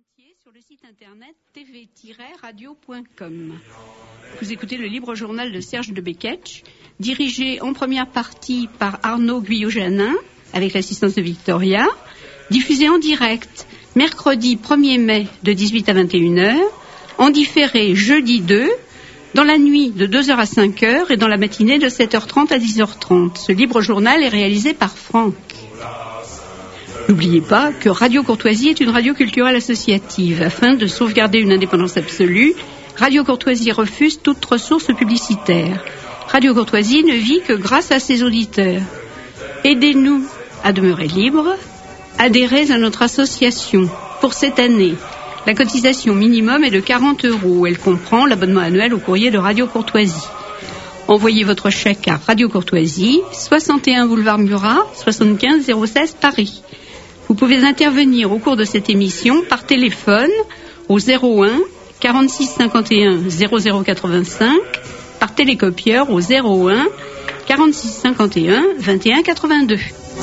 Sur le site internet tv-radio.com. Vous écoutez le libre journal de Serge de Beketch, dirigé en première partie par Arnaud Guyot-Janin, avec l'assistance de Victoria, diffusé en direct mercredi 1er mai de 18 à 21h, en différé jeudi 2, dans la nuit de 2h à 5h et dans la matinée de 7h30 à 10h30. Ce libre journal est réalisé par Franck. N'oubliez pas que Radio Courtoisie est une radio culturelle associative. Afin de sauvegarder une indépendance absolue, Radio Courtoisie refuse toute ressource publicitaire. Radio Courtoisie ne vit que grâce à ses auditeurs. Aidez-nous à demeurer libres. Adhérez à notre association. Pour cette année, la cotisation minimum est de 40 €. Elle comprend l'abonnement annuel au courrier de Radio Courtoisie. Envoyez votre chèque à Radio Courtoisie, 61 boulevard Murat, 75 016 Paris. Vous pouvez intervenir au cours de cette émission par téléphone au 01 46 51 0085, par télécopieur au 01 46 51 21 82.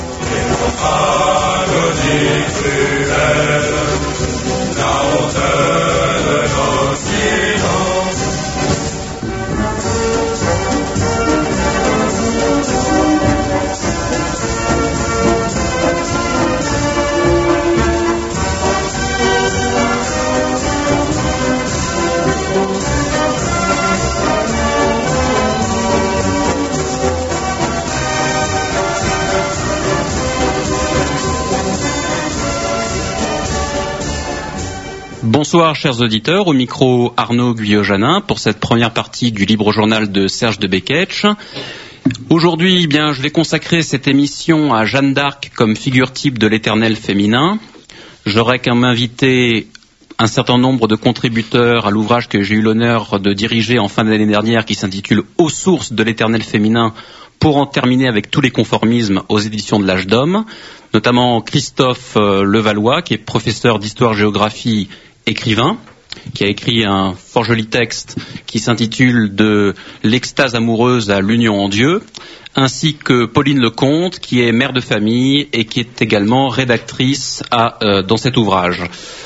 Bonsoir chers auditeurs, au micro Arnaud Guyot-Janin pour cette première partie du libre journal de Serge de Beketch. Aujourd'hui, je vais consacrer cette émission à Jeanne d'Arc comme figure type de l'éternel féminin. J'aurai comme invité un certain nombre de contributeurs à l'ouvrage que j'ai eu l'honneur de diriger en fin d'année dernière qui s'intitule « Aux sources de l'éternel féminin » pour en terminer avec tous les conformismes aux éditions de l'Âge d'Homme, notamment Christophe Levallois qui est professeur d'histoire-géographie écrivain, qui a écrit un fort joli texte qui s'intitule « De l'extase amoureuse à l'union en Dieu », ainsi que Pauline Lecomte, qui est mère de famille et qui est également rédactrice dans cet ouvrage.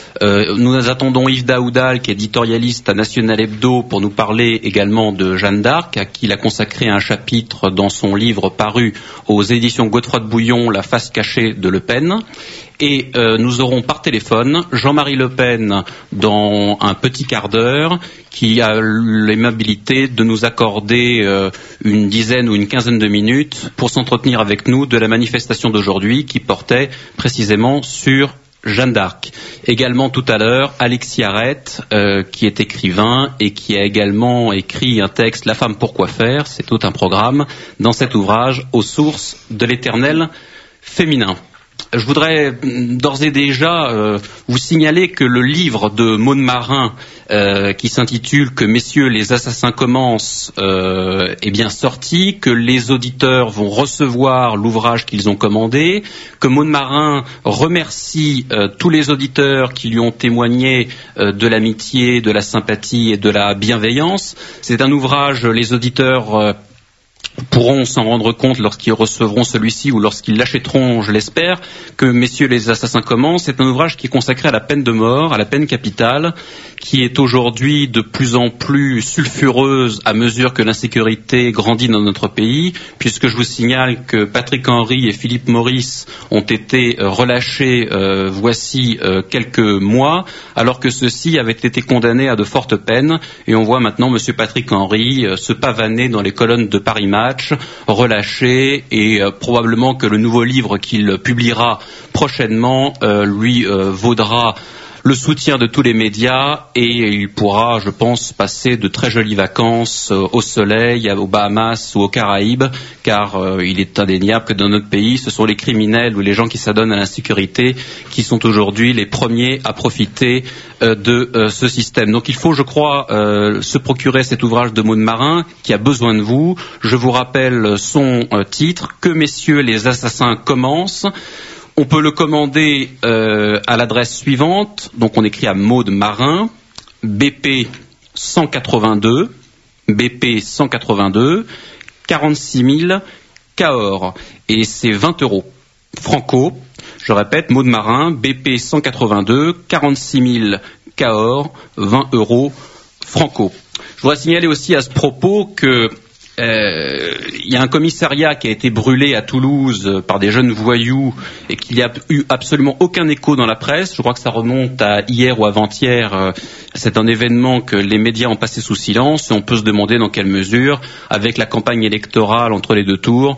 Nous attendons Yves Daoudal, qui est éditorialiste à National Hebdo, pour nous parler également de Jeanne d'Arc, à qui il a consacré un chapitre dans son livre paru aux éditions Godefroy de Bouillon, La face cachée de Le Pen. Et nous aurons par téléphone Jean-Marie Le Pen dans un petit quart d'heure, qui a l'aimabilité de nous accorder une dizaine ou une quinzaine de minutes pour s'entretenir avec nous de la manifestation d'aujourd'hui qui portait précisément sur Jeanne d'Arc. Également tout à l'heure, Alexis Arrête, qui est écrivain et qui a également écrit un texte « La femme pourquoi faire », c'est tout un programme, dans cet ouvrage « Aux sources de l'éternel féminin ». Je voudrais d'ores et déjà vous signaler que le livre de Maud Marin qui s'intitule « Que messieurs les assassins commencent » est bien sorti, que les auditeurs vont recevoir l'ouvrage qu'ils ont commandé, que Maud Marin remercie tous les auditeurs qui lui ont témoigné de l'amitié, de la sympathie et de la bienveillance. C'est un ouvrage, les auditeurs pourront s'en rendre compte lorsqu'ils recevront celui-ci ou lorsqu'ils l'achèteront, je l'espère, que messieurs les assassins commencent. C'est un ouvrage qui est consacré à la peine de mort, à la peine capitale, qui est aujourd'hui de plus en plus sulfureuse à mesure que l'insécurité grandit dans notre pays, puisque je vous signale que Patrick Henry et Philippe Maurice ont été relâchés voici quelques mois, alors que ceux-ci avaient été condamnés à de fortes peines, et on voit maintenant monsieur Patrick Henry se pavaner dans les colonnes de Paris Match, relâché, et probablement que le nouveau livre qu'il publiera prochainement lui vaudra le soutien de tous les médias et il pourra, je pense, passer de très jolies vacances au soleil, aux Bahamas ou aux Caraïbes, car il est indéniable que dans notre pays, ce sont les criminels ou les gens qui s'adonnent à l'insécurité qui sont aujourd'hui les premiers à profiter de ce système. Donc il faut, je crois, se procurer cet ouvrage de Maud Marin qui a besoin de vous. Je vous rappelle son titre, « Que messieurs les assassins commencent ». On peut le commander à l'adresse suivante, donc on écrit à Maud Marin, BP 182, 46 000 Cahors, et c'est 20 € franco. Je répète, Maud Marin, BP 182, 46 000 Cahors, 20 € franco. Je voudrais signaler aussi à ce propos que il y a un commissariat qui a été brûlé à Toulouse par des jeunes voyous et qu'il n'y a eu absolument aucun écho dans la presse. Je crois que ça remonte à hier ou avant-hier. C'est un événement que les médias ont passé sous silence et on peut se demander dans quelle mesure, avec la campagne électorale entre les deux tours,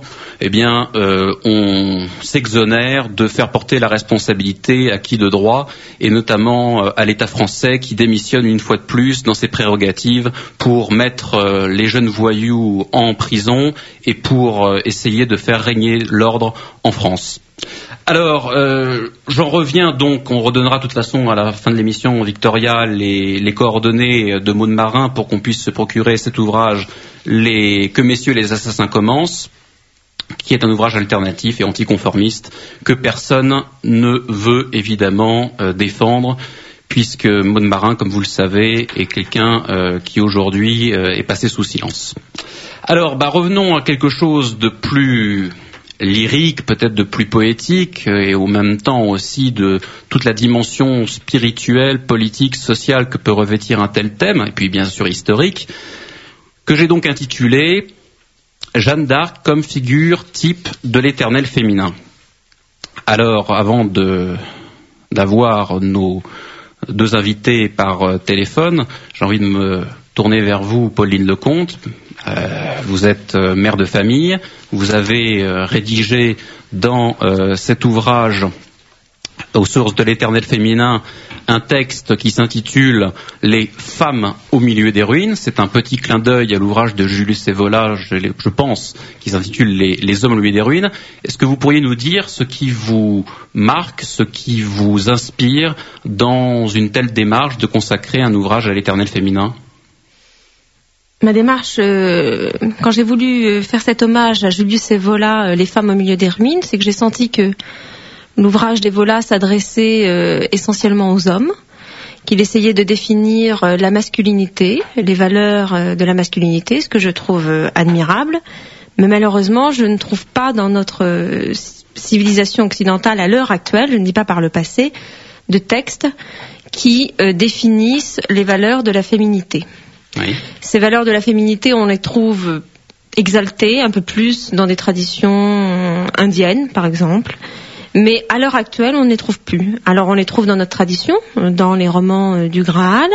on s'exonère de faire porter la responsabilité à qui de droit et notamment à l'État français qui démissionne une fois de plus dans ses prérogatives pour mettre les jeunes voyous en prison et pour essayer de faire régner l'ordre en France. Alors, j'en reviens donc, on redonnera de toute façon à la fin de l'émission Victoria les coordonnées de Maud Marin pour qu'on puisse se procurer cet ouvrage Que messieurs les assassins commencent, qui est un ouvrage alternatif et anticonformiste que personne ne veut évidemment défendre, puisque Maud Marin, comme vous le savez, est quelqu'un qui aujourd'hui est passé sous silence. Alors, revenons à quelque chose de plus lyrique, peut-être de plus poétique, et au même temps aussi de toute la dimension spirituelle, politique, sociale que peut revêtir un tel thème, et puis bien sûr historique, que j'ai donc intitulé Jeanne d'Arc comme figure type de l'éternel féminin. Alors, avant d'avoir nos deux invités par téléphone, j'ai envie de me tourner vers vous, Pauline Lecomte. Vous êtes mère de famille, vous avez rédigé dans cet ouvrage aux sources de l'éternel féminin un texte qui s'intitule Les femmes au milieu des ruines. C'est un petit clin d'œil à l'ouvrage de Julius Evola, je pense, qui s'intitule Les hommes au milieu des ruines. Est-ce que vous pourriez nous dire ce qui vous marque, ce qui vous inspire dans une telle démarche de consacrer un ouvrage à l'éternel féminin ? Ma démarche, quand j'ai voulu faire cet hommage à Julius Evola, Les femmes au milieu des ruines, c'est que j'ai senti que l'ouvrage d'Evola s'adressait essentiellement aux hommes, qu'il essayait de définir la masculinité, les valeurs de la masculinité, ce que je trouve admirable. Mais malheureusement, je ne trouve pas dans notre civilisation occidentale à l'heure actuelle, je ne dis pas par le passé, de textes qui définissent les valeurs de la féminité. Oui. Ces valeurs de la féminité, on les trouve exaltées un peu plus dans des traditions indiennes, par exemple. Mais à l'heure actuelle, on ne les trouve plus. Alors on les trouve dans notre tradition, dans les romans du Graal,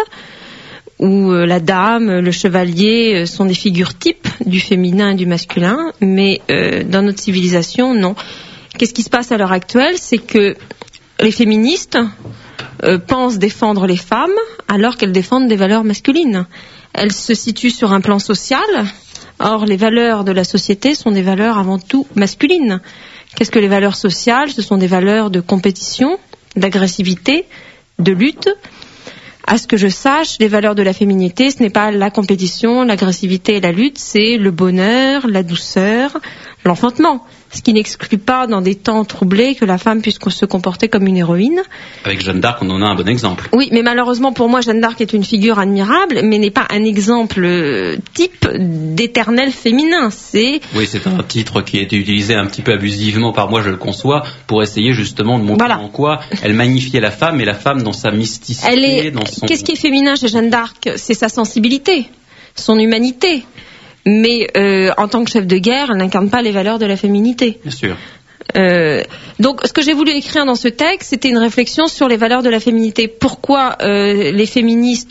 où la dame, le chevalier sont des figures types du féminin et du masculin, mais dans notre civilisation, non. Qu'est-ce qui se passe à l'heure actuelle ? C'est que les féministes pensent défendre les femmes alors qu'elles défendent des valeurs masculines. Elles se situent sur un plan social. Or, les valeurs de la société sont des valeurs avant tout masculines. Qu'est-ce que les valeurs sociales ? Ce sont des valeurs de compétition, d'agressivité, de lutte. À ce que je sache, les valeurs de la féminité, ce n'est pas la compétition, l'agressivité et la lutte, c'est le bonheur, la douceur, l'enfantement. Ce qui n'exclut pas, dans des temps troublés, que la femme puisse se comporter comme une héroïne. Avec Jeanne d'Arc, on en a un bon exemple. Oui, mais malheureusement pour moi, Jeanne d'Arc est une figure admirable, mais n'est pas un exemple type d'éternel féminin. Oui, c'est un titre qui a été utilisé un petit peu abusivement par moi, je le conçois, pour essayer justement de montrer en quoi elle magnifiait la femme, et la femme dans sa mysticité. Qu'est-ce qui est féminin chez Jeanne d'Arc ? C'est sa sensibilité, son humanité. Mais en tant que chef de guerre, elle n'incarne pas les valeurs de la féminité. Bien sûr. Donc, ce que j'ai voulu écrire dans ce texte, c'était une réflexion sur les valeurs de la féminité. Pourquoi les féministes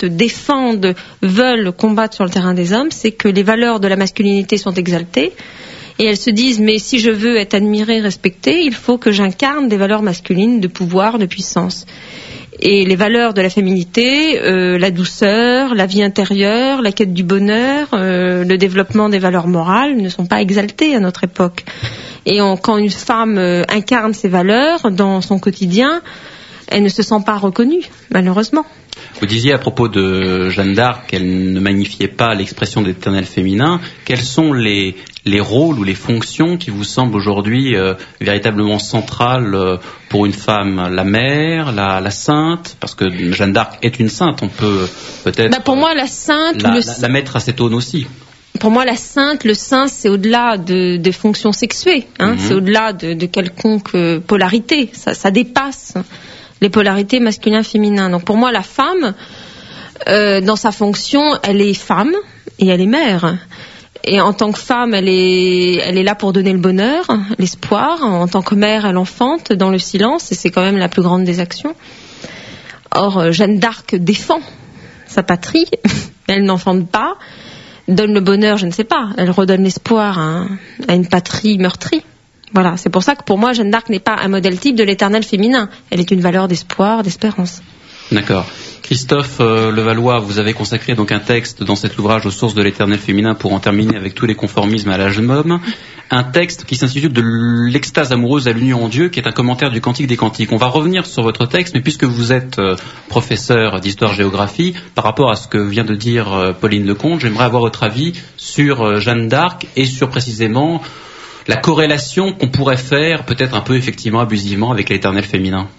veulent combattre sur le terrain des hommes ? C'est que les valeurs de la masculinité sont exaltées. Et elles se disent, mais si je veux être admirée, respectée, il faut que j'incarne des valeurs masculines de pouvoir, de puissance. Et les valeurs de la féminité, la douceur, la vie intérieure, la quête du bonheur, le développement des valeurs morales ne sont pas exaltées à notre époque. Et quand une femme incarne ces valeurs dans son quotidien, elle ne se sent pas reconnue, malheureusement. Vous disiez à propos de Jeanne d'Arc qu'elle ne magnifiait pas l'expression d'éternel féminin. Quels sont les rôles ou les fonctions qui vous semblent aujourd'hui véritablement centrales pour une femme ? La mère, la sainte ? Parce que Jeanne d'Arc est une sainte, on peut peut-être... pour moi, la sainte... la mettre à cet aune aussi. pour moi, le saint, c'est au-delà des fonctions sexuées, c'est au-delà de quelconque polarité. Ça dépasse les polarités masculin-féminin. Donc pour moi, la femme, dans sa fonction, elle est femme et elle est mère. Et en tant que femme, elle est là pour donner le bonheur, l'espoir. En tant que mère, elle enfante dans le silence, et c'est quand même la plus grande des actions. Or, Jeanne d'Arc défend sa patrie, elle n'enfante pas, donne le bonheur, je ne sais pas, elle redonne l'espoir à une patrie meurtrie. Voilà, c'est pour ça que pour moi, Jeanne d'Arc n'est pas un modèle type de l'éternel féminin. Elle est une valeur d'espoir, d'espérance. D'accord. Christophe Levallois, vous avez consacré donc un texte dans cet ouvrage aux sources de l'éternel féminin pour en terminer avec tous les conformismes à l'âge de homme. Un texte qui s'intitule de l'extase amoureuse à l'union en Dieu, qui est un commentaire du Cantique des Cantiques. On va revenir sur votre texte, mais puisque vous êtes professeur d'histoire-géographie, par rapport à ce que vient de dire Pauline Lecomte, j'aimerais avoir votre avis sur Jeanne d'Arc et sur précisément la corrélation qu'on pourrait faire, peut-être un peu effectivement abusivement, avec l'éternel féminin.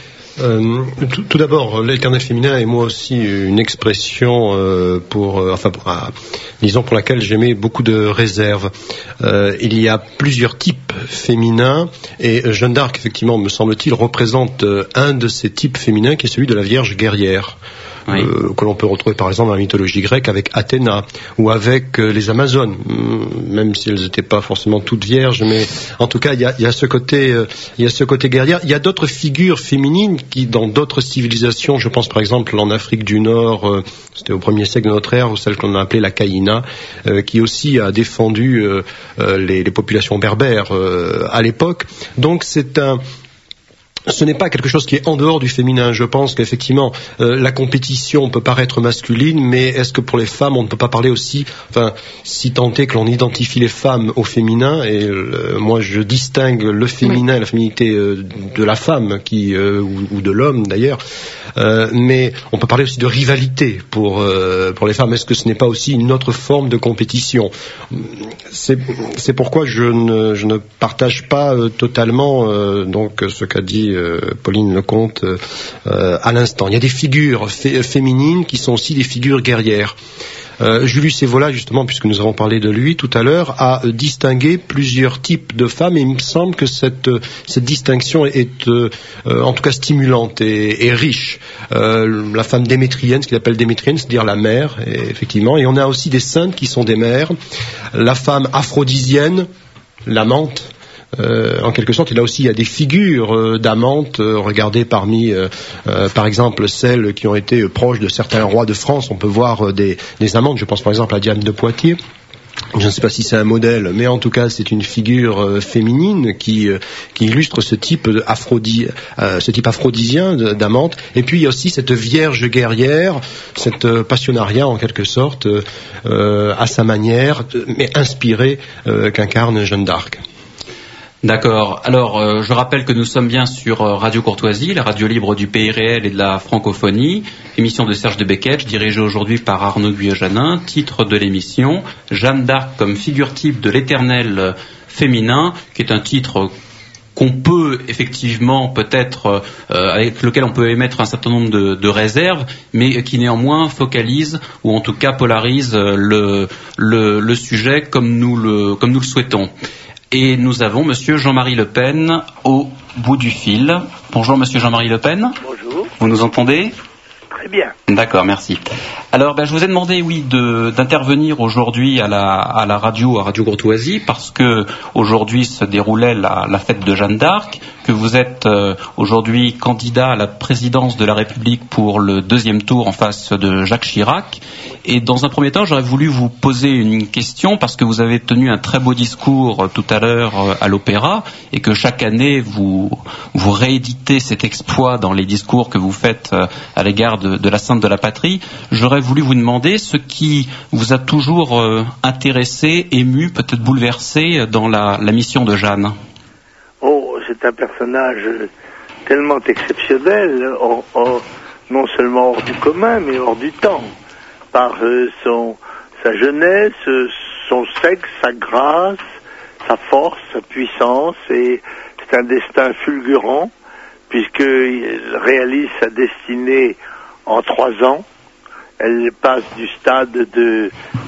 Tout d'abord, l'éternel féminin est moi aussi une expression pour laquelle j'aimais beaucoup de réserve. Il y a plusieurs types féminins et Jeanne d'Arc, effectivement, me semble-t-il, représente un de ces types féminins qui est celui de la Vierge guerrière. Oui. Que l'on peut retrouver par exemple dans la mythologie grecque avec Athéna ou avec les Amazones, même si elles n'étaient pas forcément toutes vierges, mais en tout cas il y a ce côté guerrier. Il y a d'autres figures féminines qui dans d'autres civilisations, je pense par exemple en Afrique du Nord, c'était au 1er siècle de notre ère, ou celle qu'on a appelée la Caïna, qui aussi a défendu les populations berbères à l'époque. Donc ce n'est pas quelque chose qui est en dehors du féminin. Je pense qu'effectivement, la compétition peut paraître masculine, mais est-ce que pour les femmes, on ne peut pas parler aussi, si tant est que l'on identifie les femmes au féminin, et moi je distingue le féminin et la féminité de la femme, ou de l'homme d'ailleurs, mais on peut parler aussi de rivalité pour les femmes. Est-ce que ce n'est pas aussi une autre forme de compétition ? C'est pourquoi je ne partage pas totalement donc ce qu'a dit Pauline Lecomte à l'instant. Il y a des figures féminines qui sont aussi des figures guerrières. Julius Evola, justement, puisque nous avons parlé de lui tout à l'heure, a distingué plusieurs types de femmes et il me semble que cette distinction est en tout cas stimulante et riche. La femme démétrienne, ce qu'il appelle démétrienne, c'est-à-dire la mère, effectivement, et on a aussi des saintes qui sont des mères. La femme aphrodisienne, l'amante. En quelque sorte, il y a des figures d'amantes. Regardez parmi, par exemple, celles qui ont été proches de certains rois de France. On peut voir des amantes. Je pense par exemple à Diane de Poitiers. Je ne sais pas si c'est un modèle, mais en tout cas, c'est une figure féminine qui illustre ce type aphrodisien d'amante. Et puis il y a aussi cette vierge guerrière, cette passionnariat en quelque sorte, à sa manière, mais inspirée qu'incarne Jeanne d'Arc. D'accord. Alors, je rappelle que nous sommes bien sur Radio Courtoisie, la radio libre du pays réel et de la francophonie, émission de Serge de Beketch, dirigée aujourd'hui par Arnaud Guyot-Janin. Titre de l'émission, Jeanne d'Arc comme figure type de l'éternel féminin, qui est un titre qu'on peut effectivement peut-être avec lequel on peut émettre un certain nombre de réserves, mais qui néanmoins focalise ou en tout cas polarise le sujet comme nous le souhaitons. Et nous avons Monsieur Jean-Marie Le Pen au bout du fil. Bonjour Monsieur Jean-Marie Le Pen. Bonjour. Vous nous entendez ? Très bien. D'accord, merci. Alors, je vous ai demandé, d'intervenir aujourd'hui à la radio, à Radio Courtoisie, parce que aujourd'hui se déroulait la fête de Jeanne d'Arc, que vous êtes aujourd'hui candidat à la présidence de la République pour le 2e tour en face de Jacques Chirac. Et dans un premier temps, j'aurais voulu vous poser une question, parce que vous avez tenu un très beau discours tout à l'heure à l'Opéra, et que chaque année vous rééditez cet exploit dans les discours que vous faites à l'égard de la Sainte de la Patrie. J'aurais voulu vous demander ce qui vous a toujours intéressé, ému, peut-être bouleversé dans la mission de Jeanne. Oh, c'est un personnage tellement exceptionnel, non seulement hors du commun, mais hors du temps, par sa jeunesse, son sexe, sa grâce, sa force, sa puissance, et c'est un destin fulgurant, puisqu'il réalise sa destinée en 3 ans. Elle passe du stade de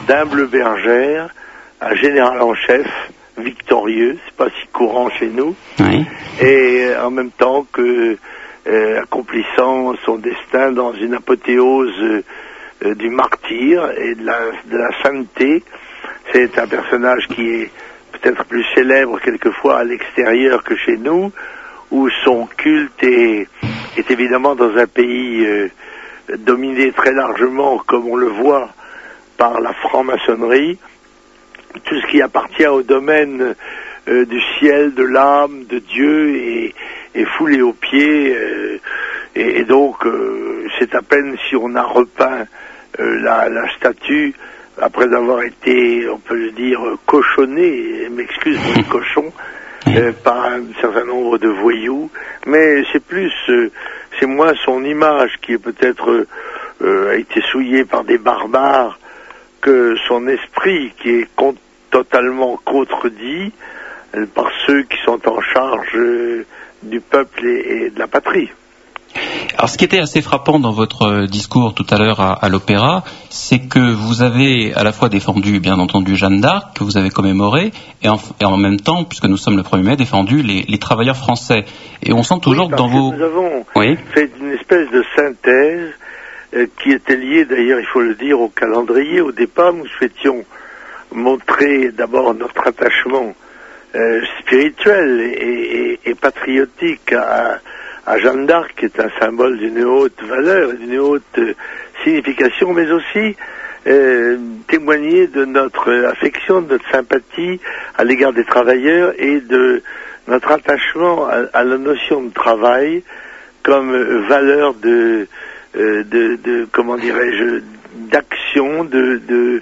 d'humble bergère à général en chef, victorieux, c'est pas si courant chez nous, Oui. et en même temps que accomplissant son destin dans une apothéose du martyr et de la sainteté. C'est un personnage qui est peut-être plus célèbre quelquefois à l'extérieur que chez nous, où son culte est évidemment dans un pays dominé très largement, comme on le voit, par la franc-maçonnerie. Tout ce qui appartient au domaine du ciel, de l'âme, de Dieu est foulé aux pieds, et donc c'est à peine si on a repeint la statue après avoir été, on peut le dire, cochonné, m'excuse pour les cochons, par un certain nombre de voyous, mais c'est moins son image qui est peut-être a été souillée par des barbares que son esprit qui est totalement contredit par ceux qui sont en charge du peuple et de la patrie. Alors, ce qui était assez frappant dans votre discours tout à l'heure à l'Opéra, c'est que vous avez à la fois défendu, bien entendu, Jeanne d'Arc, que vous avez commémoré, et en même temps, puisque nous sommes le 1er mai, défendu les travailleurs français. Et on sent toujours que dans vos... Nous avons fait une espèce de synthèse qui était liée, d'ailleurs, il faut le dire, au calendrier. Au départ, nous souhaitions montrer d'abord notre attachement spirituel et patriotique à Jeanne d'Arc, qui est un symbole d'une haute valeur, d'une haute signification, mais aussi témoigner de notre affection, de notre sympathie à l'égard des travailleurs et de notre attachement à la notion de travail comme valeur de comment dirais-je, d'action, de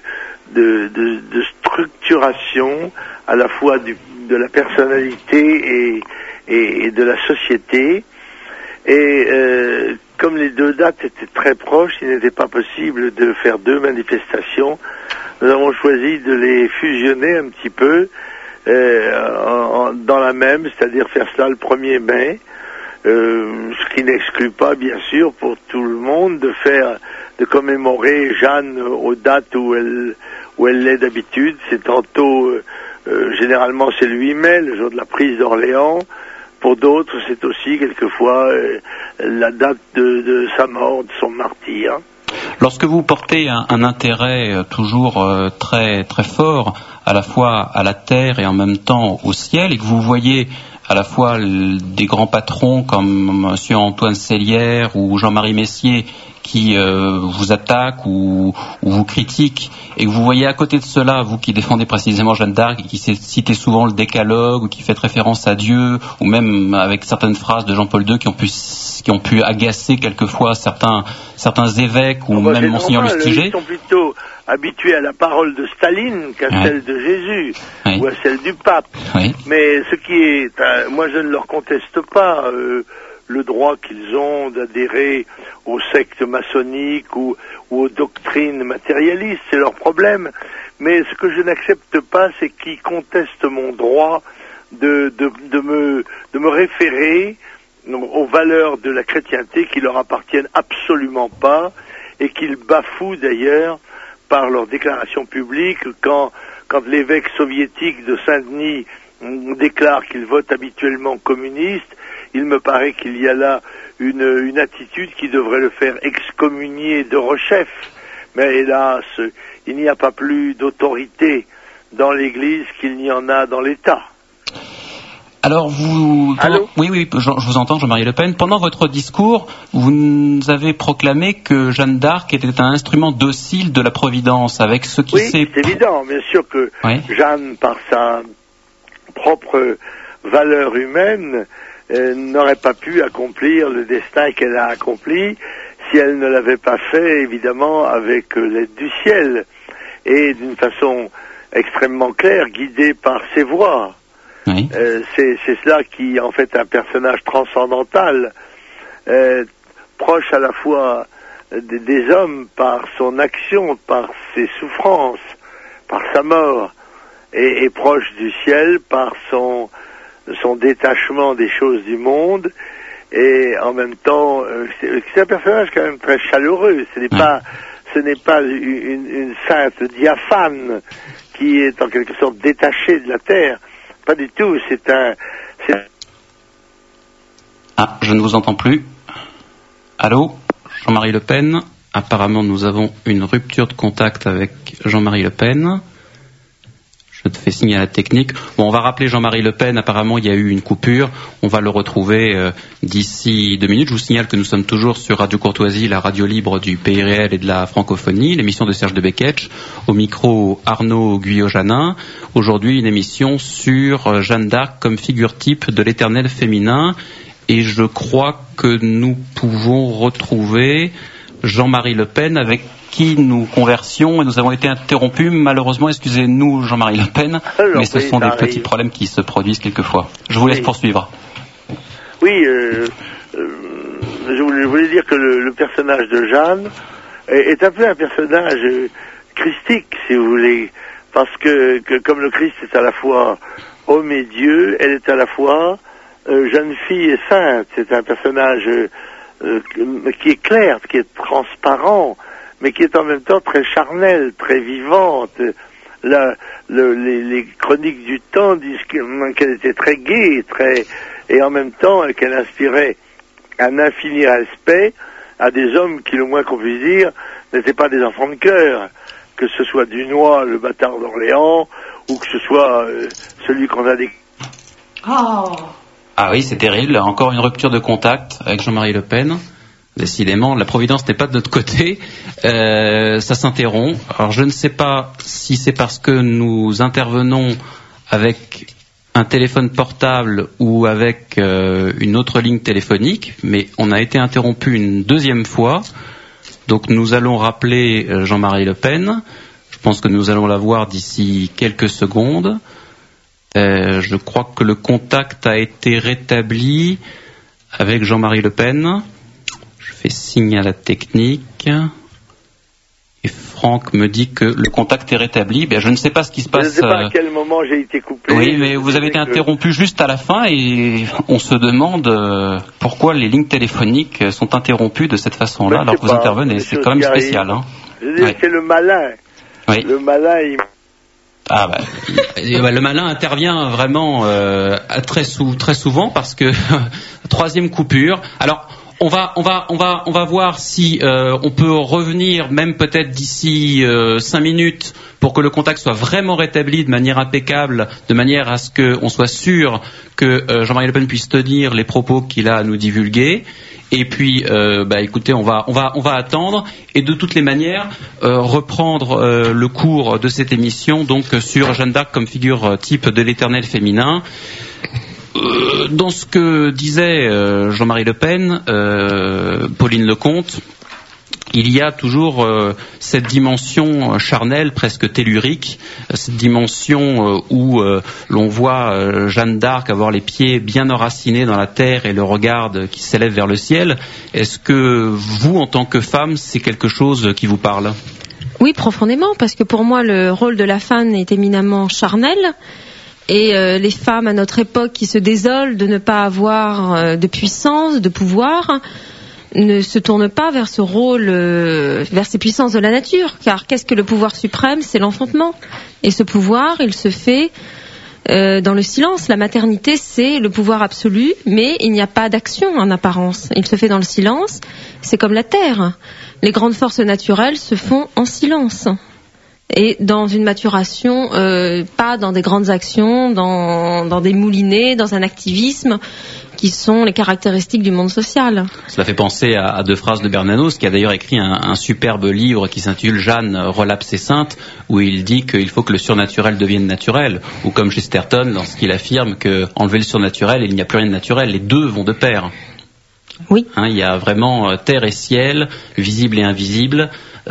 structuration à la fois de la personnalité et de la société. Et comme les deux dates étaient très proches, il n'était pas possible de faire deux manifestations. Nous avons choisi de les fusionner un petit peu dans la même, c'est-à-dire faire cela le 1er mai, ce qui n'exclut pas, bien sûr, pour tout le monde de commémorer Jeanne aux dates où elle l'est d'habitude. C'est tantôt, généralement c'est le 8 mai, le jour de la prise d'Orléans. Pour d'autres, c'est aussi quelquefois la date de sa mort, de son martyre. Lorsque vous portez un intérêt toujours très très fort à la fois à la terre et en même temps au ciel, et que vous voyez à la fois des grands patrons comme Monsieur Antoine Sellière ou Jean-Marie Messier qui vous attaquent ou vous critiquent, et que vous voyez à côté de cela, vous qui défendez précisément Jeanne d'Arc et qui citez souvent le décalogue ou qui faites référence à Dieu, ou même avec certaines phrases de Jean-Paul II qui ont pu agacer quelquefois certains évêques ou même Monseigneur Lustiger. Ils sont plutôt habitués à la parole de Staline qu'à celle de Jésus ou à celle du pape. Mais ce qui est, moi je ne leur conteste pas le droit qu'ils ont d'adhérer aux sectes maçonniques ou aux doctrines matérialistes, c'est leur problème. Mais ce que je n'accepte pas, c'est qu'ils contestent mon droit de me référer aux valeurs de la chrétienté qui leur appartiennent absolument pas et qu'ils bafouent d'ailleurs par leurs déclarations publiques quand l'évêque soviétique de Saint-Denis déclare qu'il vote habituellement communiste. Il me paraît qu'il y a là une attitude qui devrait le faire excommunier de rechef. Mais hélas, il n'y a pas plus d'autorité dans l'Église qu'il n'y en a dans l'État. Alors Allô ? Oui, je vous entends, Jean-Marie Le Pen. Pendant votre discours, vous nous avez proclamé que Jeanne d'Arc était un instrument docile de la Providence, avec ce qui s'est... Oui, c'est évident, bien sûr que Jeanne, par sa propre valeur humaine, n'aurait pas pu accomplir le destin qu'elle a accompli si elle ne l'avait pas fait, évidemment, avec l'aide du ciel et d'une façon extrêmement claire, guidée par ses voix. C'est cela qui en fait un personnage transcendantal, proche à la fois des hommes par son action, par ses souffrances, par sa mort, et proche du ciel par son détachement des choses du monde, et en même temps c'est un personnage quand même très chaleureux. Ce n'est pas ce n'est pas une sainte diaphane qui est en quelque sorte détachée de la terre. Pas du tout, Ah, je ne vous entends plus. Allô, Jean-Marie Le Pen. Apparemment, nous avons une rupture de contact avec Jean-Marie Le Pen. Je te fais signe à la technique. Bon, on va rappeler Jean-Marie Le Pen. Apparemment, il y a eu une coupure. On va le retrouver d'ici 2 minutes. Je vous signale que nous sommes toujours sur Radio Courtoisie, la radio libre du pays réel et de la francophonie, l'émission de Serge de Beketch. Au micro, Arnaud Guyot-Janin. Aujourd'hui, une émission sur Jeanne d'Arc comme figure type de l'éternel féminin. Et je crois que nous pouvons retrouver Jean-Marie Le Pen avec qui nous conversions et nous avons été interrompus. Malheureusement, excusez-nous Jean-Marie Le Pen, mais ce sont des petits problèmes qui se produisent quelquefois. Je vous laisse poursuivre. Oui, je voulais dire que le personnage de Jeanne est un peu un personnage christique, si vous voulez, parce que comme le Christ est à la fois homme et Dieu, elle est à la fois jeune fille et sainte. C'est un personnage qui est clair, qui est transparent, mais qui est en même temps très charnelle, très vivante. Les chroniques du temps disent qu'elle était très gaie, et en même temps qu'elle inspirait un infini respect à des hommes qui, le moins qu'on puisse dire, n'étaient pas des enfants de cœur, que ce soit Dunois, le bâtard d'Orléans, ou que ce soit celui qu'on a décrit. Ah oui, c'est terrible. Encore une rupture de contact avec Jean-Marie Le Pen. Décidément, la providence n'est pas de notre côté. Ça s'interrompt. Alors, je ne sais pas si c'est parce que nous intervenons avec un téléphone portable ou avec une autre ligne téléphonique, mais on a été interrompu une 2e fois. Donc, nous allons rappeler Jean-Marie Le Pen. Je pense que nous allons la voir d'ici quelques secondes. Je crois que le contact a été rétabli avec Jean-Marie Le Pen. Je fais signe à la technique. Et Franck me dit que le contact est rétabli. Je ne sais pas ce qui se passe. Je ne sais pas à quel moment j'ai été coupé. Oui, mais vous avez été interrompu juste à la fin et on se demande pourquoi les lignes téléphonique sont interrompues de cette façon-là alors que vous intervenez. C'est quand même spécial. Hein. C'est le malin. Oui. Le malin, il... le malin intervient vraiment très souvent parce que 3e coupure. Alors on va voir si on peut revenir même peut-être d'ici 5 minutes pour que le contact soit vraiment rétabli de manière impeccable, de manière à ce qu'on soit sûr que Jean-Marie Le Pen puisse tenir les propos qu'il a à nous divulguer. Et puis, écoutez, on va attendre et de toutes les manières reprendre le cours de cette émission donc sur Jeanne d'Arc comme figure type de l'éternel féminin. Dans ce que disait Jean-Marie Le Pen, Pauline Lecomte, il y a toujours cette dimension charnelle, presque tellurique, cette dimension où l'on voit Jeanne d'Arc avoir les pieds bien enracinés dans la terre et le regard qui s'élève vers le ciel. Est-ce que vous, en tant que femme, c'est quelque chose qui vous parle ? Oui, profondément, parce que pour moi, le rôle de la femme est éminemment charnel. Et les femmes à notre époque qui se désolent de ne pas avoir de puissance, de pouvoir, ne se tournent pas vers ce rôle, vers ces puissances de la nature. Car qu'est-ce que le pouvoir suprême ? C'est l'enfantement. Et ce pouvoir, il se fait dans le silence. La maternité, c'est le pouvoir absolu, mais il n'y a pas d'action en apparence. Il se fait dans le silence. C'est comme la terre. Les grandes forces naturelles se font en silence. Et dans une maturation, pas dans des grandes actions, dans des moulinets, dans un activisme qui sont les caractéristiques du monde social. Cela fait penser à 2 phrases de Bernanos, qui a d'ailleurs écrit un superbe livre qui s'intitule Jeanne relapse et sainte, où il dit qu'il faut que le surnaturel devienne naturel, ou comme Chesterton, lorsqu'il affirme qu'enlever le surnaturel, il n'y a plus rien de naturel, les deux vont de pair. Oui. Il y a vraiment terre et ciel, visible et invisible,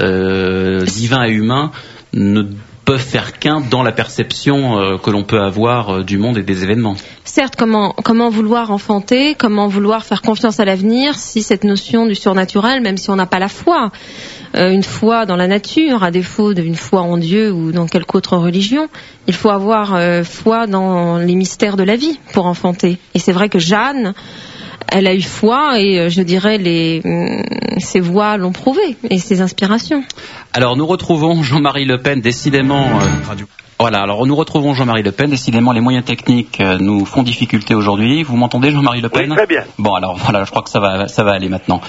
divin et humain, ne peuvent faire qu'un dans la perception que l'on peut avoir du monde et des événements. Certes, comment vouloir enfanter, comment vouloir faire confiance à l'avenir si cette notion du surnaturel, même si on n'a pas la foi, une foi dans la nature, à défaut d'une foi en Dieu ou dans quelque autre religion, il faut avoir foi dans les mystères de la vie pour enfanter. Et c'est vrai que Jeanne elle a eu foi et je dirais ses voix l'ont prouvé et ses inspirations. Alors nous retrouvons Jean-Marie Le Pen, décidément. Voilà, alors nous retrouvons Jean-Marie Le Pen. Décidément, les moyens techniques nous font difficulté aujourd'hui. Vous m'entendez, Jean-Marie Le Pen ? Oui, très bien. Bon, alors voilà, je crois que ça va aller maintenant.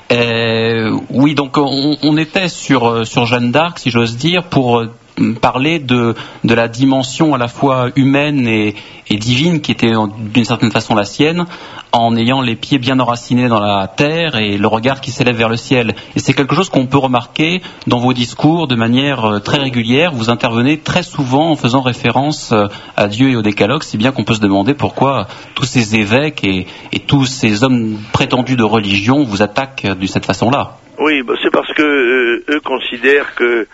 Oui, donc on était sur Jeanne d'Arc, si j'ose dire, pour parler de la dimension à la fois humaine et divine qui était d'une certaine façon la sienne, en ayant les pieds bien enracinés dans la terre et le regard qui s'élève vers le ciel. Et c'est quelque chose qu'on peut remarquer dans vos discours de manière très régulière. Vous intervenez très souvent en faisant référence à Dieu et au décalogue, si bien qu'on peut se demander pourquoi tous ces évêques et tous ces hommes prétendus de religion vous attaquent de cette façon-là. Oui, c'est parce que eux considèrent que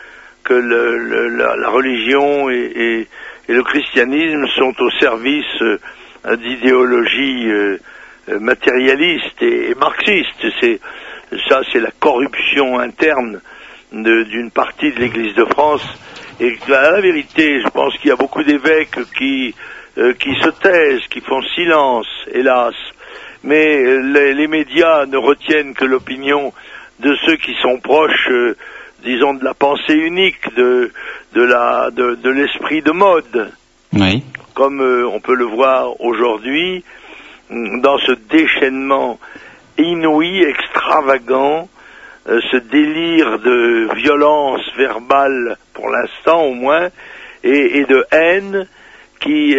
la religion et le christianisme sont au service d'idéologies matérialistes et marxistes. C'est la corruption interne d'une partie de l'Église de France. Et à la vérité, je pense qu'il y a beaucoup d'évêques qui se taisent, qui font silence, hélas. Mais les médias ne retiennent que l'opinion de ceux qui sont proches, disons, de la pensée unique, de l'esprit de mode. Oui. Comme on peut le voir aujourd'hui, dans ce déchaînement inouï, extravagant, ce délire de violence verbale, pour l'instant au moins, et de haine qui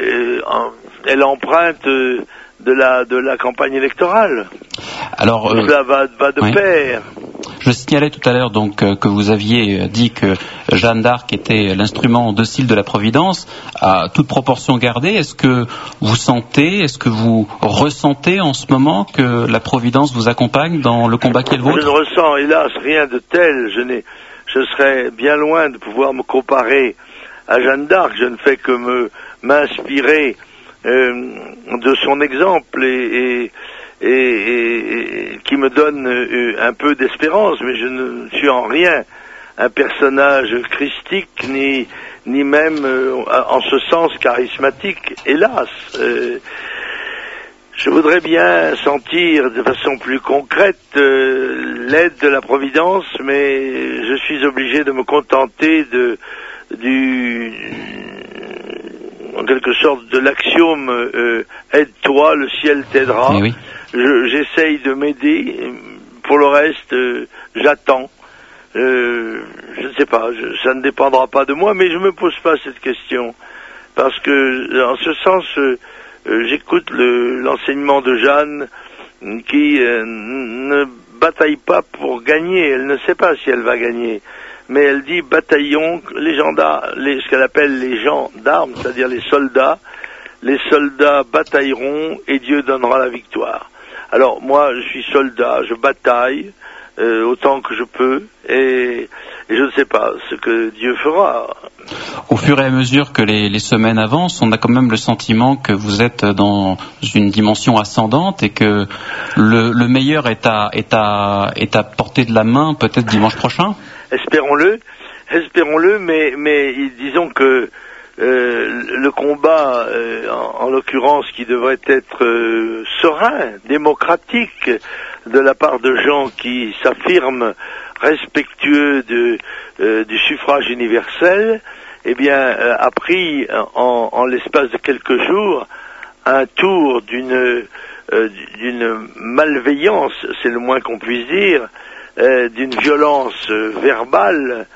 est l'empreinte de la campagne électorale. Alors, cela va de pair. Je signalais tout à l'heure donc que vous aviez dit que Jeanne d'Arc était l'instrument docile de la Providence. À toute proportion gardée, est-ce que vous sentez, est-ce que vous ressentez en ce moment que la Providence vous accompagne dans le combat qui est le vôtre ? Je ne ressens hélas rien de tel. Je serais bien loin de pouvoir me comparer à Jeanne d'Arc. Je ne fais que m'inspirer de son exemple et qui me donne un peu d'espérance, mais je ne suis en rien un personnage christique, ni même en ce sens charismatique, hélas. Je voudrais bien sentir de façon plus concrète l'aide de la Providence, mais je suis obligé de me contenter en quelque sorte de l'axiome aide-toi, le ciel t'aidera. Oui. J'essaye de m'aider. Pour le reste, j'attends. Je ne sais pas, ça ne dépendra pas de moi, mais je me pose pas cette question. Parce que, en ce sens, j'écoute l'enseignement de Jeanne qui ne bataille pas pour gagner. Elle ne sait pas si elle va gagner. Mais elle dit bataillons, ce qu'elle appelle les gens d'armes, c'est-à-dire les soldats batailleront et Dieu donnera la victoire. Alors moi je suis soldat, je bataille autant que je peux et je ne sais pas ce que Dieu fera. Au fur et à mesure que les semaines avancent, on a quand même le sentiment que vous êtes dans une dimension ascendante et que le meilleur est à portée de la main peut-être dimanche prochain. Espérons-le, mais disons que le combat, en l'occurrence, qui devrait être serein, démocratique, de la part de gens qui s'affirment respectueux du suffrage universel, eh bien, a pris en l'espace de quelques jours un tour d'une malveillance, c'est le moins qu'on puisse dire, d'une violence verbale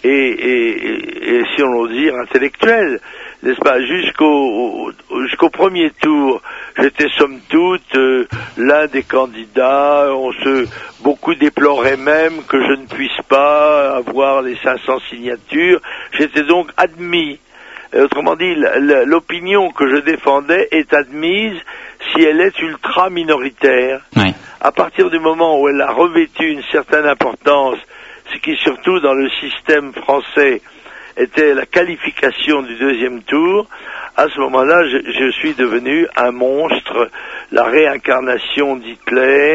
et si on ose dire intellectuelle, n'est-ce pas, jusqu'au premier tour, j'étais somme toute l'un des candidats, beaucoup déploraient même que je ne puisse pas avoir les 500 signatures, j'étais donc admis. Autrement dit, l'opinion que je défendais est admise si elle est ultra minoritaire. Oui. À partir du moment où elle a revêtu une certaine importance, ce qui surtout dans le système français était la qualification du deuxième tour, à ce moment-là, je suis devenu un monstre, la réincarnation d'Hitler,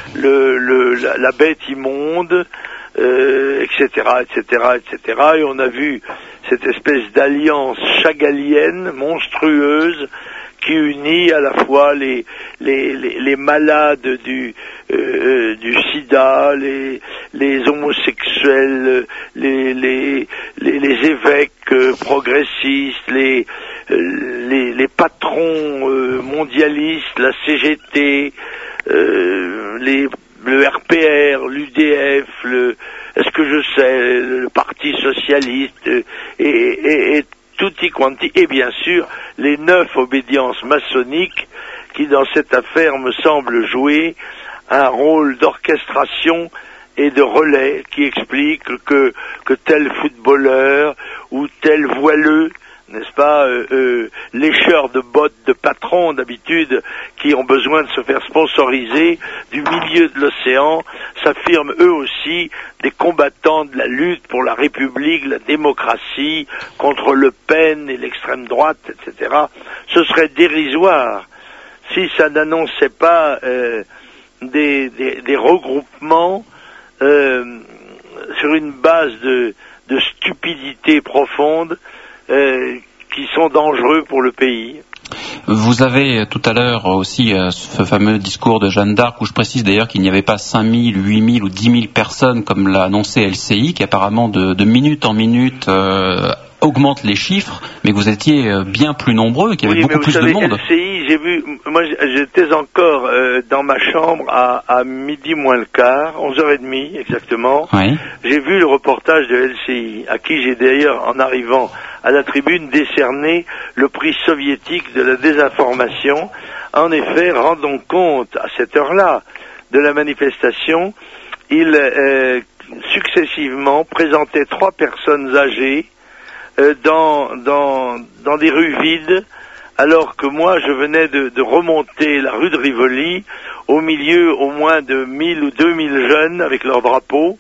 la bête immonde, etc., etc., etc. Et on a vu cette espèce d'alliance chagalienne, monstrueuse, qui unit à la fois les malades du sida, les homosexuels, les évêques progressistes, les patrons mondialistes, la CGT, le RPR, l'UDF, est-ce que je sais, le Parti socialiste et tutti quanti, et bien sûr les 9 obédiences maçonniques qui dans cette affaire me semblent jouer un rôle d'orchestration et de relais qui explique que tel footballeur ou tel voileux, n'est-ce pas, lécheurs de bottes de patrons d'habitude qui ont besoin de se faire sponsoriser du milieu de l'océan, s'affirment eux aussi des combattants de la lutte pour la République, la démocratie, contre Le Pen et l'extrême droite, etc. Ce serait dérisoire si ça n'annonçait pas des regroupements sur une base de stupidité profonde qui sont dangereux pour le pays. Vous avez tout à l'heure aussi ce fameux discours de Jeanne d'Arc où je précise d'ailleurs qu'il n'y avait pas 5 000, 8 000 ou 10 000 personnes comme l'a annoncé LCI qui apparemment de minute en minute augmente les chiffres, mais que vous étiez bien plus nombreux, qu'il y avait beaucoup plus de monde. LCI, j'ai vu, moi j'étais encore dans ma chambre à midi moins le quart, 11h30 exactement. Oui. J'ai vu le reportage de LCI, à qui j'ai d'ailleurs, en arrivant à la tribune, décerné le prix soviétique de la désinformation. En effet, rendons compte à cette heure-là de la manifestation, il successivement présentait 3 personnes âgées dans des rues vides, alors que moi je venais de remonter la rue de Rivoli au milieu au moins de 1000 ou 2000 jeunes avec leurs drapeaux,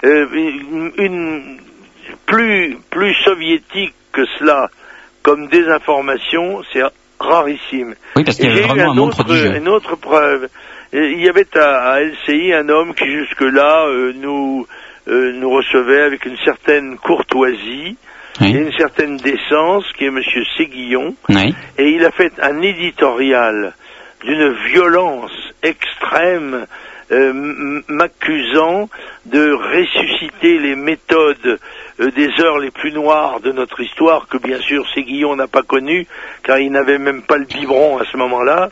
plus soviétique que cela comme désinformation, c'est rarissime. Oui, parce qu'il y avait vraiment un monde prodigieux. Une autre preuve, il y avait à LCI un homme qui jusque-là nous recevait avec une certaine courtoisie, oui, et une certaine décence, qui est Monsieur Séguillon, oui, et il a fait un éditorial d'une violence extrême, m'accusant de ressusciter les méthodes des heures les plus noires de notre histoire, que bien sûr Séguillon n'a pas connu, car il n'avait même pas le biberon à ce moment-là,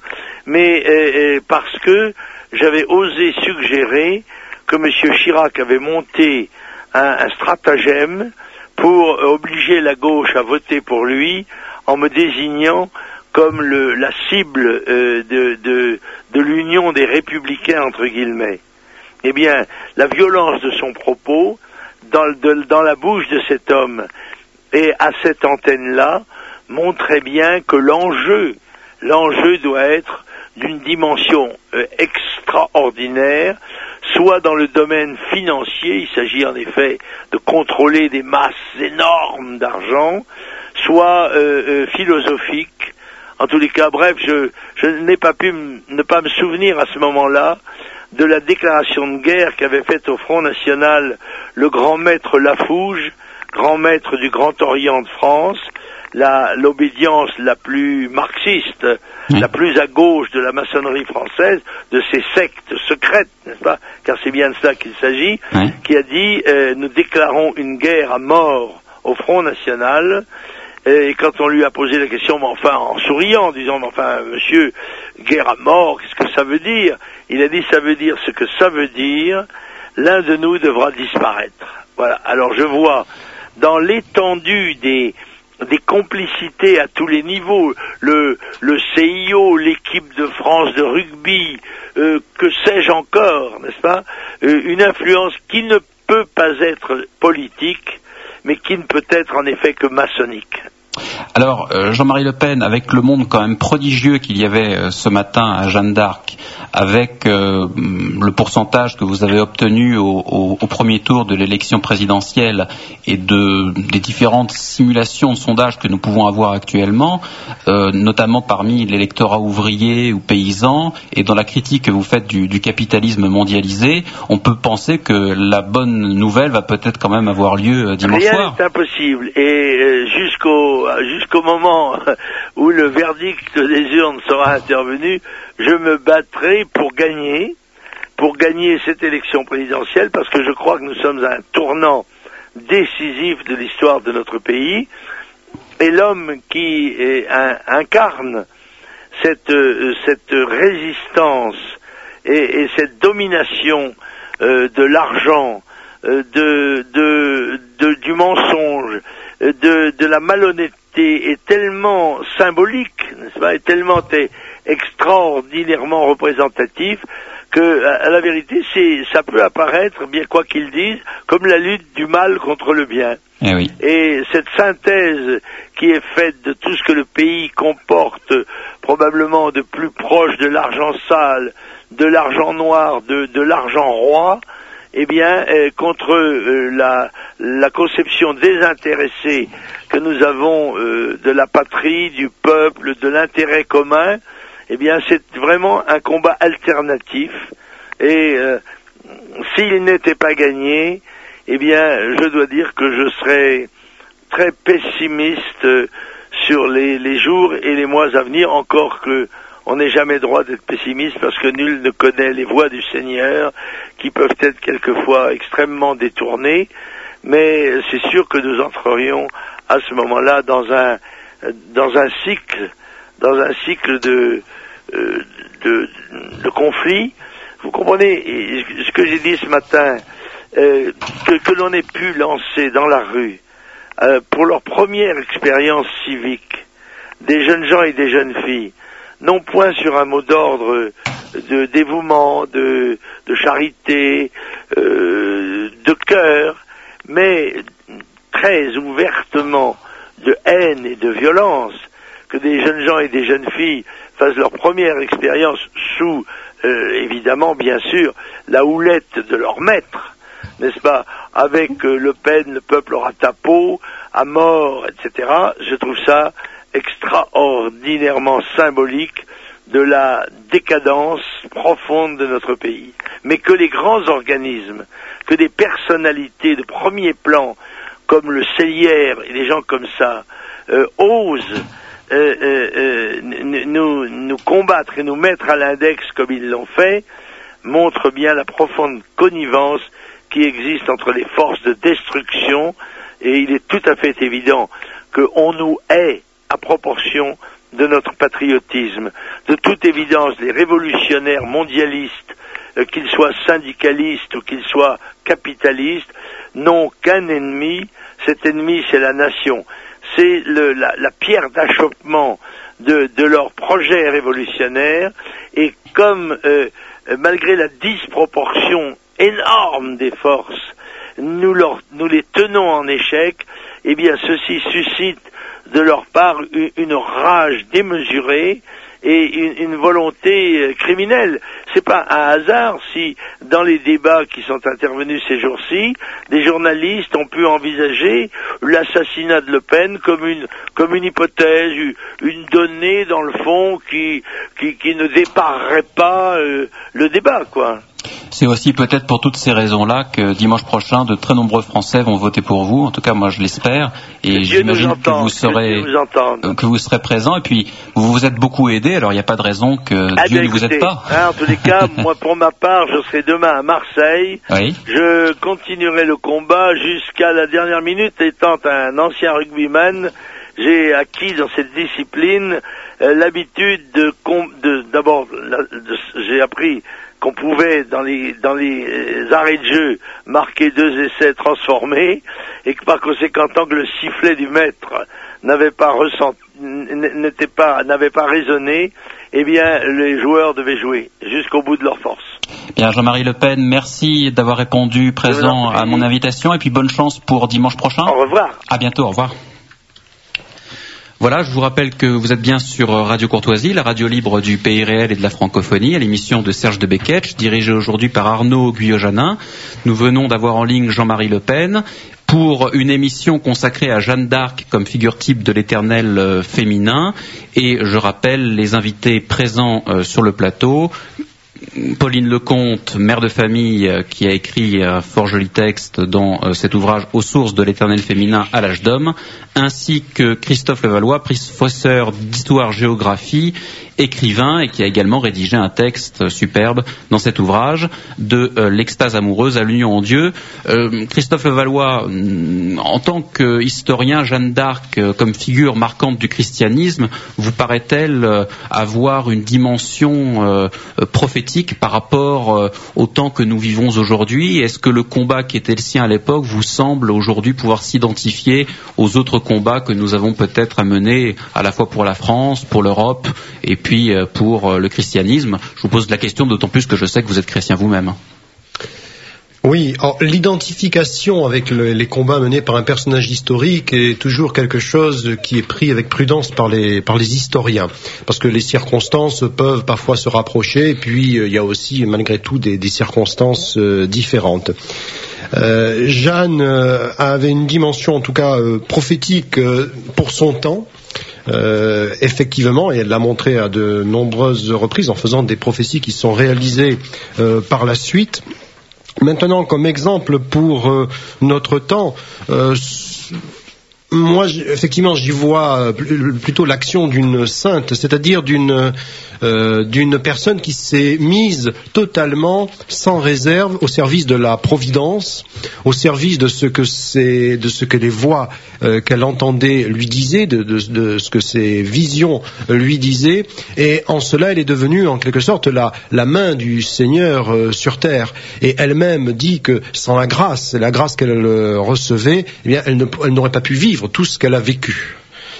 mais parce que j'avais osé suggérer que Monsieur Chirac avait monté un stratagème pour obliger la gauche à voter pour lui, en me désignant comme la cible de l'union des républicains, entre guillemets. Eh bien, la violence de son propos, dans la bouche de cet homme, et à cette antenne-là, montrait bien que l'enjeu doit être d'une dimension extraordinaire, soit dans le domaine financier, il s'agit en effet de contrôler des masses énormes d'argent, soit philosophique. En tous les cas, bref, je n'ai pas pu ne pas me souvenir à ce moment-là de la déclaration de guerre qu'avait faite au Front National le grand maître Lafouge, grand maître du Grand Orient de France, l'obédience la plus marxiste, la plus à gauche de la maçonnerie française, de ces sectes secrètes, n'est-ce pas, car c'est bien de cela qu'il s'agit, qui a dit nous déclarons une guerre à mort au Front National. Et quand on lui a posé la question, mais enfin en souriant, en disant, mais enfin monsieur, guerre à mort, qu'est-ce que ça veut dire? Il a dit, ça veut dire ce que ça veut dire, l'un de nous devra disparaître. Voilà, alors je vois dans l'étendue des complicités à tous les niveaux, le CIO, l'équipe de France de rugby, que sais-je encore, n'est-ce pas, une influence qui ne peut pas être politique, mais qui ne peut être en effet que maçonnique. Alors, Jean-Marie Le Pen, avec le monde quand même prodigieux qu'il y avait ce matin à Jeanne d'Arc, avec le pourcentage que vous avez obtenu au premier tour de l'élection présidentielle et des différentes simulations de sondages que nous pouvons avoir actuellement, notamment parmi l'électorat ouvrier ou paysan, et dans la critique que vous faites du capitalisme mondialisé, on peut penser que la bonne nouvelle va peut-être quand même avoir lieu dimanche soir. Rien n'est impossible, et jusqu'au moment où le verdict des urnes sera intervenu, je me battrai pour gagner cette élection présidentielle, parce que je crois que nous sommes à un tournant décisif de l'histoire de notre pays, et l'homme qui incarne cette résistance et cette domination de l'argent, du mensonge, de la malhonnêteté est tellement symbolique, n'est-ce pas, est tellement extraordinairement représentatif que, à la vérité, ça peut apparaître, bien quoi qu'il dise, comme la lutte du mal contre le bien. Eh oui. Et cette synthèse qui est faite de tout ce que le pays comporte, probablement de plus proche de l'argent sale, de l'argent noir, de l'argent roi, eh bien, contre la conception désintéressée que nous avons de la patrie, du peuple, de l'intérêt commun, eh bien, c'est vraiment un combat alternatif. Et s'il n'était pas gagné, eh bien, je dois dire que je serais très pessimiste sur les jours et les mois à venir, encore que on n'est jamais droit d'être pessimiste, parce que nul ne connaît les voies du Seigneur, qui peuvent être quelquefois extrêmement détournées, mais c'est sûr que nous entrerions à ce moment-là dans un cycle de conflit. Vous comprenez ce que j'ai dit ce matin, que l'on ait pu lancer dans la rue pour leur première expérience civique des jeunes gens et des jeunes filles, non point sur un mot d'ordre de dévouement, de charité, de cœur, mais très ouvertement de haine et de violence, que des jeunes gens et des jeunes filles fassent leur première expérience sous, évidemment, bien sûr, la houlette de leur maître, n'est-ce pas, avec Le Pen, le peuple aura ta peau, à mort, etc. Je trouve ça extraordinairement symbolique de la décadence profonde de notre pays. Mais que les grands organismes, que des personnalités de premier plan, comme le Cellière et des gens comme ça, osent nous combattre et nous mettre à l'index comme ils l'ont fait, montre bien la profonde connivence qui existe entre les forces de destruction, et il est tout à fait évident qu'on nous hait à proportion de notre patriotisme. De toute évidence, les révolutionnaires mondialistes, qu'ils soient syndicalistes ou qu'ils soient capitalistes, n'ont qu'un ennemi. Cet ennemi, c'est la nation. C'est la pierre d'achoppement de leur projet révolutionnaire, et comme malgré la disproportion énorme des forces, nous les tenons en échec, eh bien ceci suscite de leur part une rage démesurée et une volonté criminelle. C'est pas un hasard si, dans les débats qui sont intervenus ces jours-ci, des journalistes ont pu envisager l'assassinat de Le Pen comme une hypothèse, une donnée dans le fond qui ne déparerait pas le débat, quoi. C'est aussi peut-être pour toutes ces raisons-là que dimanche prochain, de très nombreux Français vont voter pour vous. En tout cas, moi, je l'espère. Et j'imagine que vous serez présent. Et puis, vous vous êtes beaucoup aidé. Alors, il n'y a pas de raison que Dieu ne vous aide pas. En tous les cas, moi, pour ma part, je serai demain à Marseille. Oui. Je continuerai le combat jusqu'à la dernière minute. Étant un ancien rugbyman, j'ai acquis dans cette discipline l'habitude d'abord, j'ai appris qu'on pouvait dans les arrêts de jeu marquer 2 essais transformés, et que par conséquent, tant que le sifflet du maître n'avait pas résonné, eh bien les joueurs devaient jouer jusqu'au bout de leur force. Bien, Jean-Marie Le Pen, merci d'avoir répondu présent à mon invitation, et puis bonne chance pour dimanche prochain. Au revoir. À bientôt, au revoir. Voilà, je vous rappelle que vous êtes bien sur Radio Courtoisie, la radio libre du pays réel et de la francophonie, à l'émission de Serge de Beketch, dirigée aujourd'hui par Arnaud Guyot-Janin. Nous venons d'avoir en ligne Jean-Marie Le Pen pour une émission consacrée à Jeanne d'Arc comme figure type de l'éternel féminin. Et je rappelle les invités présents sur le plateau: Pauline Lecomte, mère de famille, qui a écrit un fort joli texte dans cet ouvrage « Aux sources de l'éternel féminin à l'âge d'homme », ainsi que Christophe Levallois, professeur d'histoire-géographie, écrivain, et qui a également rédigé un texte superbe dans cet ouvrage de l'extase amoureuse à l'union en Dieu. Christophe Levallois, en tant qu'historien, Jeanne d'Arc, comme figure marquante du christianisme, vous paraît-elle avoir une dimension prophétique par rapport au temps que nous vivons aujourd'hui? Est-ce que le combat qui était le sien à l'époque vous semble aujourd'hui pouvoir s'identifier aux autres combats que nous avons peut-être à mener, à la fois pour la France, pour l'Europe et puis pour le christianisme? Je vous pose la question d'autant plus que je sais que vous êtes chrétien vous-même. Oui, l'identification avec les combats menés par un personnage historique est toujours quelque chose qui est pris avec prudence par les historiens, parce que les circonstances peuvent parfois se rapprocher, et puis il y a aussi malgré tout des circonstances différentes. Jeanne avait une dimension en tout cas prophétique pour son temps. Effectivement, et elle l'a montré à de nombreuses reprises en faisant des prophéties qui sont réalisées par la suite. Maintenant, comme exemple pour notre temps, moi, effectivement, j'y vois plutôt l'action d'une sainte, c'est-à-dire d'une personne qui s'est mise totalement, sans réserve, au service de la providence, au service de ce que les voix qu'elle entendait lui disaient, de ce que ses visions lui disaient, et en cela, elle est devenue en quelque sorte la main du Seigneur sur terre. Et elle-même dit que sans la grâce qu'elle recevait, eh bien, elle n'aurait pas pu vivre tout ce qu'elle a vécu.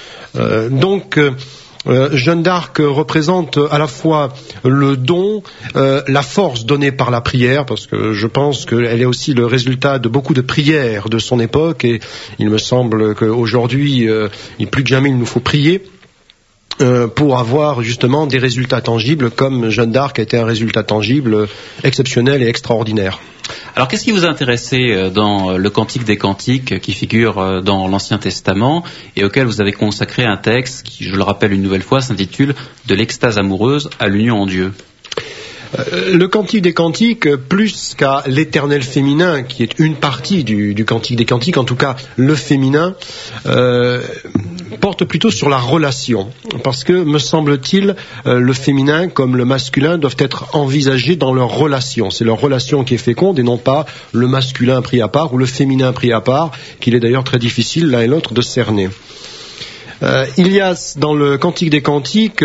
Jeanne d'Arc représente à la fois le don, la force donnée par la prière, parce que je pense qu'elle est aussi le résultat de beaucoup de prières de son époque, et il me semble qu'aujourd'hui, plus que jamais, il nous faut prier pour avoir justement des résultats tangibles, comme Jeanne d'Arc a été un résultat tangible, exceptionnel et extraordinaire. Alors, qu'est-ce qui vous a intéressé dans le Cantique des Cantiques qui figure dans l'Ancien Testament et auquel vous avez consacré un texte qui, je le rappelle une nouvelle fois, s'intitule « De l'extase amoureuse à l'union en Dieu ». Le Cantique des Cantiques, plus qu'à l'éternel féminin, qui est une partie du Cantique des Cantiques, en tout cas le féminin, porte plutôt sur la relation. Parce que, me semble-t-il, le féminin comme le masculin doivent être envisagés dans leur relation. C'est leur relation qui est féconde et non pas le masculin pris à part ou le féminin pris à part, qu'il est d'ailleurs très difficile l'un et l'autre de cerner. Il y a dans le Cantique des Cantiques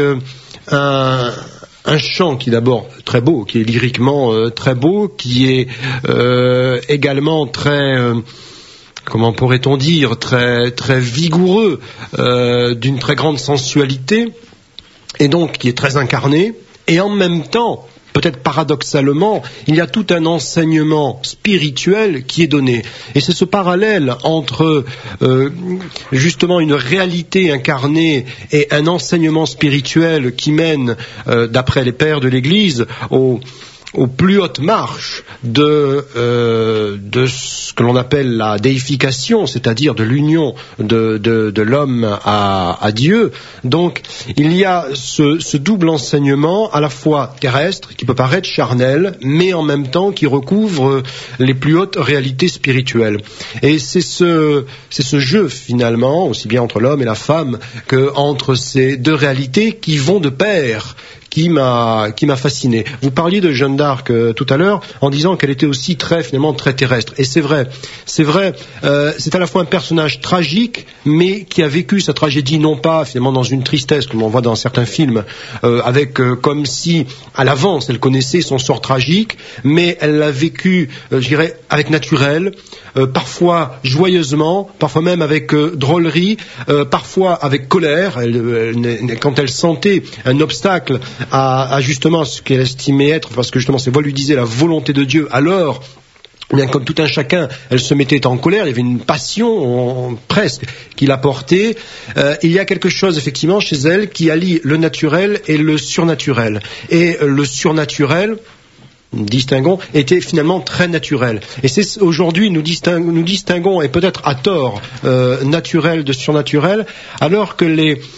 un chant qui est d'abord très beau, qui est lyriquement très beau, qui est également très, comment pourrait-on dire, très très vigoureux, d'une très grande sensualité, et donc qui est très incarné, et en même temps, peut-être paradoxalement, il y a tout un enseignement spirituel qui est donné. Et c'est ce parallèle entre justement une réalité incarnée et un enseignement spirituel qui mène, d'après les pères de l'Église, aux plus hautes marches de ce que l'on appelle la déification, c'est-à-dire de l'union de l'homme à Dieu. Donc, il y a ce double enseignement, à la fois terrestre, qui peut paraître charnel, mais en même temps qui recouvre les plus hautes réalités spirituelles. Et c'est ce jeu, finalement, aussi bien entre l'homme et la femme, que entre ces deux réalités qui vont de pair, qui m'a fasciné. Vous parliez de Jeanne d'Arc tout à l'heure en disant qu'elle était aussi finalement très terrestre. Et c'est vrai. C'est à la fois un personnage tragique, mais qui a vécu sa tragédie non pas finalement dans une tristesse comme on voit dans certains films, avec comme si à l'avance elle connaissait son sort tragique, mais elle l'a vécu, je dirais, avec naturel, parfois joyeusement, parfois même avec drôlerie, parfois avec colère. Quand elle sentait un obstacle à justement ce qu'elle estimait être, parce que justement ses voix lui disaient la volonté de Dieu, alors bien comme tout un chacun, elle se mettait en colère, il y avait une passion presque qui la portait. Il y a quelque chose effectivement chez elle qui allie le naturel et le surnaturel. Et le surnaturel, distinguons, était finalement très naturel. Et c'est aujourd'hui nous distinguons, et peut-être à tort, naturel de surnaturel, alors que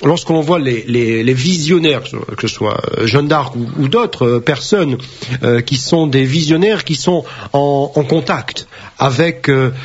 lorsque l'on voit les visionnaires, que ce soit Jeanne d'Arc ou d'autres personnes qui sont des visionnaires, qui sont en contact avec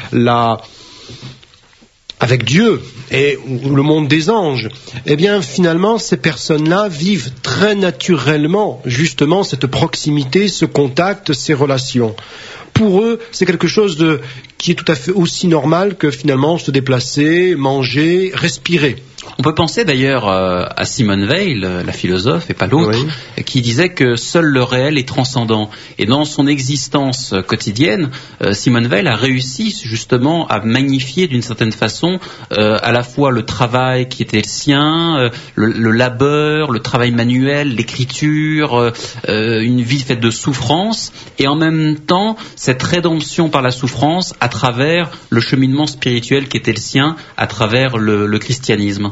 avec Dieu et le monde des anges, eh bien finalement ces personnes-là vivent très naturellement justement cette proximité, ce contact, ces relations. Pour eux, c'est quelque chose qui est tout à fait aussi normal que finalement se déplacer, manger, respirer. On peut penser d'ailleurs à Simone Weil, la philosophe et pas l'autre, oui, qui disait que seul le réel est transcendant. Et dans son existence quotidienne, Simone Weil a réussi justement à magnifier d'une certaine façon à la fois le travail qui était le sien, le labeur, le travail manuel, l'écriture, une vie faite de souffrance, et en même temps cette rédemption par la souffrance à travers le cheminement spirituel qui était le sien, à travers le christianisme.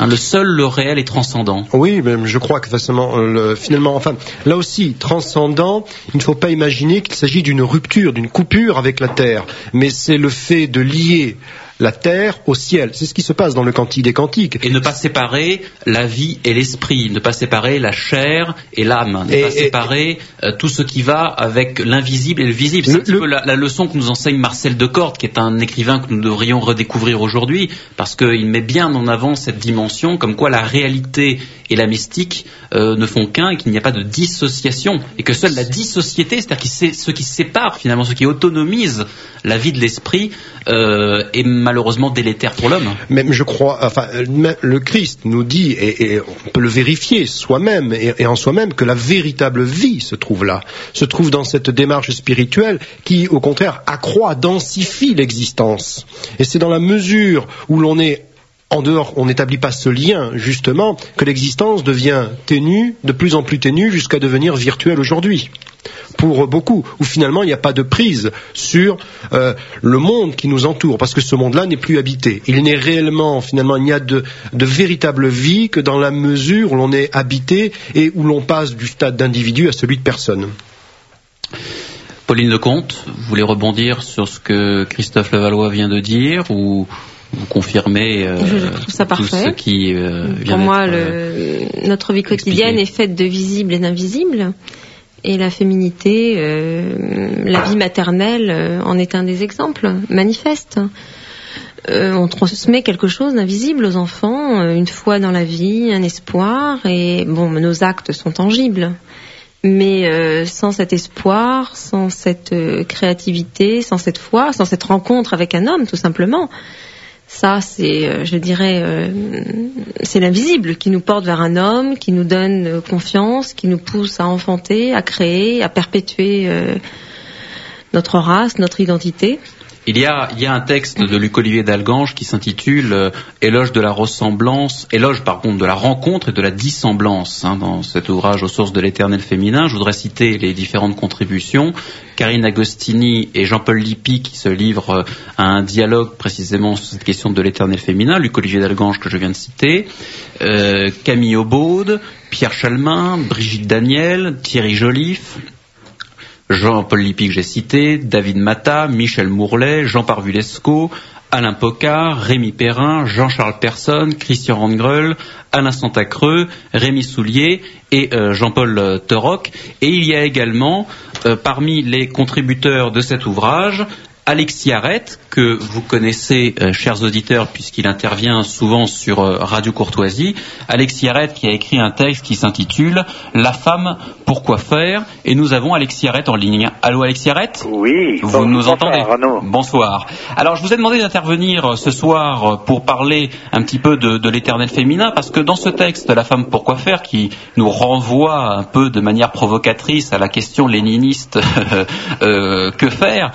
Le réel est transcendant. Oui, mais je crois que finalement, enfin, là aussi, transcendant, il ne faut pas imaginer qu'il s'agit d'une rupture, d'une coupure avec la terre, mais c'est le fait de lier la terre au ciel. C'est ce qui se passe dans le Cantique des Cantiques. Et ne pas séparer la vie et l'esprit, ne pas séparer la chair et l'âme, ne pas séparer tout ce qui va avec l'invisible et le visible. C'est un petit peu la leçon que nous enseigne Marcel Decorte, qui est un écrivain que nous devrions redécouvrir aujourd'hui, parce qu'il met bien en avant cette dimension, comme quoi la réalité et la mystique ne font qu'un, et qu'il n'y a pas de dissociation, et que seule la dissociété, c'est-à-dire ce qui sépare finalement, ce qui autonomise la vie de l'esprit, est malheureusement délétère pour l'homme. Même je crois, enfin, le Christ nous dit, et on peut le vérifier soi-même et en soi-même, que la véritable vie se trouve là, se trouve dans cette démarche spirituelle qui, au contraire, accroît, densifie l'existence. Et c'est dans la mesure où l'on est en dehors, on n'établit pas ce lien, justement, que l'existence devient ténue, de plus en plus ténue, jusqu'à devenir virtuelle aujourd'hui. Pour beaucoup, où finalement il n'y a pas de prise sur le monde qui nous entoure, parce que ce monde-là n'est plus habité. Il n'est réellement, finalement, il n'y a de véritable vie que dans la mesure où l'on est habité et où l'on passe du stade d'individu à celui de personne. Pauline Lecomte, vous voulez rebondir sur ce que Christophe Levallois vient de dire, ou vous confirmez je trouve ça parfait. Tout ce qui vient pour moi, notre vie quotidienne expliqué. est faite de visible et d'invisible. Et la féminité, la vie maternelle en est un des exemples manifestes. On transmet quelque chose d'invisible aux enfants, une foi dans la vie, un espoir, et bon, nos actes sont tangibles. Mais sans cet espoir, sans cette créativité, sans cette foi, sans cette rencontre avec un homme, tout simplement, ça, c'est, je dirais, c'est l'invisible qui nous porte vers un homme, qui nous donne confiance, qui nous pousse à enfanter, à créer, à perpétuer notre race, notre identité. Il y a un texte de Luc Olivier d'Algange qui s'intitule éloge de la rencontre et de la dissemblance, dans cet ouvrage aux sources de l'éternel féminin. Je voudrais citer les différentes contributions. Karine Agostini et Jean-Paul Lippi qui se livrent à un dialogue précisément sur cette question de l'éternel féminin. Luc Olivier d'Algange que je viens de citer. Camille Aubaude, Pierre Chalmin, Brigitte Daniel, Thierry Joliffe, Jean-Paul Lippi que j'ai cité, David Matta, Michel Mourlet, Jean Parvulesco, Alain Pocard, Rémi Perrin, Jean-Charles Persson, Christian Rangreul, Alain Santacreux, Rémi Soulier et Jean-Paul Teroc. Et il y a également, parmi les contributeurs de cet ouvrage, Alexis Arrête, que vous connaissez, chers auditeurs, puisqu'il intervient souvent sur Radio Courtoisie. Alexis Arrête qui a écrit un texte qui s'intitule « La femme, pourquoi faire ?» Et nous avons Alexis Arrête en ligne. Allô Alexis Arrête ? Oui. Vous nous entendez ? Arnaud. Bonsoir. Alors je vous ai demandé d'intervenir ce soir pour parler un petit peu de l'éternel féminin, parce que dans ce texte « La femme, pourquoi faire ?» qui nous renvoie un peu de manière provocatrice à la question léniniste que faire,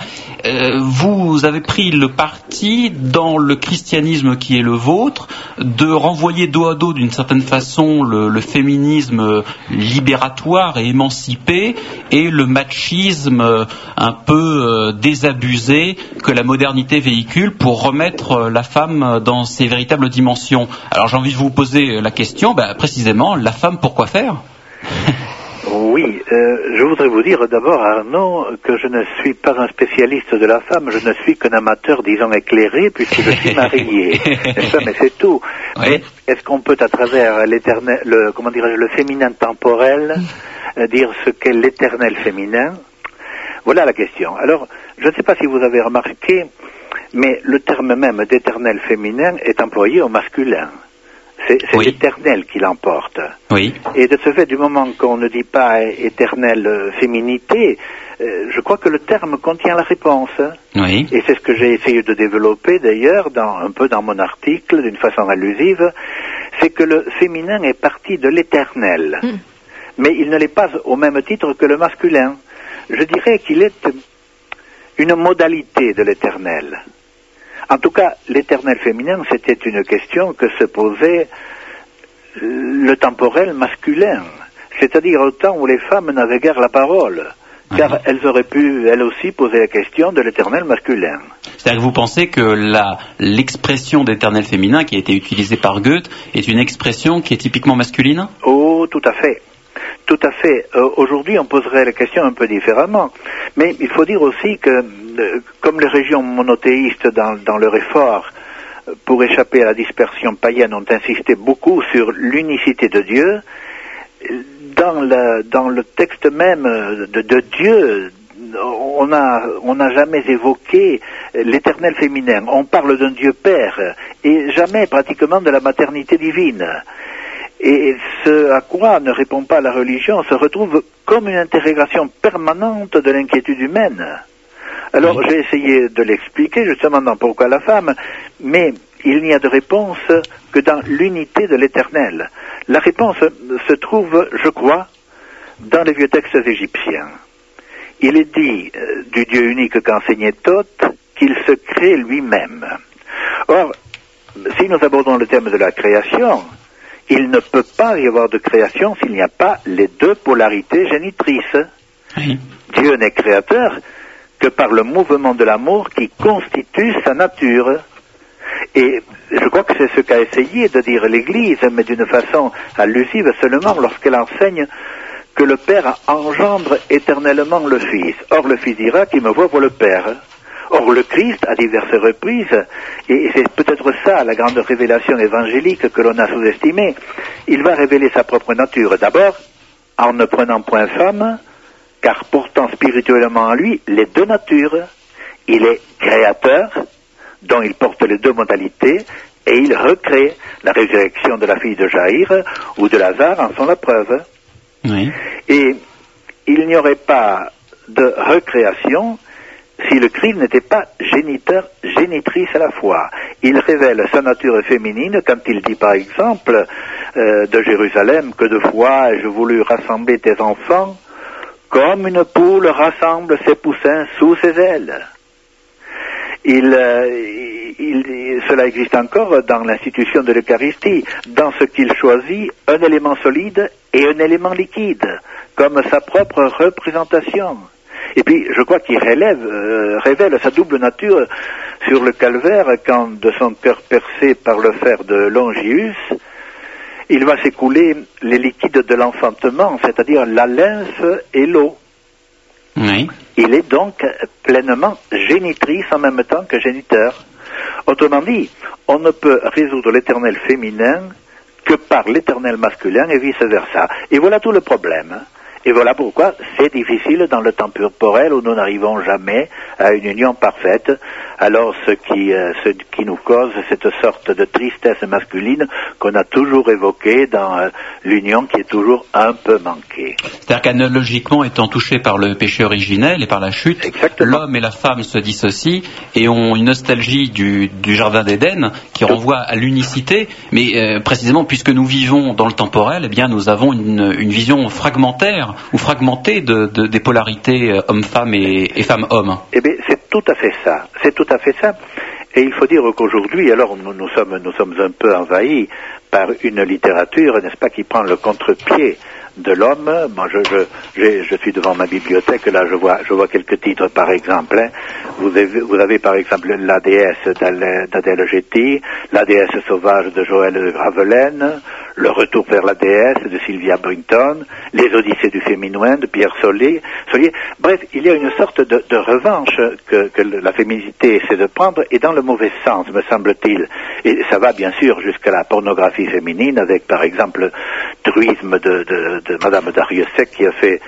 vous avez pris le parti, dans le christianisme qui est le vôtre, de renvoyer dos à dos d'une certaine façon le féminisme libératoire et émancipé et le machisme un peu désabusé que la modernité véhicule pour remettre la femme dans ses véritables dimensions. Alors j'ai envie de vous poser la question, précisément, la femme pourquoi faire ? Oui, je voudrais vous dire d'abord, Arnaud, que je ne suis pas un spécialiste de la femme, je ne suis qu'un amateur, disons, éclairé, puisque je suis marié. N'est-ce pas? Mais c'est tout. Oui. Mais est-ce qu'on peut, à travers l'éternel, le féminin temporel, dire ce qu'est l'éternel féminin? Voilà la question. Alors, je ne sais pas si vous avez remarqué, mais le terme même d'éternel féminin est employé au masculin. C'est oui. l'éternel qui l'emporte. Oui. Et de ce fait, du moment qu'on ne dit pas éternelle féminité, je crois que le terme contient la réponse. Oui. Et c'est ce que j'ai essayé de développer d'ailleurs, un peu dans mon article, d'une façon allusive, c'est que le féminin est parti de l'éternel. Mais il ne l'est pas au même titre que le masculin. Je dirais qu'il est une modalité de l'éternel. En tout cas, l'éternel féminin, c'était une question que se posait le temporel masculin, c'est-à-dire au temps où les femmes n'avaient guère la parole, car elles auraient pu, elles aussi, poser la question de l'éternel masculin. C'est-à-dire que vous pensez que l'expression d'éternel féminin qui a été utilisée par Goethe est une expression qui est typiquement masculine? Oh, tout à fait. Tout à fait. Aujourd'hui, on poserait la question un peu différemment. Mais il faut dire aussi que, comme les régions monothéistes dans leur effort pour échapper à la dispersion païenne ont insisté beaucoup sur l'unicité de Dieu, dans le texte même de Dieu, on n'a jamais évoqué l'éternel féminin. On parle d'un Dieu Père et jamais pratiquement de la maternité divine. Et ce à quoi ne répond pas la religion se retrouve comme une intégration permanente de l'inquiétude humaine. Alors j'ai essayé de l'expliquer justement dans Pourquoi la femme, mais il n'y a de réponse que dans l'unité de l'éternel. La réponse se trouve, je crois, dans les vieux textes égyptiens. Il est dit du Dieu unique qu'enseignait Thoth qu'il se crée lui-même. Or, si nous abordons le thème de la création, il ne peut pas y avoir de création s'il n'y a pas les deux polarités génitrices. Oui. Dieu n'est créateur que par le mouvement de l'amour qui constitue sa nature. Et je crois que c'est ce qu'a essayé de dire l'Église, mais d'une façon allusive seulement lorsqu'elle enseigne que le Père engendre éternellement le Fils. Or le Fils dira qui me voit voit le Père. Or le Christ, à diverses reprises, et c'est peut-être ça la grande révélation évangélique que l'on a sous-estimée, il va révéler sa propre nature. D'abord, en ne prenant point femme, car portant spirituellement en lui les deux natures. Il est créateur, dont il porte les deux modalités, et il recrée. La résurrection de la fille de Jaïr ou de Lazare en sont la preuve. Oui. Et il n'y aurait pas de recréation si le Christ n'était pas géniteur, génitrice à la fois. Il révèle sa nature féminine quand il dit par exemple de Jérusalem que de fois ai-je voulu rassembler tes enfants comme une poule rassemble ses poussins sous ses ailes. Cela existe encore dans l'institution de l'Eucharistie, dans ce qu'il choisit un élément solide et un élément liquide, comme sa propre représentation. Et puis, je crois qu'il révèle sa double nature sur le calvaire quand, de son cœur percé par le fer de Longius, il va s'écouler les liquides de l'enfantement, c'est-à-dire la lymphe et l'eau. Oui. Il est donc pleinement génitrice en même temps que géniteur. Autrement dit, on ne peut résoudre l'éternel féminin que par l'éternel masculin et vice-versa. Et voilà tout le problème. Et voilà pourquoi c'est difficile dans le temps temporel où nous n'arrivons jamais à une union parfaite. Alors ce qui nous cause cette sorte de tristesse masculine qu'on a toujours évoquée dans l'union qui est toujours un peu manquée. C'est-à-dire qu'analogiquement, étant touchés par le péché originel et par la chute, exactement, l'homme et la femme se dissocient et ont une nostalgie du jardin d'Éden qui renvoie à l'unicité. Mais précisément, puisque nous vivons dans le temporel, eh bien, nous avons une vision fragmentaire ou fragmentée des polarités homme-femme et femme-homme. Eh bien, c'est tout à fait ça. C'est tout à fait ça. Et il faut dire qu'aujourd'hui, alors nous sommes un peu envahis par une littérature, n'est-ce pas, qui prend le contre-pied de l'homme. Bon, je suis devant ma bibliothèque, là je vois quelques titres par exemple. Hein. Vous avez par exemple La déesse d'Adèle Getty, La déesse sauvage de Joël de Gravelaine, Le retour vers la déesse de Sylvia Brington, Les Odyssées du féminin de Pierre Solier. Bref, il y a une sorte de revanche que la féminité essaie de prendre, et dans le mauvais sens, me semble-t-il. Et ça va bien sûr jusqu'à la pornographie féminine, avec par exemple le truisme de Madame Darrieussecq qui a fait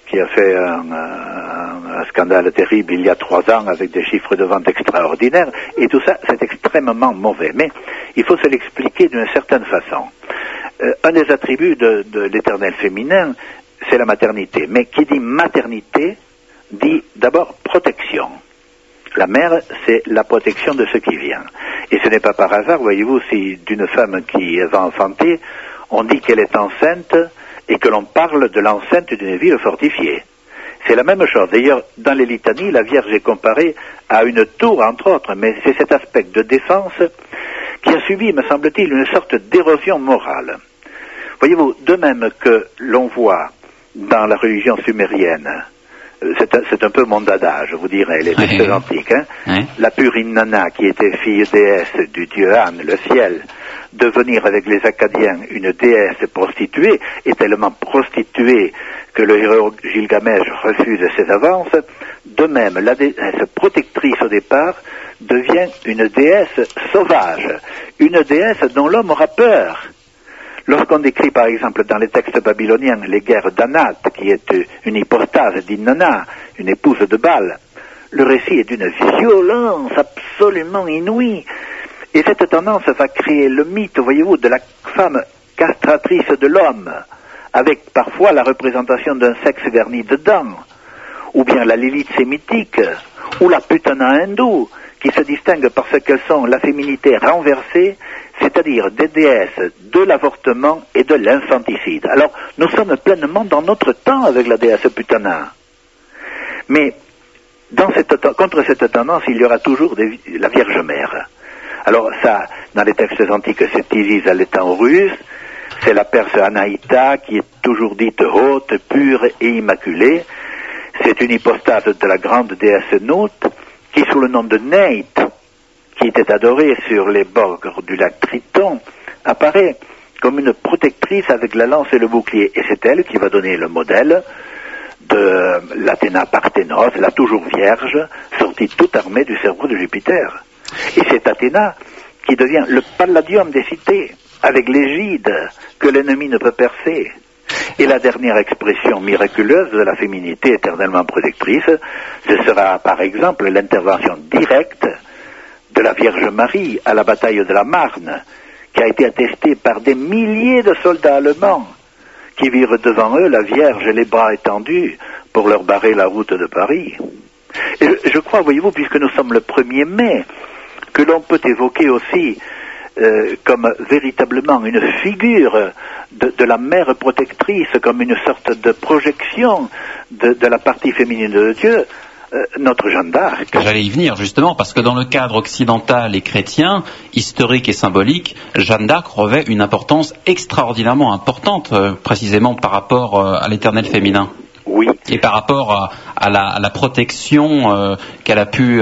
un scandale terrible il y a 3 ans avec des chiffres de vente extraordinaires, et tout ça c'est extrêmement mauvais. Mais il faut se l'expliquer d'une certaine façon. Un des attributs de l'éternel féminin, c'est la maternité. Mais qui dit maternité, dit d'abord protection. La mère, c'est la protection de ce qui vient. Et ce n'est pas par hasard, voyez-vous, si d'une femme qui va enfanter, on dit qu'elle est enceinte et que l'on parle de l'enceinte d'une ville fortifiée. C'est la même chose. D'ailleurs, dans les litanies, la Vierge est comparée à une tour, entre autres, mais c'est cet aspect de défense qui a subi, me semble-t-il, une sorte d'érosion morale. Voyez-vous, de même que l'on voit dans la religion sumérienne, c'est un peu mon dada, je vous dirais, les textes antiques, la Purine Nana, qui était fille déesse du dieu An, le ciel, devenir avec les Akkadiens une déesse prostituée, et tellement prostituée que le héros Gilgamesh refuse ses avances. De même, la déesse protectrice au départ devient une déesse sauvage, une déesse dont l'homme aura peur. Lorsqu'on décrit par exemple dans les textes babyloniens les guerres d'Anat, qui est une hypostase d'Inanna, une épouse de Baal, le récit est d'une violence absolument inouïe. Et cette tendance va créer le mythe, voyez-vous, de la femme castratrice de l'homme, avec parfois la représentation d'un sexe verni dedans, ou bien la Lilith sémitique, ou la putana hindoue, qui se distinguent parce qu'elles sont la féminité renversée, c'est-à-dire des déesses de l'avortement et de l'infanticide. Alors, nous sommes pleinement dans notre temps avec la déesse Putana. Mais, contre cette tendance, il y aura toujours la Vierge Mère. Alors ça, dans les textes antiques, c'est Isis à l'étang russe, c'est la Perse Anaïta qui est toujours dite haute, pure et immaculée. C'est une hypostase de la grande déesse Nout, qui sous le nom de Neit, qui était adorée sur les bords du lac Triton, apparaît comme une protectrice avec la lance et le bouclier. Et c'est elle qui va donner le modèle de l'Athéna Parthénos, la toujours vierge, sortie toute armée du cerveau de Jupiter. Et c'est Athéna qui devient le palladium des cités, avec l'égide que l'ennemi ne peut percer. Et la dernière expression miraculeuse de la féminité éternellement protectrice, ce sera par exemple l'intervention directe de la Vierge Marie à la bataille de la Marne, qui a été attestée par des milliers de soldats allemands qui virent devant eux la Vierge les bras étendus pour leur barrer la route de Paris. Et je crois, voyez-vous, puisque nous sommes le 1er mai, que l'on peut évoquer aussi comme véritablement une figure de la mère protectrice, comme une sorte de projection de la partie féminine de Dieu, notre Jeanne d'Arc. J'allais y venir justement, parce que dans le cadre occidental et chrétien, historique et symbolique, Jeanne d'Arc revêt une importance extraordinairement importante, précisément par rapport à l'éternel féminin. Oui. Et par rapport à la protection qu'elle a pu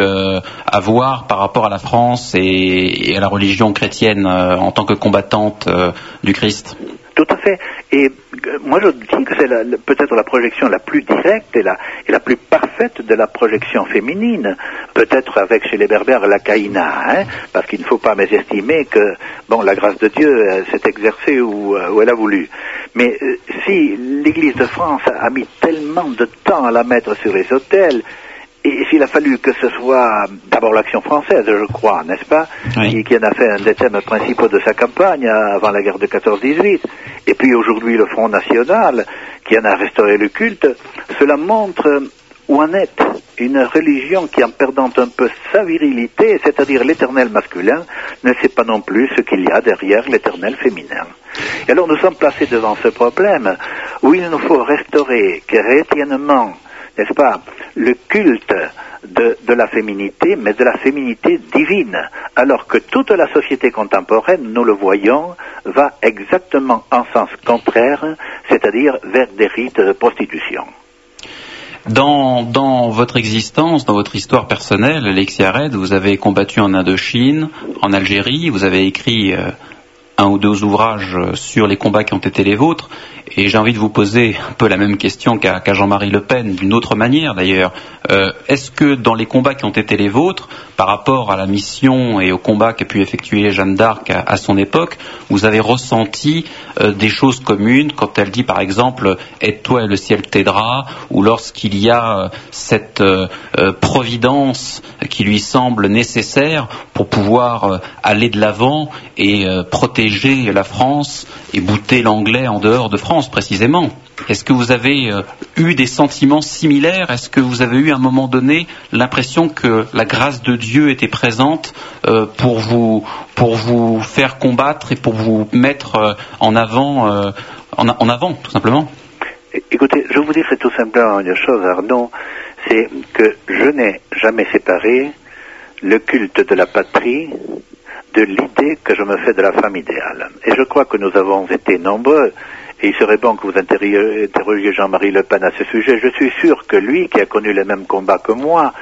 avoir par rapport à la France et à la religion chrétienne en tant que combattante du Christ. Tout à fait. Et moi je dis que c'est peut-être la projection la plus directe et la plus parfaite de la projection féminine. Peut-être avec chez les Berbères la Caïna, parce qu'il ne faut pas mésestimer que la grâce de Dieu s'est exercée où elle a voulu. Mais si l'Église de France a mis tellement de temps à la mettre sur les autels, et s'il a fallu que ce soit d'abord l'Action française, je crois, n'est-ce pas, oui, qui en a fait un des thèmes principaux de sa campagne avant la guerre de 14-18, et puis aujourd'hui le Front National, qui en a restauré le culte, cela montre où en est une religion qui, en perdant un peu sa virilité, c'est-à-dire l'éternel masculin, ne sait pas non plus ce qu'il y a derrière l'éternel féminin. Et alors nous sommes placés devant ce problème où il nous faut restaurer chrétiennement, n'est-ce pas, le culte de la féminité, mais de la féminité divine, alors que toute la société contemporaine, nous le voyons, va exactement en sens contraire, c'est-à-dire vers des rites de prostitution. Dans votre existence, dans votre histoire personnelle, Alexis Arède, vous avez combattu en Indochine, en Algérie, vous avez écrit un ou deux ouvrages sur les combats qui ont été les vôtres. Et j'ai envie de vous poser un peu la même question qu'à Jean-Marie Le Pen, d'une autre manière d'ailleurs. Est-ce que dans les combats qui ont été les vôtres, par rapport à la mission et au combat qu'a pu effectuer Jeanne d'Arc à son époque, vous avez ressenti des choses communes quand elle dit par exemple « Aide-toi et le ciel t'aidera » ou lorsqu'il y a cette providence qui lui semble nécessaire pour pouvoir aller de l'avant et protéger la France et bouter l'anglais en dehors de France précisément. Est-ce que vous avez eu des sentiments similaires? Est-ce que vous avez eu à un moment donné l'impression que la grâce de Dieu était présente pour vous faire combattre et pour vous mettre en avant, tout simplement? Écoutez, je vous dirai tout simplement une chose, Arnaud, c'est que je n'ai jamais séparé le culte de la patrie de l'idée que je me fais de la femme idéale. Et je crois que nous avons été nombreux, et il serait bon que vous interrogiez Jean-Marie Le Pen à ce sujet. Je suis sûr que lui, qui a connu les mêmes combats que moi,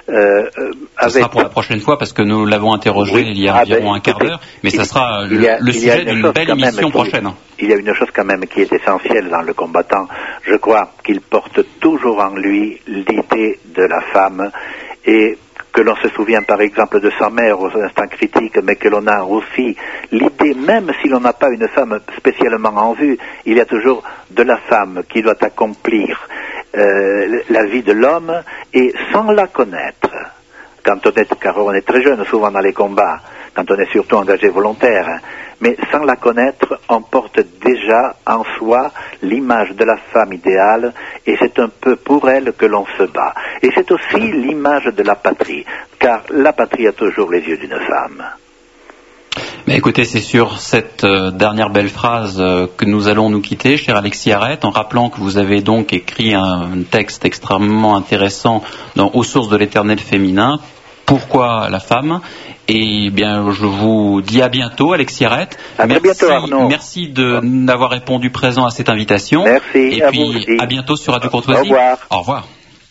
ça sera pour la prochaine fois, parce que nous l'avons interrogé il y a environ un quart d'heure, mais ça sera le sujet d'une belle émission prochaine. Il y a une chose quand même qui est essentielle dans le combattant. Je crois qu'il porte toujours en lui l'idée de la femme, et que l'on se souvient par exemple de sa mère aux instants critiques, mais que l'on a aussi l'idée, même si l'on n'a pas une femme spécialement en vue, il y a toujours de la femme qui doit accomplir la vie de l'homme, et sans la connaître, car on est très jeune souvent dans les combats, quand on est surtout engagé volontaire, mais sans la connaître, on porte déjà en soi l'image de la femme idéale, et c'est un peu pour elle que l'on se bat. Et c'est aussi l'image de la patrie, car la patrie a toujours les yeux d'une femme. Mais écoutez, c'est sur cette dernière belle phrase que nous allons nous quitter, cher Alexis Arrête, en rappelant que vous avez donc écrit un texte extrêmement intéressant dans Aux sources de l'éternel féminin. Pourquoi la femme? Et bien, je vous dis à bientôt, Alexis Arrête. Merci, bientôt, Arnaud. Merci d'avoir répondu présent à cette invitation. Merci. Et puis, à bientôt sur Radio Courtoisie. Au revoir. Au revoir.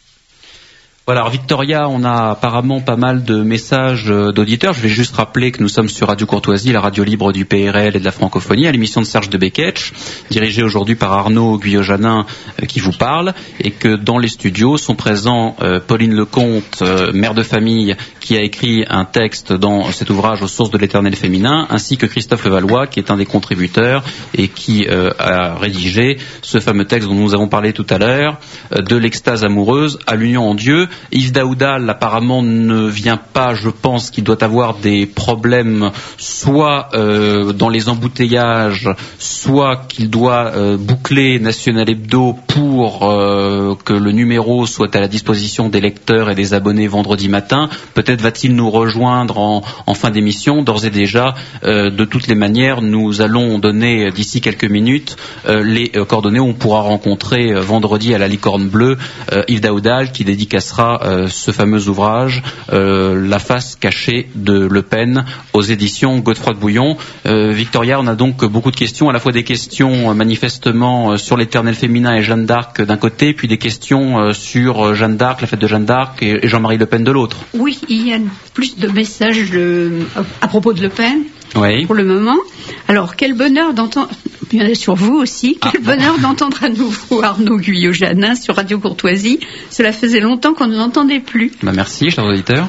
Voilà, alors Victoria, on a apparemment pas mal de messages d'auditeurs. Je vais juste rappeler que nous sommes sur Radio Courtoisie, la radio libre du PRL et de la francophonie, à l'émission de Serge de Beketch, dirigée aujourd'hui par Arnaud Guyot-Janin qui vous parle, et que dans les studios sont présents Pauline Lecomte, mère de famille, qui a écrit un texte dans cet ouvrage Aux sources de l'éternel féminin, ainsi que Christophe Levallois, qui est un des contributeurs et qui a rédigé ce fameux texte dont nous avons parlé tout à l'heure, de l'extase amoureuse à l'union en Dieu. Yves Daoudal apparemment ne vient pas, je pense qu'il doit avoir des problèmes soit dans les embouteillages, soit qu'il doit boucler National Hebdo pour que le numéro soit à la disposition des lecteurs et des abonnés vendredi matin. Peut-être va-t-il nous rejoindre en fin d'émission. D'ores et déjà, de toutes les manières, nous allons donner d'ici quelques minutes les coordonnées où on pourra rencontrer vendredi à la Licorne Bleue Yves Daoudal, qui dédicacera ce fameux ouvrage La face cachée de Le Pen aux éditions Godefroy de Bouillon. Victoria, on a donc beaucoup de questions, à la fois des questions manifestement sur l'éternel féminin et Jeanne d'Arc d'un côté, puis des questions sur Jeanne d'Arc, la fête de Jeanne d'Arc et Jean-Marie Le Pen de l'autre. Oui, il y a plus de messages à propos de Le Pen. Oui. Pour le moment. Alors, quel bonheur d'entendre, bien sur vous aussi, quel bonheur d'entendre à nouveau Arnaud Guyot-Janin sur Radio Courtoisie. Cela faisait longtemps qu'on ne l'entendait plus. Merci, chers auditeurs.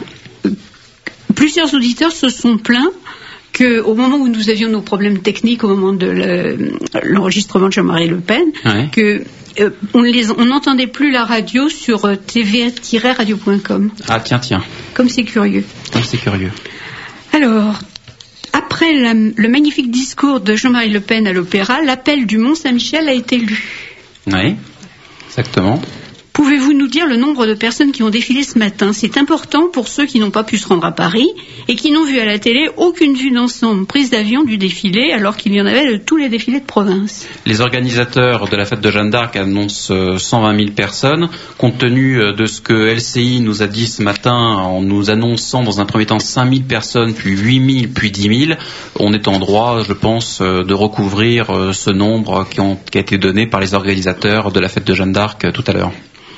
Plusieurs auditeurs se sont plaints qu'au moment où nous avions nos problèmes techniques, au moment de l'enregistrement de Jean-Marie Le Pen, que on n'entendait plus la radio sur tv-radio.com. Ah tiens. Comme c'est curieux. Alors, après le magnifique discours de Jean-Marie Le Pen à l'Opéra, l'appel du Mont-Saint-Michel a été lu. Oui, exactement. Pouvez-vous nous dire le nombre de personnes qui ont défilé ce matin? C'est important pour ceux qui n'ont pas pu se rendre à Paris et qui n'ont vu à la télé aucune vue d'ensemble prise d'avion du défilé, alors qu'il y en avait de tous les défilés de province. Les organisateurs de la fête de Jeanne d'Arc annoncent 120 000 personnes. Compte tenu de ce que LCI nous a dit ce matin en nous annonçant dans un premier temps 5 000 personnes, puis 8 000, puis 10 000, on est en droit, je pense, de recouvrir ce nombre qui a été donné par les organisateurs de la fête de Jeanne d'Arc tout à l'heure.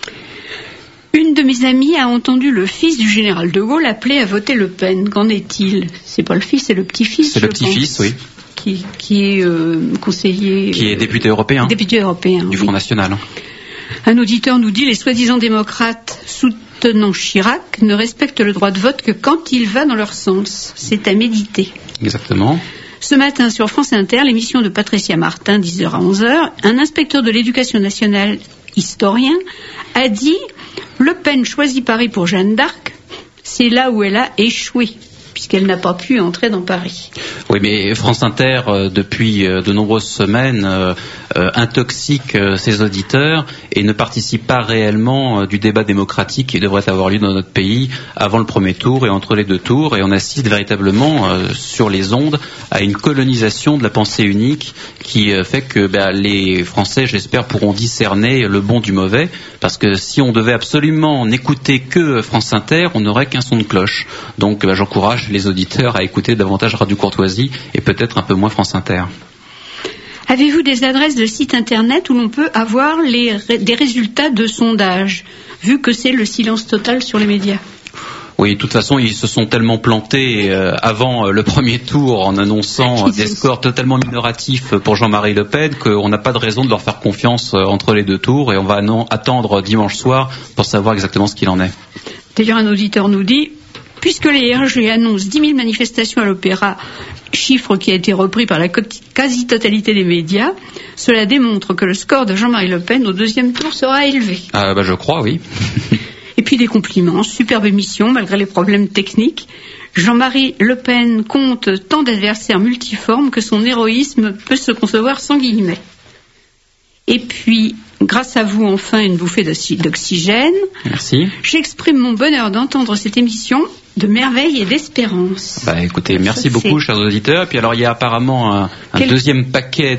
Une de mes amies a entendu le fils du général de Gaulle appeler à voter Le Pen. Qu'en est-il? C'est pas le fils, c'est le petit-fils. C'est le petit-fils, oui. qui est conseiller... Qui est député européen. Député européen, du Front National. Un auditeur nous dit, les soi-disant démocrates soutenant Chirac ne respectent le droit de vote que quand il va dans leur sens. C'est à méditer. Exactement. Ce matin, sur France Inter, l'émission de Patricia Martin, 10h à 11h, un inspecteur de l'éducation nationale, historien, a dit « Le Pen choisit Paris pour Jeanne d'Arc, c'est là où elle a échoué ». Puisqu'elle n'a pas pu entrer dans Paris. Oui, mais France Inter, depuis de nombreuses semaines, intoxique ses auditeurs et ne participe pas réellement du débat démocratique qui devrait avoir lieu dans notre pays avant le premier tour et entre les deux tours. Et on assiste véritablement sur les ondes à une colonisation de la pensée unique qui fait que les Français, j'espère, pourront discerner le bon du mauvais. Parce que si on devait absolument n'écouter que France Inter, on n'aurait qu'un son de cloche. Donc j'encourage les auditeurs à écouter davantage Radio Courtoisie et peut-être un peu moins France Inter. Avez-vous des adresses de sites internet où l'on peut avoir des résultats de sondage, vu que c'est le silence total sur les médias? Oui, de toute façon, ils se sont tellement plantés avant le premier tour en annonçant des scores totalement minoratifs pour Jean-Marie Le Pen qu'on n'a pas de raison de leur faire confiance entre les deux tours et on va attendre dimanche soir pour savoir exactement ce qu'il en est. D'ailleurs, un auditeur nous dit, puisque les RG annoncent 10 000 manifestations à l'Opéra, chiffre qui a été repris par la quasi-totalité des médias, cela démontre que le score de Jean-Marie Le Pen au deuxième tour sera élevé. Je crois, oui. Et puis des compliments, superbe émission malgré les problèmes techniques. Jean-Marie Le Pen compte tant d'adversaires multiformes que son héroïsme peut se concevoir sans guillemets. Et puis, grâce à vous, enfin, une bouffée d'oxygène. Merci. J'exprime mon bonheur d'entendre cette émission de merveille et d'espérance. Écoutez, merci beaucoup, chers auditeurs. Et puis alors, il y a apparemment un deuxième paquet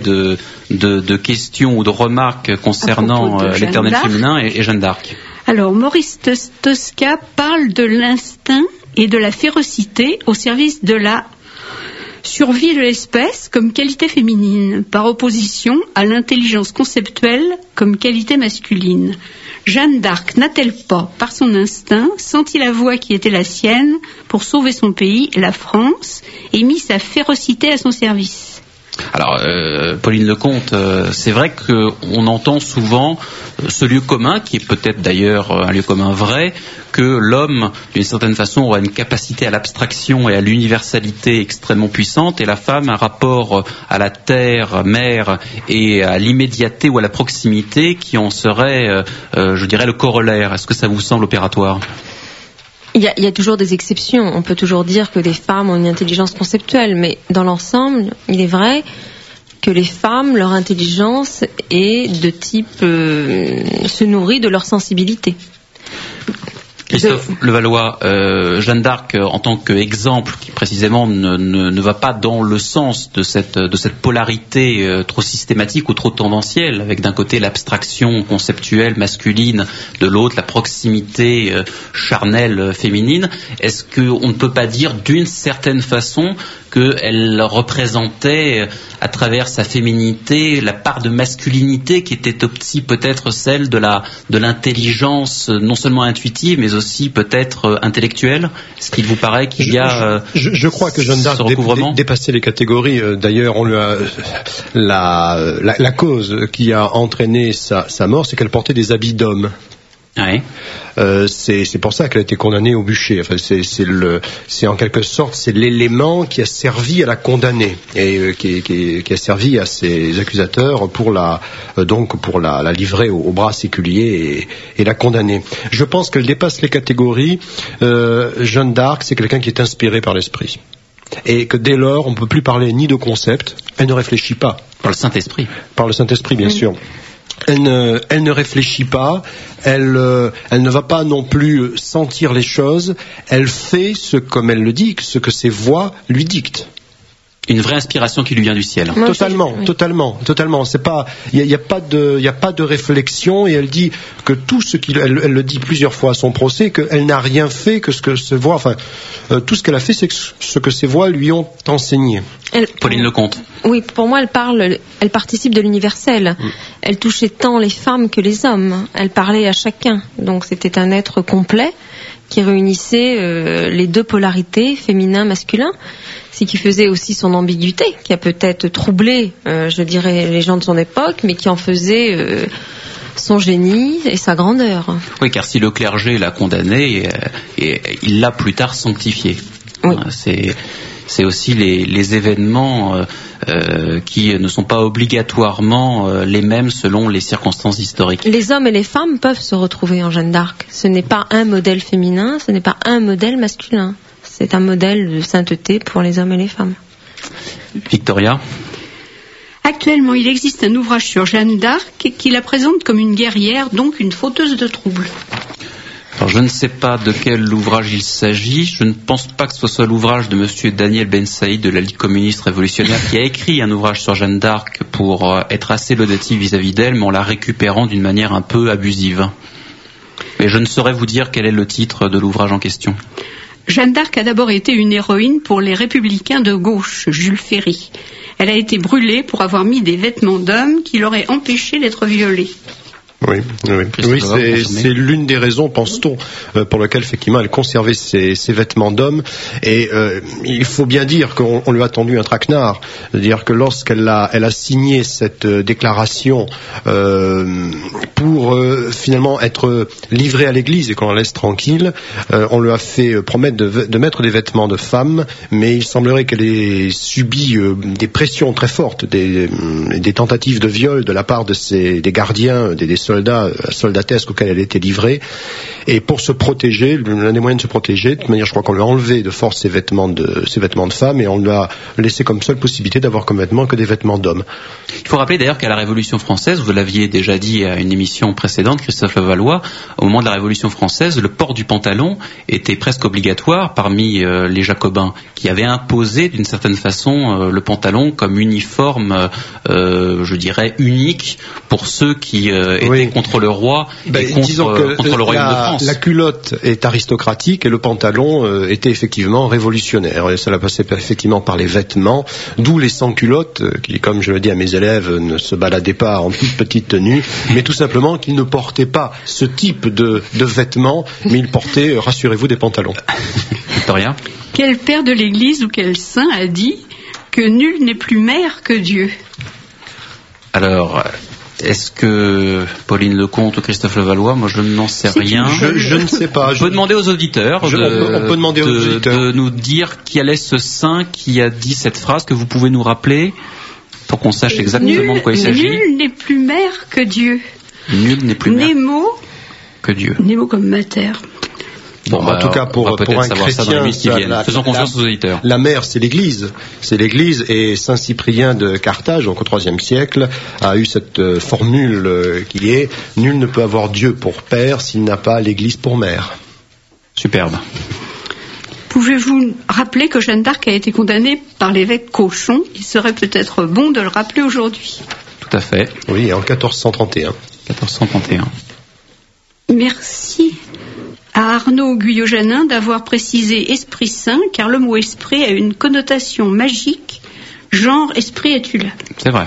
de questions ou de remarques concernant l'éternel féminin et Jeanne d'Arc. Alors, Maurice Tosca parle de l'instinct et de la férocité au service de la survie de l'espèce comme qualité féminine, par opposition à l'intelligence conceptuelle comme qualité masculine. Jeanne d'Arc n'a-t-elle pas, par son instinct, senti la voie qui était la sienne pour sauver son pays, la France, et mis sa férocité à son service ? Alors, Pauline Lecomte, c'est vrai qu'on entend souvent ce lieu commun, qui est peut-être d'ailleurs un lieu commun vrai, que l'homme, d'une certaine façon, aura une capacité à l'abstraction et à l'universalité extrêmement puissante, et la femme un rapport à la terre, mère, et à l'immédiateté ou à la proximité qui en serait, je dirais, le corollaire. Est-ce que ça vous semble opératoire ? Il y a toujours des exceptions. On peut toujours dire que les femmes ont une intelligence conceptuelle, mais dans l'ensemble, il est vrai que les femmes, leur intelligence est de type se nourrit de leur sensibilité. Christophe Levallois, Jeanne d'Arc en tant qu'exemple qui précisément ne va pas dans le sens de cette polarité trop systématique ou trop tendancielle, avec d'un côté l'abstraction conceptuelle masculine, de l'autre la proximité charnelle féminine. Est-ce qu'on ne peut pas dire d'une certaine façon qu'elle représentait à travers sa féminité la part de masculinité qui était aussi peut-être celle de l'intelligence non seulement intuitive mais aussi peut-être intellectuelle? Est-ce qu'il vous paraît qu'il y a je crois que Jeanne d'Arc dépassait les catégories. D'ailleurs, on lui a la cause qui a entraîné sa mort, c'est qu'elle portait des habits d'homme. Ouais. C'est pour ça qu'elle a été condamnée au bûcher. Enfin, c'est en quelque sorte c'est l'élément qui a servi à la condamner et qui a servi à ses accusateurs pour la livrer au bras séculier et la condamner. Je pense qu'elle dépasse les catégories. Jeanne d'Arc, c'est quelqu'un qui est inspiré par l'esprit. Et que dès lors, on ne peut plus parler ni de concept. Elle ne réfléchit pas. Par le Saint-Esprit. Par le Saint-Esprit, bien sûr. Elle ne réfléchit pas, elle ne va pas non plus sentir les choses, elle fait comme elle le dit, ce que ses voix lui dictent. Une vraie inspiration qui lui vient du ciel. Totalement. C'est pas, il y a pas de réflexion, et elle dit que tout ce elle le dit plusieurs fois à son procès, qu'elle n'a rien fait que ce que ses voix, tout ce qu'elle a fait, c'est ce que ses voix lui ont enseigné. Pauline Lecomte. Oui, pour moi, elle participe de l'universel. Elle touchait tant les femmes que les hommes. Elle parlait à chacun. Donc c'était un être complet qui réunissait les deux polarités, féminin-masculin, ce qui faisait aussi son ambiguïté, qui a peut-être troublé, je dirais, les gens de son époque, mais qui en faisait son génie et sa grandeur. Oui, car si le clergé l'a condamné, il l'a plus tard sanctifié. Oui. C'est aussi les événements qui ne sont pas obligatoirement les mêmes selon les circonstances historiques. Les hommes et les femmes peuvent se retrouver en Jeanne d'Arc. Ce n'est pas un modèle féminin, ce n'est pas un modèle masculin. C'est un modèle de sainteté pour les hommes et les femmes. Victoria ? Actuellement, il existe un ouvrage sur Jeanne d'Arc qui la présente comme une guerrière, donc une fauteuse de troubles. Alors, je ne sais pas de quel ouvrage il s'agit. Je ne pense pas que ce soit l'ouvrage de monsieur Daniel Ben Saïd de la Ligue communiste révolutionnaire qui a écrit un ouvrage sur Jeanne d'Arc pour être assez laudatif vis-à-vis d'elle, mais en la récupérant d'une manière un peu abusive. Mais je ne saurais vous dire quel est le titre de l'ouvrage en question. Jeanne d'Arc a d'abord été une héroïne pour les républicains de gauche, Jules Ferry. Elle a été brûlée pour avoir mis des vêtements d'homme qui l'auraient empêché d'être violée. Oui, c'est l'une des raisons, pense-t-on, pour laquelle effectivement elle conservait ses vêtements d'homme. Et il faut bien dire qu'on lui a tendu un traquenard, c'est-à-dire que lorsqu'elle a signé cette déclaration pour finalement être livrée à l'Église et qu'on la laisse tranquille, on lui a fait promettre de mettre des vêtements de femme, mais il semblerait qu'elle ait subi des pressions très fortes, des tentatives de viol de la part des gardiens, des soldatesques auxquels elle était livrée, et pour se protéger, l'un des moyens de se protéger, de toute manière je crois qu'on lui a enlevé de force ses vêtements de femme, et on lui a laissé comme seule possibilité d'avoir comme vêtements que des vêtements d'homme. Il faut rappeler d'ailleurs qu'à la Révolution française, vous l'aviez déjà dit à une émission précédente, Christophe Levallois, au moment de la Révolution française, le port du pantalon était presque obligatoire parmi les Jacobins, qui avaient imposé d'une certaine façon le pantalon comme uniforme, je dirais, unique pour ceux qui étaient contre le roi et contre le royaume de France. La culotte est aristocratique et le pantalon était effectivement révolutionnaire. Et cela passait effectivement par les vêtements, d'où les sans-culottes qui, comme je le dis à mes élèves, ne se baladaient pas en toute petite tenue, mais tout simplement qu'ils ne portaient pas ce type de vêtements, mais ils portaient, rassurez-vous, des pantalons. Victoria ? Quel père de l'Église ou quel saint a dit que nul n'est plus maire que Dieu ? Alors, est-ce que Pauline Lecomte ou Christophe Levallois, moi je n'en sais rien. Je ne sais pas. On peut demander aux auditeurs de nous dire quel est ce saint qui a dit cette phrase que vous pouvez nous rappeler pour qu'on sache exactement de quoi il s'agit. Nul n'est plus maire que Dieu. Nul n'est plus maire Nemo que Dieu. Nemo comme mater. Bon, en tout cas, pour un chrétien, faisons confiance aux auditeurs. La mère, c'est l'Église. C'est l'Église, et Saint Cyprien de Carthage, donc au IIIe siècle, a eu cette formule qui est « Nul ne peut avoir Dieu pour père s'il n'a pas l'Église pour mère ». Superbe. Pouvez-vous rappeler que Jeanne d'Arc a été condamnée par l'évêque Cauchon ? Il serait peut-être bon de le rappeler aujourd'hui. Tout à fait. Oui, en 1431. 1431. Merci à Arnaud Guyot-Janin d'avoir précisé Esprit Saint, car le mot esprit a une connotation magique, genre esprit es-tu là ? C'est vrai.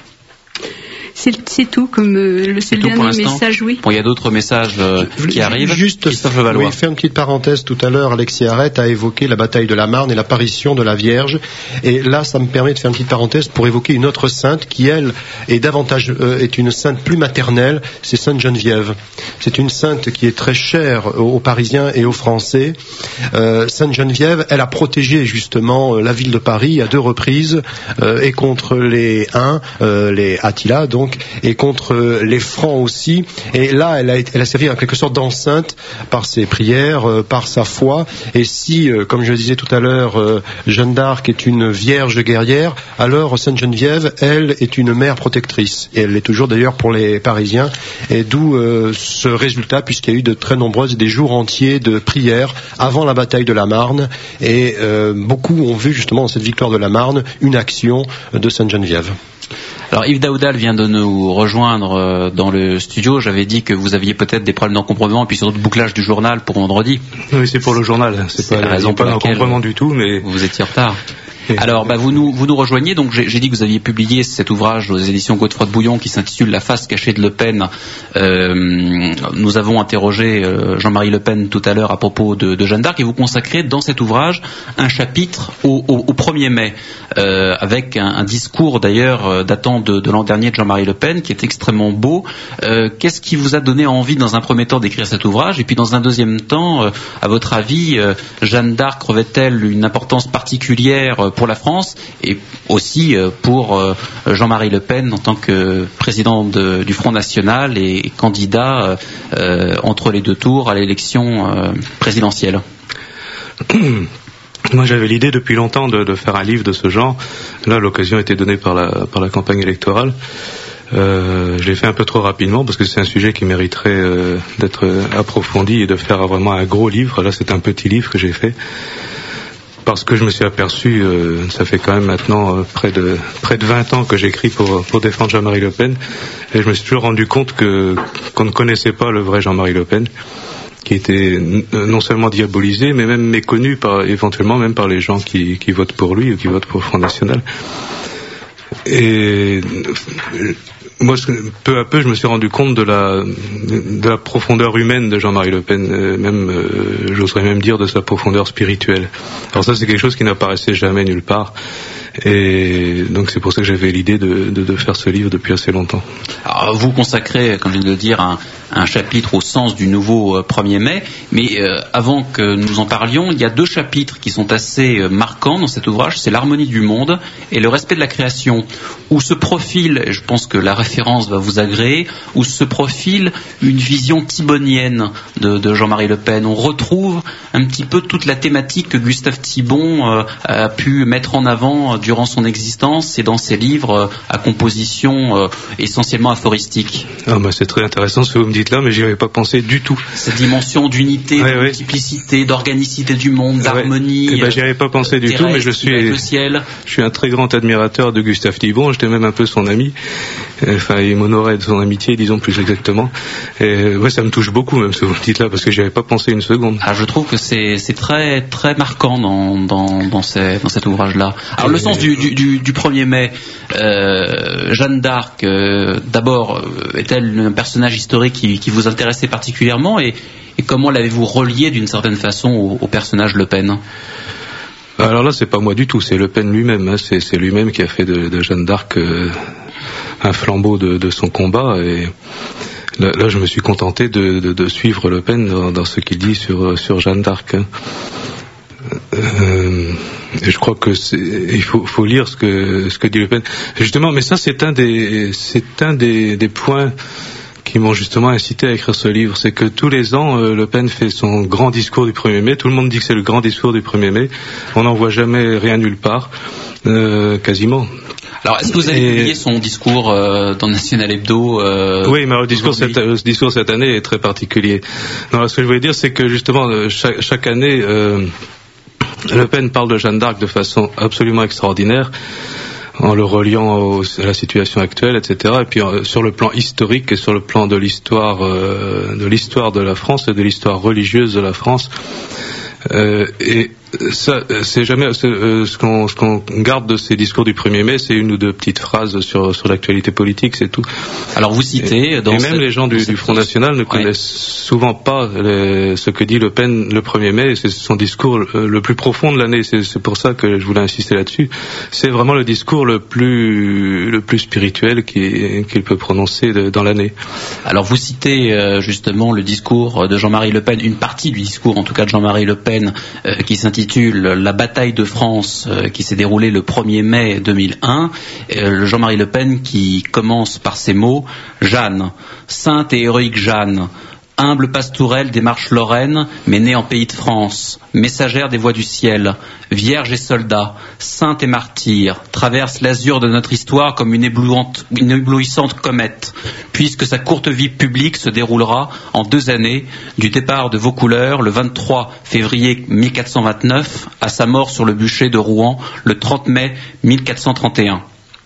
C'est tout, comme c'est le dernier message, oui. Bon, il y a d'autres messages qui arrivent. Juste, Christophe Levallois. Oui, faire une petite parenthèse. Tout à l'heure, Alexis Arrête a évoqué la bataille de la Marne et l'apparition de la Vierge. Et là, ça me permet de faire une petite parenthèse pour évoquer une autre sainte qui, elle, est une sainte plus maternelle. C'est Sainte Geneviève. C'est une sainte qui est très chère aux Parisiens et aux Français. Sainte Geneviève, elle a protégé justement la ville de Paris à 2 reprises, et contre les Huns, les Attila, donc, et contre les Francs aussi. Et là, elle a servi en quelque sorte d'enceinte par ses prières, par sa foi. Et si, comme je le disais tout à l'heure, Jeanne d'Arc est une vierge guerrière, alors Sainte Geneviève, elle, est une mère protectrice. Et elle l'est toujours d'ailleurs pour les Parisiens. Et d'où ce résultat, puisqu'il y a eu de très nombreuses, des jours entiers de prières avant la bataille de la Marne. Et beaucoup ont vu justement dans cette victoire de la Marne une action de Sainte Geneviève. Alors Yves Daoudal vient de nous rejoindre dans le studio. J'avais dit que vous aviez peut-être des problèmes d'encombrement et puis surtout de bouclage du journal pour vendredi. Oui, c'est pour le journal. C'est pas la raison, pas d'encombrement du tout, mais vous étiez en retard. Alors, vous nous rejoignez. Donc, j'ai dit que vous aviez publié cet ouvrage aux éditions Godefroy-de-Bouillon qui s'intitule La face cachée de Le Pen. Nous avons interrogé Jean-Marie Le Pen tout à l'heure à propos de Jeanne d'Arc, et vous consacrez dans cet ouvrage un chapitre au 1er mai, avec un discours d'ailleurs datant de l'an dernier de Jean-Marie Le Pen qui est extrêmement beau. Qu'est-ce qui vous a donné envie dans un premier temps d'écrire cet ouvrage, et puis dans un deuxième temps, à votre avis, Jeanne d'Arc revêt-elle une importance particulière pour la France et aussi pour Jean-Marie Le Pen en tant que président du Front National et candidat entre les deux tours à l'élection présidentielle? Moi, j'avais l'idée depuis longtemps de faire un livre de ce genre. Là, l'occasion a été donnée par la campagne électorale. J'ai fait un peu trop rapidement parce que c'est un sujet qui mériterait d'être approfondi et de faire vraiment un gros livre. Là, c'est un petit livre que j'ai fait parce que je me suis aperçu, ça fait quand même maintenant près de 20 ans que j'écris pour défendre Jean-Marie Le Pen, et je me suis toujours rendu compte qu'on ne connaissait pas le vrai Jean-Marie Le Pen, qui était non seulement diabolisé, mais même méconnu éventuellement même par les gens qui votent pour lui ou qui votent pour le Front National. Et moi, peu à peu, je me suis rendu compte de la profondeur humaine de Jean-Marie Le Pen, j'oserais même dire de sa profondeur spirituelle. Alors ça, c'est quelque chose qui n'apparaissait jamais nulle part. Et donc c'est pour ça que j'avais l'idée de faire ce livre depuis assez longtemps. Alors, vous consacrez, comme je viens de le dire, un chapitre au sens du nouveau 1er mai, mais avant que nous en parlions, il y a 2 chapitres qui sont assez marquants dans cet ouvrage, c'est l'harmonie du monde et le respect de la création, où se profile, et je pense que la référence va vous agréer, où se profile une vision thibonienne de Jean-Marie Le Pen. On retrouve un petit peu toute la thématique que Gustave Thibon a pu mettre en avant durant son existence et dans ses livres à composition essentiellement aphoristique. C'est très intéressant ce que vous me dites là, mais j'y avais pas pensé du tout. Cette dimension d'unité, de multiplicité, d'organicité du monde, d'harmonie. J'y avais pas pensé du tout, mais je suis un très grand admirateur de Gustave Thibon. J'étais même un peu son ami. Enfin, il m'honorait de son amitié, disons plus exactement. Et ça me touche beaucoup même ce que vous me dites là, parce que j'y avais pas pensé une seconde. Je trouve que c'est très très marquant dans cet ouvrage-là. Alors le sens du 1er mai, Jeanne d'Arc, d'abord, est-elle un personnage historique qui vous intéressait particulièrement, et comment l'avez-vous relié d'une certaine façon au personnage Le Pen? Alors là, c'est pas moi du tout, c'est Le Pen lui-même. C'est lui-même qui a fait de Jeanne d'Arc un flambeau de son combat, et là je me suis contenté de suivre Le Pen dans ce qu'il dit sur Jeanne d'Arc. Et je crois que il faut lire ce que dit Le Pen. Justement, mais ça c'est un des points qui m'ont justement incité à écrire ce livre, c'est que tous les ans, Le Pen fait son grand discours du 1er mai. Tout le monde dit que c'est le grand discours du 1er mai. On n'en voit jamais rien nulle part, quasiment. Alors, est-ce que vous avez publié son discours dans National Hebdo Oui, mais le discours cette année est très particulier. Non, ce que je voulais dire, c'est que justement, chaque année, Le Pen parle de Jeanne d'Arc de façon absolument extraordinaire, en le reliant à la situation actuelle, etc. Et puis sur le plan historique et sur le plan de l'histoire de la France et de l'histoire religieuse de la France. Et ça, c'est jamais ce qu'on garde de ces discours du 1er mai, c'est une ou deux petites phrases sur l'actualité politique, c'est tout. Alors vous citez et même les gens du Front National ne connaissent souvent pas ce que dit Le Pen le 1er mai. C'est son discours le plus profond de l'année. C'est pour ça que je voulais insister là-dessus. C'est vraiment le discours le plus spirituel qu'il peut prononcer dans l'année. Alors vous citez justement le discours de Jean-Marie Le Pen, une partie du discours en tout cas de Jean-Marie Le Pen, qui s'intitule La bataille de France, qui s'est déroulée le 1er mai 2001. Jean-Marie Le Pen qui commence par ces mots: Jeanne, sainte et héroïque Jeanne, humble pastourelle des marches lorraines, mais née en pays de France, messagère des voix du ciel, vierge et soldat, sainte et martyre, traverse l'azur de notre histoire comme une éblouissante comète, puisque sa courte vie publique se déroulera en 2 années, du départ de Vaucouleurs le 23 février 1429 à sa mort sur le bûcher de Rouen le 30 mai 1431.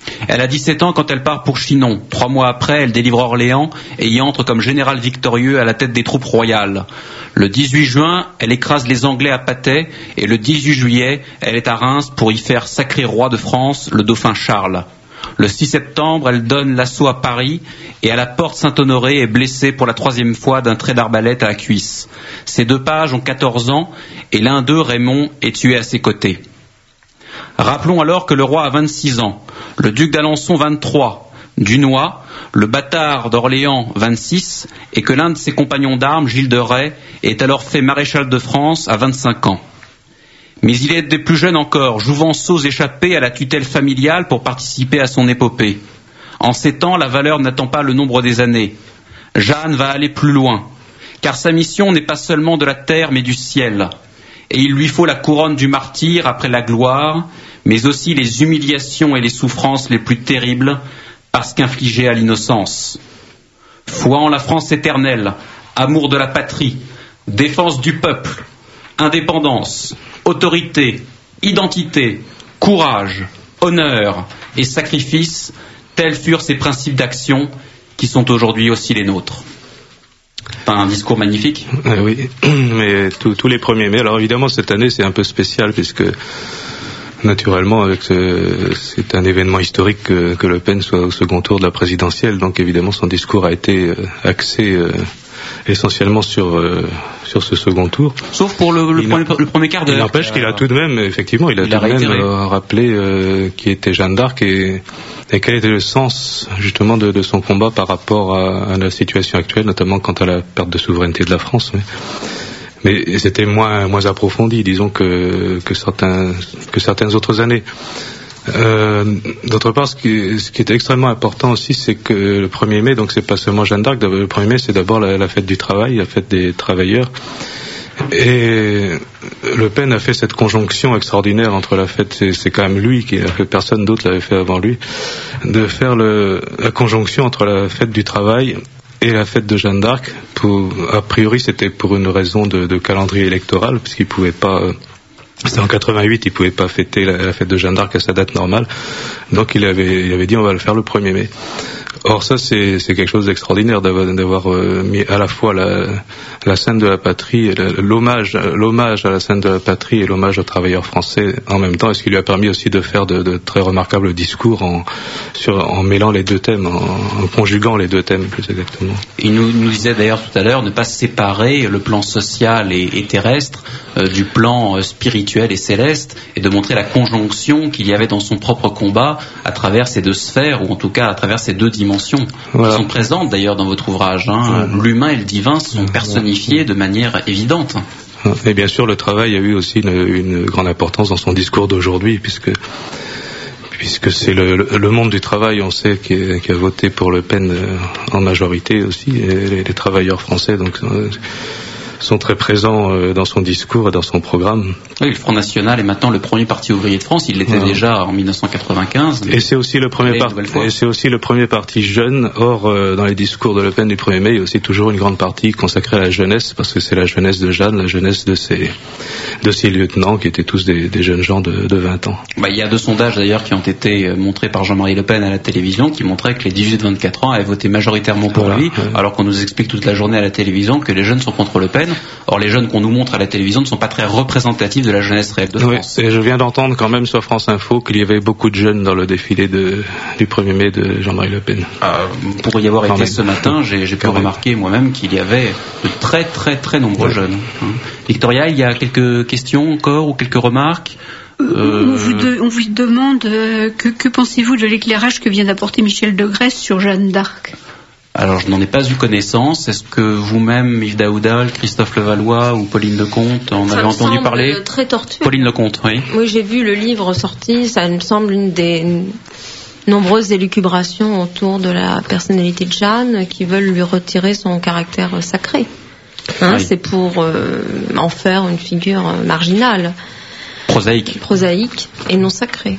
Elle a 17 ans quand elle part pour Chinon. 3 mois après, elle délivre Orléans et y entre comme général victorieux à la tête des troupes royales. Le 18 juin, elle écrase les Anglais à Patay et le 18 juillet, elle est à Reims pour y faire sacrer roi de France le dauphin Charles. Le 6 septembre, elle donne l'assaut à Paris et à la porte Saint-Honoré est blessée pour la 3e fois d'un trait d'arbalète à la cuisse. Ces 2 pages ont 14 ans et l'un d'eux, Raymond, est tué à ses côtés. Rappelons alors que le roi a 26 ans, le duc d'Alençon 23, Dunois, le bâtard d'Orléans 26, et que l'un de ses compagnons d'armes, Gilles de Rais, est alors fait maréchal de France à 25 ans. Mais il est des plus jeunes encore, jouvenceaux échappés à la tutelle familiale pour participer à son épopée. En ces temps, la valeur n'attend pas le nombre des années. Jeanne va aller plus loin, car sa mission n'est pas seulement de la terre mais du ciel. Et il lui faut la couronne du martyr après la gloire, mais aussi les humiliations et les souffrances les plus terribles, parce qu'infligées à l'innocence. Foi en la France éternelle, amour de la patrie, défense du peuple, indépendance, autorité, identité, courage, honneur et sacrifice, tels furent ces principes d'action qui sont aujourd'hui aussi les nôtres. Pas un discours magnifique. Oui, mais tous les 1er mai. Alors évidemment, cette année, c'est un peu spécial puisque naturellement, c'est un événement historique que Le Pen soit au second tour de la présidentielle. Donc évidemment, son discours a été axé essentiellement sur ce second tour. Sauf pour le premier quart d'heure. Il n'empêche qu'il a tout de même, effectivement, rappelé qui était Jeanne d'Arc et quel était le sens justement de son combat par rapport à la situation actuelle, notamment quant à la perte de souveraineté de la France. Mais c'était moins approfondi, disons, que certaines autres années. D'autre part, ce qui est extrêmement important aussi, c'est que le 1er mai, donc c'est pas seulement Jeanne d'Arc, le 1er mai c'est d'abord la fête du travail, la fête des travailleurs. Et Le Pen a fait cette conjonction extraordinaire entre la fête, c'est quand même lui qui a fait, personne d'autre l'avait fait avant lui, de faire la conjonction entre la fête du travail et la fête de Jeanne d'Arc. A priori, c'était pour une raison de calendrier électoral, puisqu'il pouvait pas. C'était en 88, il pouvait pas fêter la fête de Jeanne d'Arc à sa date normale, donc il avait dit on va le faire le 1er mai. Or ça c'est quelque chose d'extraordinaire d'avoir mis à la fois la scène de la patrie, l'hommage à la scène de la patrie et l'hommage aux travailleurs français en même temps, et ce qui lui a permis aussi de faire de très remarquables discours en mêlant les deux thèmes, en conjuguant les deux thèmes plus exactement. Il nous disait d'ailleurs tout à l'heure ne pas séparer le plan social et terrestre du plan spirituel et céleste, et de montrer la conjonction qu'il y avait dans son propre combat à travers ces deux sphères, ou en tout cas à travers ces deux dimensions. Voilà. Qui sont présentes d'ailleurs dans votre ouvrage. L'humain et le divin sont personnifiés de manière évidente. Et bien sûr, le travail a eu aussi une grande importance dans son discours d'aujourd'hui, puisque c'est le monde du travail, on sait, qui a voté pour Le Pen en majorité aussi, et les travailleurs français donc sont très présents dans son discours et dans son programme. Oui, le Front National est maintenant le premier parti ouvrier de France. Il l'était déjà en 1995. Et c'est aussi le premier parti jeune. Or, dans les discours de Le Pen du 1er mai, il y a aussi toujours une grande partie consacrée à la jeunesse, parce que c'est la jeunesse de Jeanne, la jeunesse de ses lieutenants, qui étaient tous des jeunes gens de 20 ans. Il y a 2 sondages d'ailleurs qui ont été montrés par Jean-Marie Le Pen à la télévision, qui montraient que les 18-24 ans avaient voté majoritairement pour lui, alors qu'on nous explique toute la journée à la télévision que les jeunes sont contre Le Pen. Or, les jeunes qu'on nous montre à la télévision ne sont pas très représentatifs de la jeunesse réelle de France. Oui, et je viens d'entendre quand même sur France Info qu'il y avait beaucoup de jeunes dans le défilé du 1er mai de Jean-Marie Le Pen. Pour y avoir été ce matin, j'ai pu remarquer moi-même qu'il y avait de très très très nombreux jeunes. Victoria, il y a quelques questions encore ou quelques remarques? On vous demande que pensez-vous de l'éclairage que vient d'apporter Michel Degrèce sur Jeanne d'Arc? Alors, je n'en ai pas eu connaissance. Est-ce que vous-même, Yves Daoudal, Christophe Levallois ou Pauline Lecomte en avez entendu parler? Très tortueux. Pauline Lecomte, oui. Oui, j'ai vu le livre sorti. Ça me semble une des nombreuses élucubrations autour de la personnalité de Jeanne qui veulent lui retirer son caractère sacré. Oui. C'est pour en faire une figure marginale. Prosaïque et non sacrée.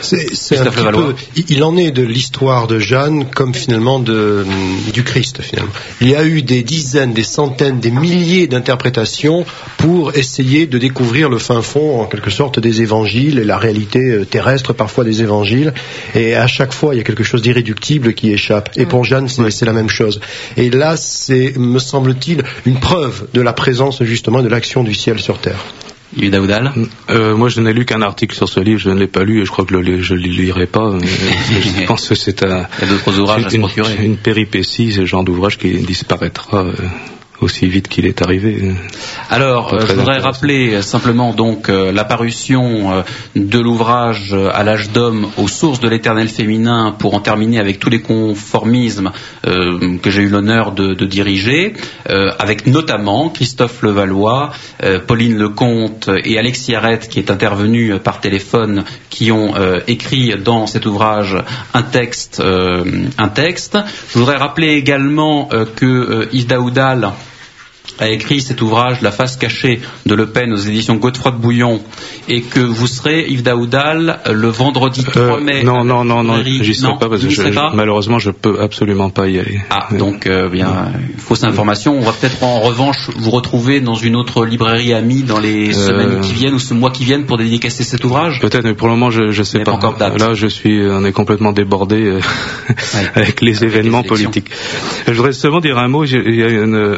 C'est un petit peu, il en est de l'histoire de Jeanne comme finalement du Christ finalement. Il y a eu des dizaines, des centaines, des milliers d'interprétations pour essayer de découvrir le fin fond en quelque sorte des évangiles et la réalité terrestre parfois des évangiles, et à chaque fois il y a quelque chose d'irréductible qui échappe. Et pour Jeanne c'est la même chose. Et là c'est, me semble-t-il, une preuve de la présence justement de l'action du ciel sur terre. Yves Daoudal. Moi, je n'ai lu qu'un article sur ce livre, je ne l'ai pas lu et je crois que je ne le lirai pas. Je pense que c'est une péripétie, ce genre d'ouvrage qui disparaîtra aussi vite qu'il est arrivé. Alors, je voudrais rappeler simplement donc la parution de l'ouvrage À l'âge d'homme, aux sources de l'éternel féminin, pour en terminer avec tous les conformismes que j'ai eu l'honneur de diriger, avec notamment Christophe Levallois, Pauline Lecomte et Alexis Arrête, qui est intervenu par téléphone, qui ont écrit dans cet ouvrage un texte. Je voudrais rappeler également que Yves Daoudal a écrit cet ouvrage, La face cachée de Le Pen, aux éditions Godefroy de Bouillon, et que vous serez, Yves Daoudal, le vendredi 3 mai. Non, j'y serai pas parce que malheureusement je peux absolument pas y aller. Donc fausse information. On va peut-être en revanche vous retrouver dans une autre librairie amie dans les semaines qui viennent ou ce mois qui viennent pour dédicacer cet ouvrage. Peut-être, mais pour le moment je sais pas. Encore date. Là on est complètement débordé avec les événements politiques. Je voudrais seulement dire un mot. Il y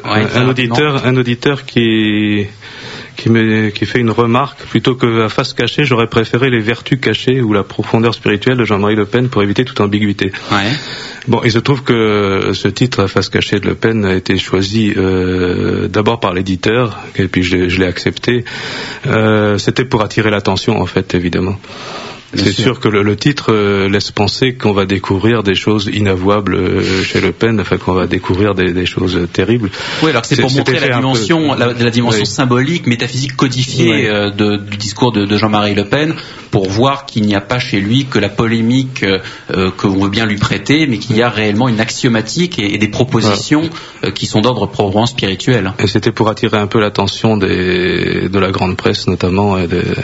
a un auditeur qui fait une remarque. Plutôt que la face cachée, j'aurais préféré les vertus cachées ou la profondeur spirituelle de Jean-Marie Le Pen pour éviter toute ambiguïté. Bon, il se trouve que ce titre, La face cachée de Le Pen, a été choisi d'abord par l'éditeur, et puis je l'ai accepté. C'était pour attirer l'attention, en fait, évidemment. C'est sûr que le titre laisse penser qu'on va découvrir des choses inavouables chez Le Pen, enfin qu'on va découvrir des choses terribles. Oui, alors que c'est pour montrer la dimension symbolique, métaphysique codifiée du discours de Jean-Marie Le Pen, pour voir qu'il n'y a pas chez lui que la polémique qu'on veut bien lui prêter, mais qu'il y a réellement une axiomatique et des propositions qui sont d'ordre probablement spirituel. Et c'était pour attirer un peu l'attention de la grande presse notamment,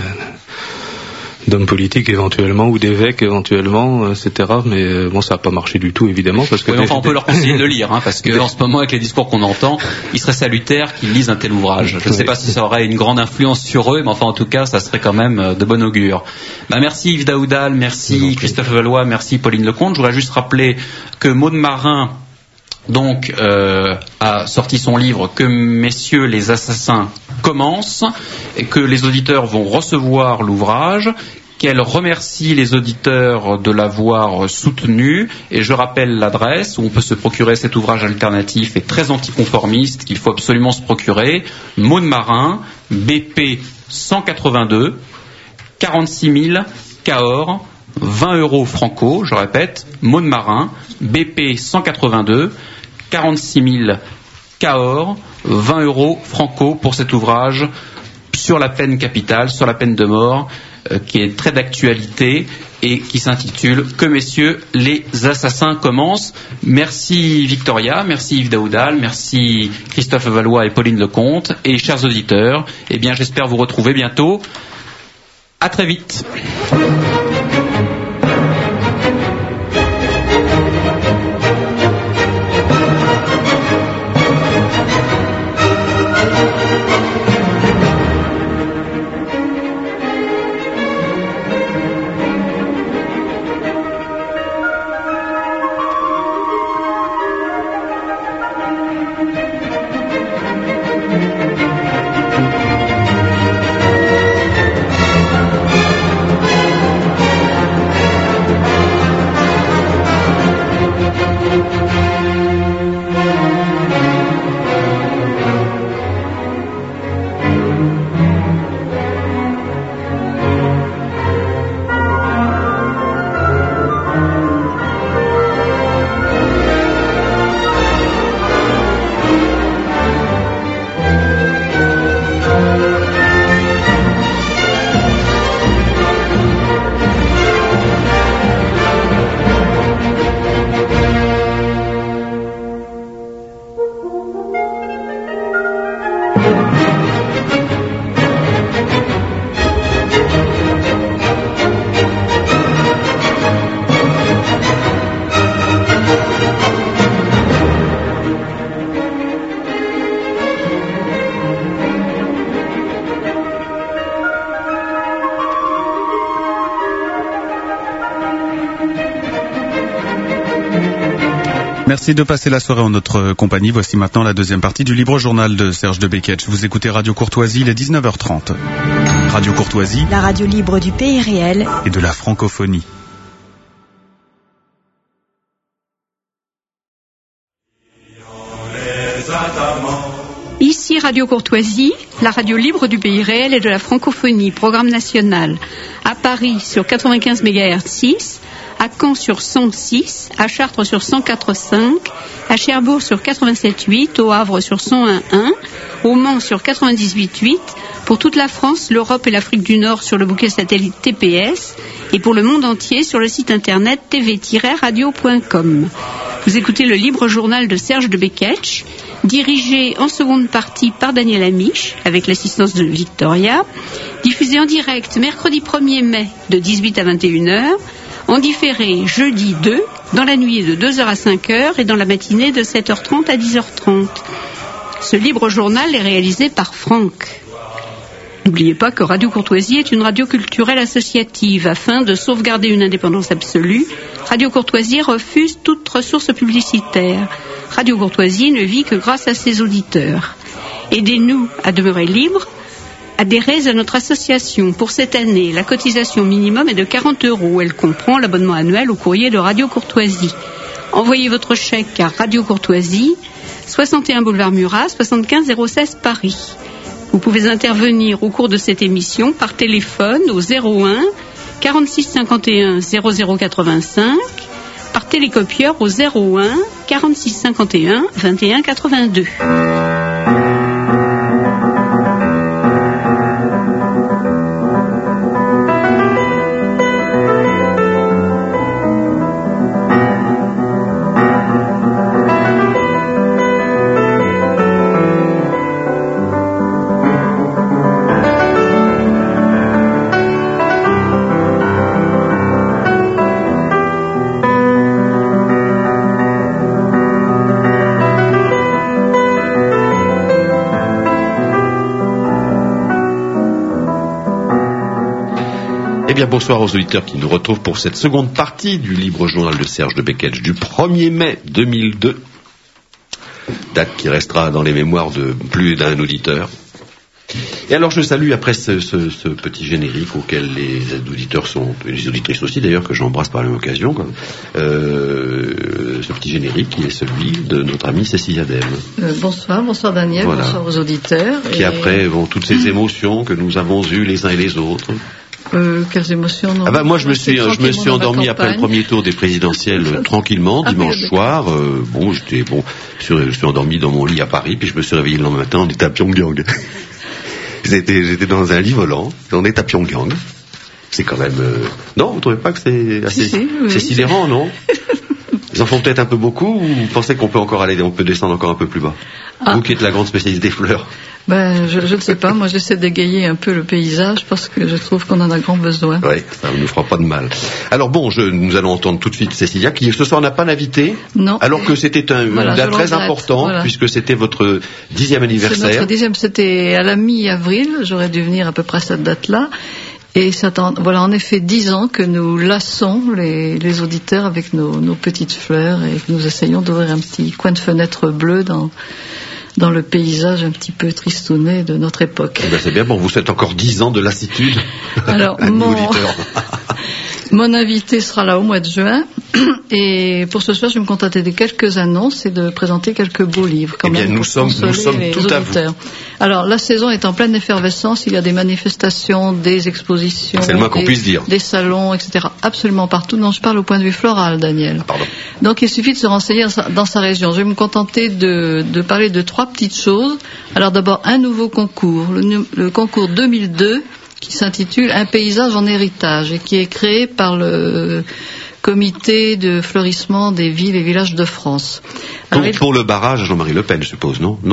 d'hommes politiques éventuellement ou d'évêques éventuellement, etc. Mais bon, ça n'a pas marché du tout évidemment parce que. On peut leur conseiller de le lire, parce que en ce moment avec les discours qu'on entend, il serait salutaire qu'ils lisent un tel ouvrage. Je ne sais pas si ça aurait une grande influence sur eux, mais enfin en tout cas, ça serait quand même de bon augure. Merci Yves Daoudal, merci Christophe Levallois, merci Pauline Lecomte. Je voudrais juste rappeler que Maud Marin a sorti son livre Que messieurs les assassins commencent, et que les auditeurs vont recevoir l'ouvrage, qu'elle remercie les auditeurs de l'avoir soutenu, et je rappelle l'adresse où on peut se procurer cet ouvrage alternatif et très anticonformiste qu'il faut absolument se procurer. Maud Marin, BP 182 46 000 Cahors, 20 € franco, je répète, Maud Marin, BP 182 46 000 Cahors, 20 € franco pour cet ouvrage sur la peine capitale, sur la peine de mort, qui est très d'actualité et qui s'intitule Que messieurs les assassins commencent. Merci Victoria, merci Yves Daoudal, merci Christophe Levallois et Pauline Lecomte, et chers auditeurs, j'espère vous retrouver bientôt. À très vite. Merci de passer la soirée en notre compagnie. Voici maintenant la deuxième partie du Libre Journal de Serge de Beketch. Vous écoutez Radio Courtoisie, il est 19h30. Radio Courtoisie, la radio libre du pays réel et de la francophonie. Ici Radio Courtoisie, la radio libre du pays réel et de la francophonie, programme national. À Paris sur 95 MHz 6, à Caen sur 106, à Chartres sur 104.5, à Cherbourg sur 87.8, au Havre sur 101.1, au Mans sur 98.8, pour toute la France, l'Europe et l'Afrique du Nord sur le bouquet satellite TPS, et pour le monde entier sur le site internet tv-radio.com. Vous écoutez le libre journal de Serge de Beketch, dirigé en seconde partie par Daniel Amiche, avec l'assistance de Victoria, diffusé en direct mercredi 1er mai de 18 à 21h, en différé jeudi 2, dans la nuit de 2h à 5h et dans la matinée de 7h30 à 10h30. Ce libre journal est réalisé par Franck. N'oubliez pas que Radio Courtoisie est une radio culturelle associative. Afin de sauvegarder une indépendance absolue, Radio Courtoisie refuse toute ressource publicitaire. Radio Courtoisie ne vit que grâce à ses auditeurs. Aidez-nous à demeurer libres. Adhérez à notre association. Pour cette année, la cotisation minimum est de 40 €. Elle comprend l'abonnement annuel au courrier de Radio Courtoisie. Envoyez votre chèque à Radio Courtoisie, 61 boulevard Murat, 75 016 Paris. Vous pouvez intervenir au cours de cette émission par téléphone au 01 46 51 00 85, par télécopieur au 01 46 51 21 82. Bonsoir aux auditeurs qui nous retrouvent pour cette seconde partie du libre journal de Serge de Beketch du 1er mai 2002, date qui restera dans les mémoires de plus d'un auditeur. Et alors je salue après ce petit générique auquel les auditeurs sont, et les auditrices aussi d'ailleurs, que j'embrasse par la même occasion, ce petit générique qui est celui de notre amie Cécilia Dème. Bonsoir Daniel, voilà. Bonsoir aux auditeurs. Qui après vont toutes ces émotions que nous avons eues les uns et les autres. Quelles émotions non. Moi je me suis endormi après le premier tour des présidentielles tranquillement dimanche soir. Je suis endormi dans mon lit à Paris, puis je me suis réveillé le lendemain matin, on était à Pyongyang. J'étais dans un lit volant, on est à Pyongyang. C'est quand même non, vous trouvez pas que c'est assez c'est sidérant, non? Ils en font peut-être un peu beaucoup, ou vous pensez qu'on peut encore on peut descendre encore un peu plus bas? Vous qui êtes la grande spécialiste des fleurs. Je ne sais pas, moi j'essaie d'égayer un peu le paysage parce que je trouve qu'on en a grand besoin. Oui, ça ne nous fera pas de mal. Alors nous allons entendre tout de suite Cécilia, qui ce soir n'a pas d'invité. Non. Alors que c'était une date très importante, puisque c'était votre 10e anniversaire. C'est notre 10e, c'était à la mi-avril, j'aurais dû venir à peu près à cette date-là. Et voilà en effet 10 ans que nous lassons les auditeurs avec nos petites fleurs et que nous essayons d'ouvrir un petit coin de fenêtre bleu dans le paysage un petit peu tristouné de notre époque. C'est bien, vous souhaite encore 10 ans de lassitude. Alors, mon invité sera là au mois de juin. Et pour ce soir, je vais me contenter de quelques annonces et de présenter quelques beaux livres. Nous sommes tout à vous. Alors, la saison est en pleine effervescence. Il y a des manifestations, des expositions, c'est le moins qu'on puisse dire. Des salons, etc. Absolument partout. Non, je parle au point de vue floral, Daniel. Pardon. Donc, il suffit de se renseigner dans sa région. Je vais me contenter de parler de 3 petites choses. Alors, d'abord, un nouveau concours. Le concours 2002, qui s'intitule Un paysage en héritage et qui est créé par le comité de fleurissement des villes et villages de France. Alors, pour le barrage Jean-Marie Le Pen, je suppose, non?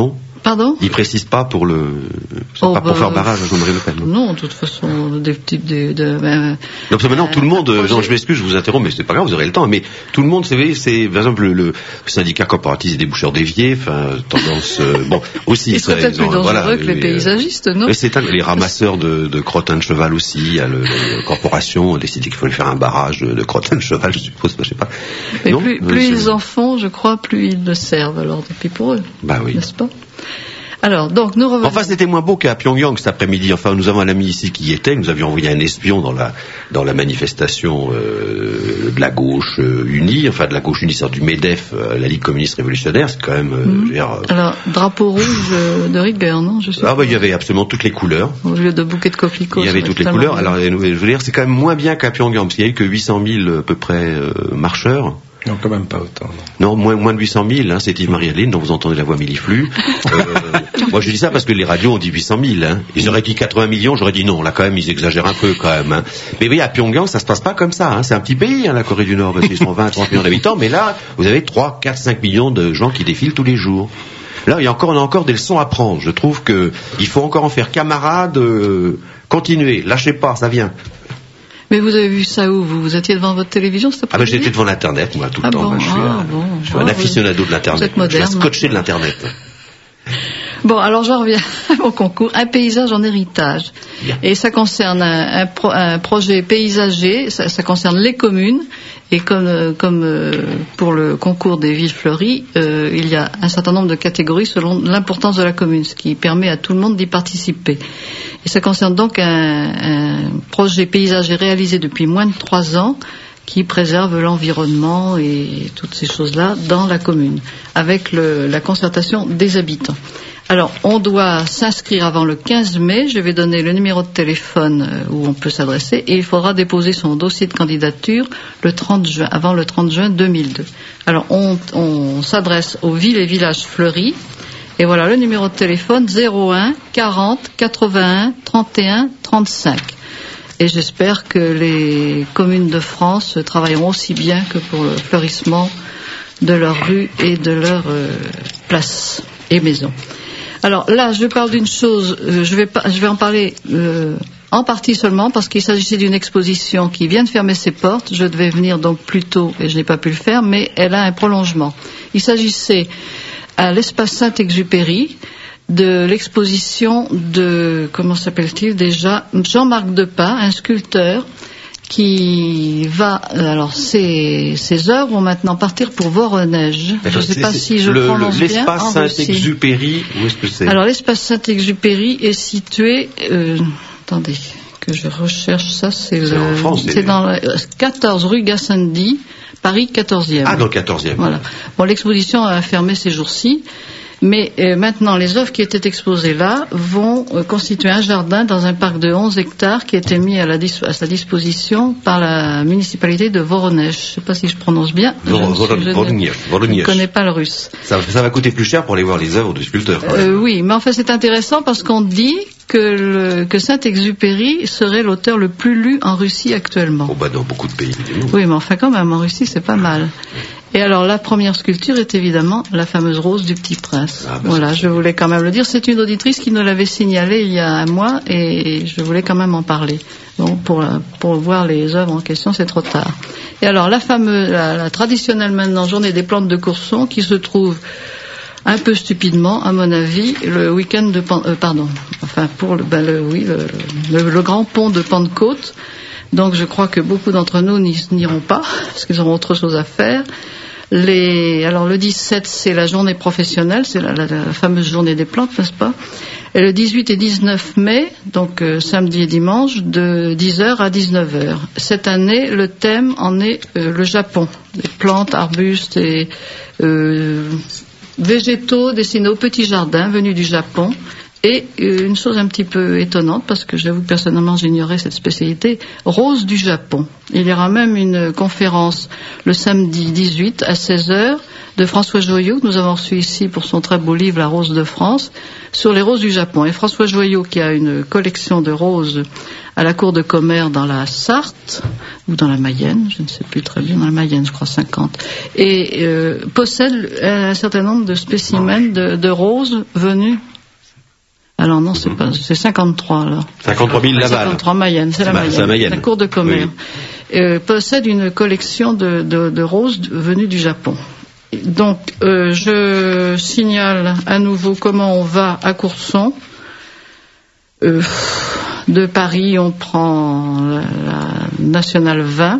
Pardon ? Il précise pas pour pour faire barrage à Jean-Marie Le Pen. Non, de toute façon, des types Donc maintenant tout le monde, non, je m'excuse, je vous interromps, mais c'est pas grave, vous aurez le temps. Mais tout le monde, c'est par exemple le syndicat corporatiste et des boucheurs d'évier, tendance, aussi. Il serait peut-être plus dangereux que les paysagistes, non ? Mais c'est les ramasseurs de crottins de cheval aussi. Il y a la corporation a décidé qu'il fallait faire un barrage de crottins de cheval, je suppose, je sais pas. Mais non, plus ils en font, je crois, plus ils le servent. Alors, depuis pour eux. Bah oui. N'est-ce pas ? Alors, donc, nous revenons. Enfin, c'était moins beau qu'à Pyongyang cet après-midi. Enfin, nous avons un ami ici qui y était. Nous avions envoyé un espion dans la manifestation de la gauche unie, enfin de la gauche unie, c'est du MEDEF, la Ligue communiste révolutionnaire. C'est quand même. Alors, drapeau rouge de rigueur, non ? Il y avait absolument toutes les couleurs. Au lieu de bouquets de coquelicots. Il y avait toutes les couleurs. Alors, je veux dire, c'est quand même moins bien qu'à Pyongyang, parce qu'il y a eu que 800 000 à peu près marcheurs. Non, quand même pas autant. Non, moins de 800 000, c'est Yves Marie-Adeline, dont vous entendez la voix milliflue. Moi, je dis ça parce que les radios ont dit 800 000. Ils auraient dit 80 millions, j'aurais dit non, là, quand même, ils exagèrent un peu, quand même. Mais oui, à Pyongyang, ça se passe pas comme ça. C'est un petit pays, la Corée du Nord, parce qu'ils sont 20, 30 millions d'habitants, mais là, vous avez 3, 4, 5 millions de gens qui défilent tous les jours. Là, on a encore des leçons à prendre. Je trouve qu'il faut encore en faire camarades, continuez, lâchez pas, ça vient. Mais vous avez vu ça où ? Vous étiez devant votre télévision cet après-midi ? J'étais devant l'Internet, moi, tout le temps. Bon, je suis un aficionado de l'Internet. Vous êtes moderne. Je suis scotché de l'Internet. Bon, alors j'en reviens au concours. Un paysage en héritage. Bien. Et ça concerne un projet paysager, ça concerne les communes. Et comme pour le concours des villes fleuries, il y a un certain nombre de catégories selon l'importance de la commune, ce qui permet à tout le monde d'y participer. Et ça concerne donc un projet paysager réalisé depuis moins de 3 ans qui préserve l'environnement et toutes ces choses-là dans la commune, avec la concertation des habitants. Alors, on doit s'inscrire avant le 15 mai. Je vais donner le numéro de téléphone où on peut s'adresser et il faudra déposer son dossier de candidature avant le 30 juin 2002. Alors, on s'adresse aux villes et villages fleuris. Et voilà le numéro de téléphone 01 40 81 31 35. Et j'espère que les communes de France travailleront aussi bien que pour le fleurissement de leurs rues et de leurs places et maisons. Alors là, je parle d'une chose, je vais en parler en partie seulement parce qu'il s'agissait d'une exposition qui vient de fermer ses portes. Je devais venir donc plus tôt et je n'ai pas pu le faire, mais elle a un prolongement. Il s'agissait à l'espace Saint-Exupéry de l'exposition de, comment s'appelle-t-il déjà, Jean-Marc Depas, un sculpteur qui va, alors ces œuvres vont maintenant partir pour Voronezh. Je ne sais pas si je prononce bien. L'espace Saint-Exupéry, où est-ce que c'est ? Alors l'espace Saint-Exupéry est situé, attendez, que je recherche ça, c'est dans la 14 rue Gassendi, Paris 14e. Ah, dans le 14e. Voilà. Bon, l'exposition a fermé ces jours-ci. Mais maintenant, les œuvres qui étaient exposées là vont constituer un jardin dans un parc de 11 hectares qui a été mis à sa disposition par la municipalité de Voronezh. Je ne sais pas si je prononce bien. Je ne connais pas le russe. Ça va coûter plus cher pour aller voir les œuvres du sculpteur. Oui, mais en fait c'est intéressant parce qu'on dit que Saint-Exupéry serait l'auteur le plus lu en Russie actuellement. Oh, dans beaucoup de pays, évidemment. Oui, mais enfin quand même, en Russie c'est pas mal. Et alors la première sculpture est évidemment la fameuse rose du Petit Prince. Voilà, je voulais quand même le dire. C'est une auditrice qui nous l'avait signalé il y a un mois et je voulais quand même en parler. Donc pour voir les œuvres en question, c'est trop tard. Et alors la traditionnelle maintenant journée des plantes de Courson qui se trouve un peu stupidement, à mon avis, le week-end de le grand pont de Pentecôte. Donc je crois que beaucoup d'entre nous n'iront pas parce qu'ils auront autre chose à faire. Alors le 17 c'est la journée professionnelle, c'est la fameuse journée des plantes, n'est-ce pas ? Et le 18 et 19 mai, donc samedi et dimanche, de 10h à 19h. Cette année, le thème en est le Japon. Les plantes, arbustes et végétaux dessinés au petit jardin venus du Japon. Et une chose un petit peu étonnante, parce que j'avoue que personnellement j'ignorais cette spécialité, rose du Japon. Il y aura même une conférence le samedi 18 à 16h de François Joyaux, que nous avons reçu ici pour son très beau livre La Rose de France, sur les roses du Japon. Et François Joyaux, qui a une collection de roses à la cour de commerce dans la Sarthe, ou dans la Mayenne, je ne sais plus très bien, dans la Mayenne, je crois 50, et possède un certain nombre de spécimens de roses venus. Alors non, c'est 53 alors. 53 000 Laval. 53 Mayenne, c'est la Mayenne, la cour de commerce. Oui. Possède une collection de roses venues du Japon. Donc, je signale à nouveau comment on va à Courson. De Paris, on prend la Nationale 20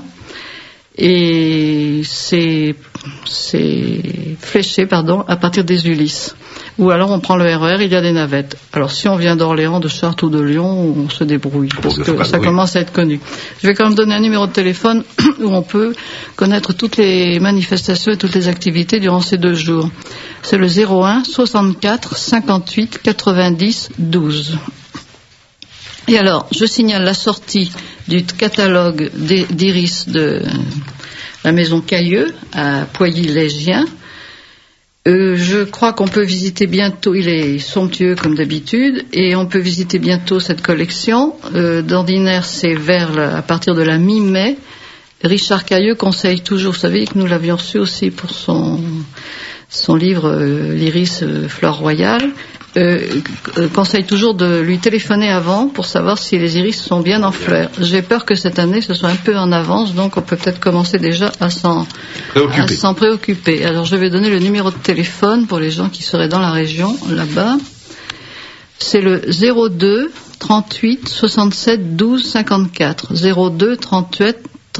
et c'est fléché, à partir des Ulysses. Ou alors on prend le RER, il y a des navettes. Alors si on vient d'Orléans, de Chartres ou de Lyon, on se débrouille, parce que ça commence à être connu. Je vais quand même donner un numéro de téléphone où on peut connaître toutes les manifestations et toutes les activités durant ces 2 jours. C'est le 01 64 58 90 12. Et alors, je signale la sortie du catalogue d'iris de la maison Cailleux à Poilly-Légien. Je crois qu'on peut visiter bientôt, il est somptueux comme d'habitude, et on peut visiter bientôt cette collection. D'ordinaire, c'est à partir de la mi-mai. Richard Cailleux conseille toujours, vous savez que nous l'avions reçu aussi pour son livre L'Iris Fleur Royale, conseille toujours de lui téléphoner avant pour savoir si les iris sont bien en fleurs. J'ai peur que cette année ce soit un peu en avance, donc on peut peut-être commencer déjà à s'en préoccuper. Alors je vais donner le numéro de téléphone pour les gens qui seraient dans la région, là-bas. C'est le 02 38 67 12 54. 02 38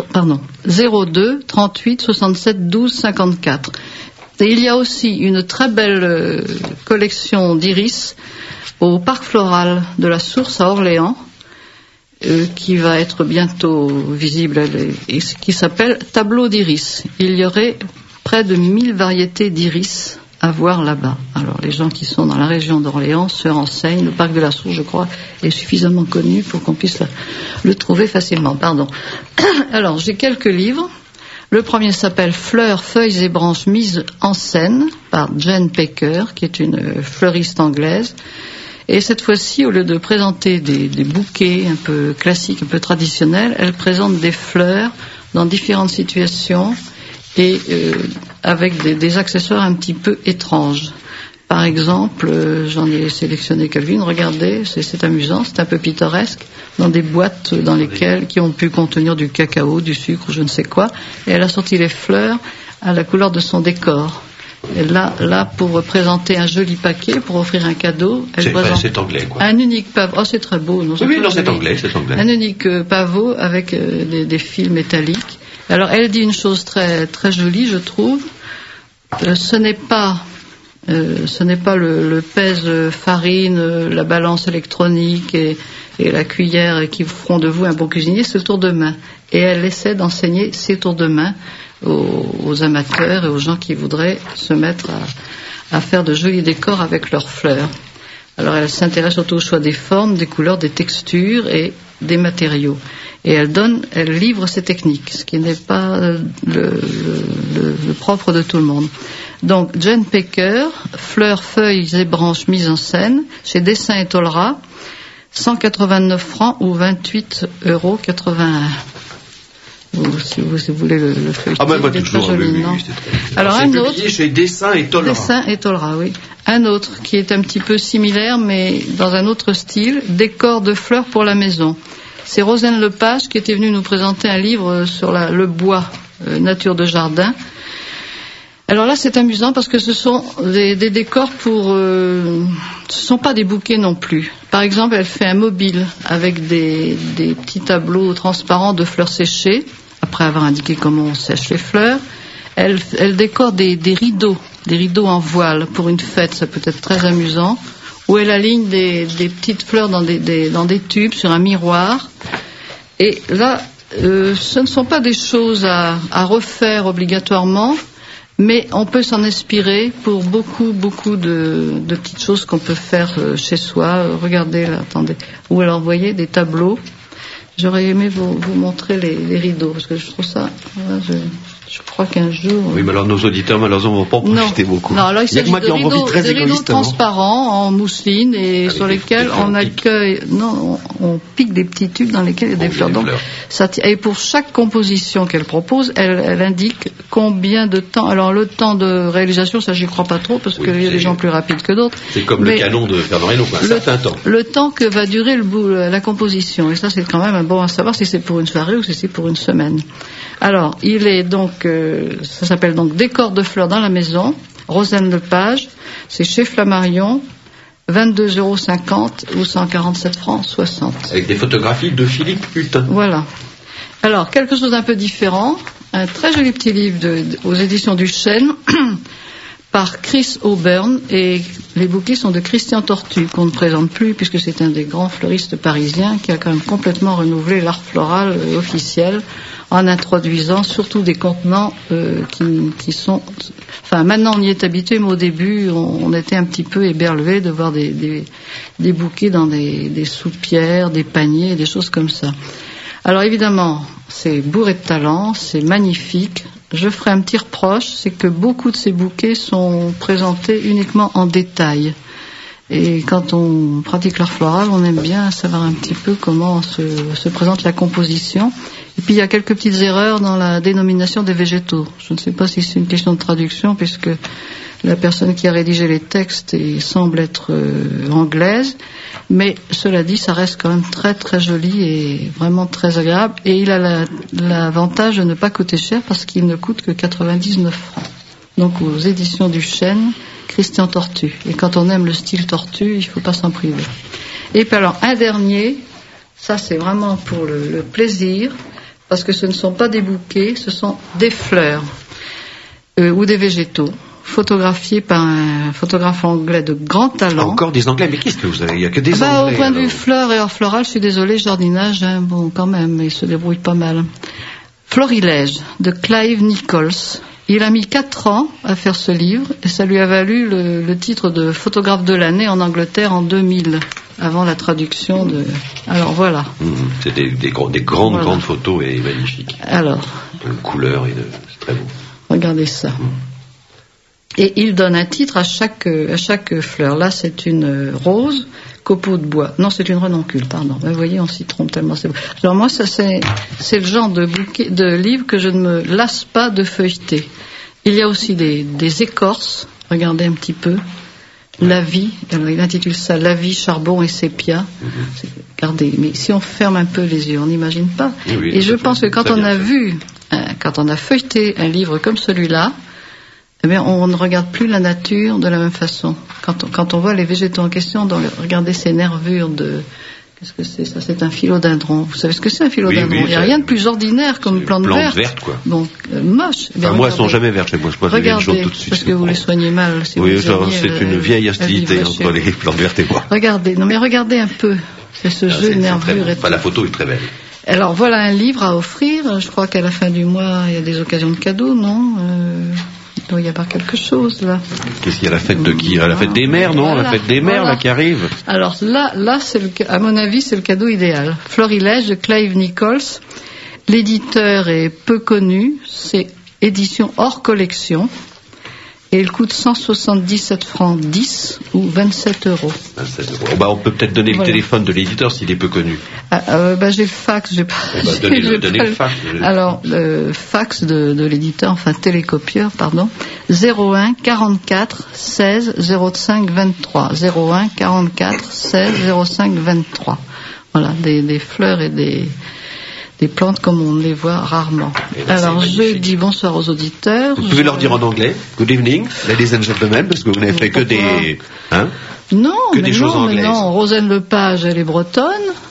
67 12 54. Et il y a aussi une très belle collection d'iris au parc floral de la Source à Orléans, qui va être bientôt visible, et qui s'appelle Tableau d'iris. Il y aurait près de 1000 variétés d'iris à voir là-bas. Alors les gens qui sont dans la région d'Orléans se renseignent. Le parc de la Source, je crois, est suffisamment connu pour qu'on puisse le trouver facilement. Alors j'ai quelques livres. Le premier s'appelle Fleurs, feuilles et branches mises en scène par Jane Packer, qui est une fleuriste anglaise. Et cette fois-ci, au lieu de présenter des bouquets un peu classiques, un peu traditionnels, elle présente des fleurs dans différentes situations et avec des accessoires un petit peu étranges. Par exemple, j'en ai sélectionné quelques-unes. Regardez, c'est amusant, c'est un peu pittoresque, dans des boîtes qui ont pu contenir du cacao, du sucre, je ne sais quoi. Et elle a sorti les fleurs à la couleur de son décor. Et là, pour présenter un joli paquet, pour offrir un cadeau, elle présente c'est anglais, quoi. Un unique pavot. Oh, c'est très beau. Non, c'est anglais. Un unique pavot avec des fils métalliques. Alors, elle dit une chose très, très jolie, je trouve. Ce n'est pas le pèse-farine, la balance électronique et la cuillère qui feront de vous un bon cuisinier, c'est le tour de main. Et elle essaie d'enseigner ces tours de main aux amateurs et aux gens qui voudraient se mettre à faire de jolis décors avec leurs fleurs. Alors elle s'intéresse surtout au choix des formes, des couleurs, des textures et des matériaux. Et elle livre ses techniques, ce qui n'est pas le propre de tout le monde. Donc, Jane Packer, Fleurs, feuilles et branches mises en scène, chez Dessin et Tollerat, 189 francs ou 28,81 €. Si vous voulez le feuilleter. Ah, moi, toujours, joli, non. Alors, un autre. Chez Dessin et Tollerat. Dessin et Tollerat, oui. Un autre qui est un petit peu similaire, mais dans un autre style, Décor de fleurs pour la maison. C'est Rosane Lepage qui était venue nous présenter un livre sur le bois, nature de jardin. Alors là, c'est amusant parce que ce sont des décors ce sont pas des bouquets non plus. Par exemple, elle fait un mobile avec des petits tableaux transparents de fleurs séchées, après avoir indiqué comment on sèche les fleurs. Elle décore des rideaux en voile pour une fête, ça peut être très amusant, où elle aligne des petites fleurs dans des tubes sur un miroir. Et là, ce ne sont pas des choses à refaire obligatoirement. Mais on peut s'en inspirer pour beaucoup de petites choses qu'on peut faire chez soi. Regardez, là, attendez. Ou alors, vous voyez, des tableaux. J'aurais aimé vous montrer les rideaux, parce que je trouve ça... Voilà, je crois qu'un jour... Oui, mais alors nos auditeurs, malheureusement, ne vont pas en profiter beaucoup. Non, alors il s'agit de rideaux transparents en mousseline et sur lesquels on accueille... Non, on pique des petits tubes dans lesquels il y a des fleurs. Donc, et pour chaque composition qu'elle propose, elle indique combien de temps... Alors, le temps de réalisation, ça, j'y crois pas trop, parce qu'il y a des gens plus rapides que d'autres. C'est comme le canon de Fernand Reynaud, un certain temps. Le temps que va durer la composition. Et ça, c'est quand même bon à savoir si c'est pour une soirée ou si c'est pour une semaine. Alors, il est donc, ça s'appelle donc Décor de fleurs dans la maison, Rosanne Lepage, c'est chez Flammarion, 22,50 € ou 147 francs 60. Avec des photographies de Philippe Hultin. Voilà. Alors, quelque chose d'un peu différent, un très joli petit livre aux éditions du Chêne, par Chris Auburn, et les bouquets sont de Christian Tortu, qu'on ne présente plus puisque c'est un des grands fleuristes parisiens qui a quand même complètement renouvelé l'art floral officiel en introduisant surtout des contenants qui sont... Enfin, maintenant on y est habitué, mais au début on était un petit peu éberlué de voir des bouquets dans des soupières, des paniers, des choses comme ça. Alors évidemment, c'est bourré de talent, c'est magnifique. Je ferai un petit reproche, c'est que beaucoup de ces bouquets sont présentés uniquement en détail. Et quand on pratique l'art floral, on aime bien savoir un petit peu comment se présente la composition. Et puis il y a quelques petites erreurs dans la dénomination des végétaux. Je ne sais pas si c'est une question de traduction, puisque la personne qui a rédigé les textes semble être anglaise. Mais cela dit, ça reste quand même très très joli et vraiment très agréable. Et il a l'avantage de ne pas coûter cher parce qu'il ne coûte que 99 francs. Donc aux éditions du Chêne, Christian Tortu. Et quand on aime le style Tortu, il ne faut pas s'en priver. Et puis alors, un dernier, ça c'est vraiment pour le plaisir, parce que ce ne sont pas des bouquets, ce sont des fleurs ou des végétaux, photographiés par un photographe anglais de grand talent. Encore des anglais, mais qu'est-ce que vous avez? Il n'y a que des anglais. Au point de vue fleurs et art floral, je suis désolée, jardinage, bon quand même, il se débrouille pas mal. Florilège, de Clive Nichols. Il a mis 4 ans à faire ce livre et ça lui a valu le titre de photographe de l'année en Angleterre en 2000, avant la traduction de... Alors voilà. C'est des grandes photos et magnifiques. Alors. De couleurs c'est très beau. Regardez ça. Et il donne un titre à chaque fleur. Là, c'est une rose, copeau de bois. Non, c'est une renoncule, pardon. Vous voyez, on s'y trompe tellement c'est beau. Alors moi, ça c'est le genre de livre que je ne me lasse pas de feuilleter. Il y a aussi des écorces. Regardez un petit peu. La vie. Alors, il intitule ça La vie, charbon et sépia. Regardez. Mais si on ferme un peu les yeux, on n'imagine pas. Oui, et je pense que quand on a feuilleté un livre comme celui-là, eh bien, on ne regarde plus la nature de la même façon. Quand on voit les végétaux en question, regardez ces nervures de... Qu'est-ce que c'est ça? C'est un philodendron. Vous savez ce que c'est un philodendron? Il n'y a rien de plus ordinaire comme plante verte. Quoi. Donc, moche. Enfin, moi, elles ne sont jamais vertes chez moi. Je regardez, jaune tout de suite. Parce que vous les soignez mal. Si oui, c'est une vieille hostilité entre les plantes vertes et moi. Regardez un peu. C'est ce jeu de nervures. Enfin, la photo est très belle. Alors, voilà un livre à offrir. Je crois qu'à la fin du mois, il y a des occasions de cadeaux, non? Il doit y avoir quelque chose, là. Qu'est-ce qu'il y a? La fête de qui? La fête des mères, non? Voilà. La fête des mères, là, qui arrive. Alors, là, à mon avis, c'est le cadeau idéal. Florilège de Clive Nichols. L'éditeur est peu connu. C'est édition hors collection. Et il coûte 177 francs 10 ou 27 €. 27 €. On peut peut-être donner le téléphone de l'éditeur s'il est peu connu. J'ai le fax. Donnez le fax. Alors, le fax de l'éditeur, enfin télécopieur, pardon, 01 44 16 05 23. 01 44 16 05 23. Voilà, des fleurs et des plantes comme on les voit rarement. Alors, je dis bonsoir aux auditeurs. Vous pouvez leur dire en anglais, good evening, ladies and gentlemen, parce que vous n'avez fait que des... choses anglaises. Non, Rosanne Lepage, elle est bretonne.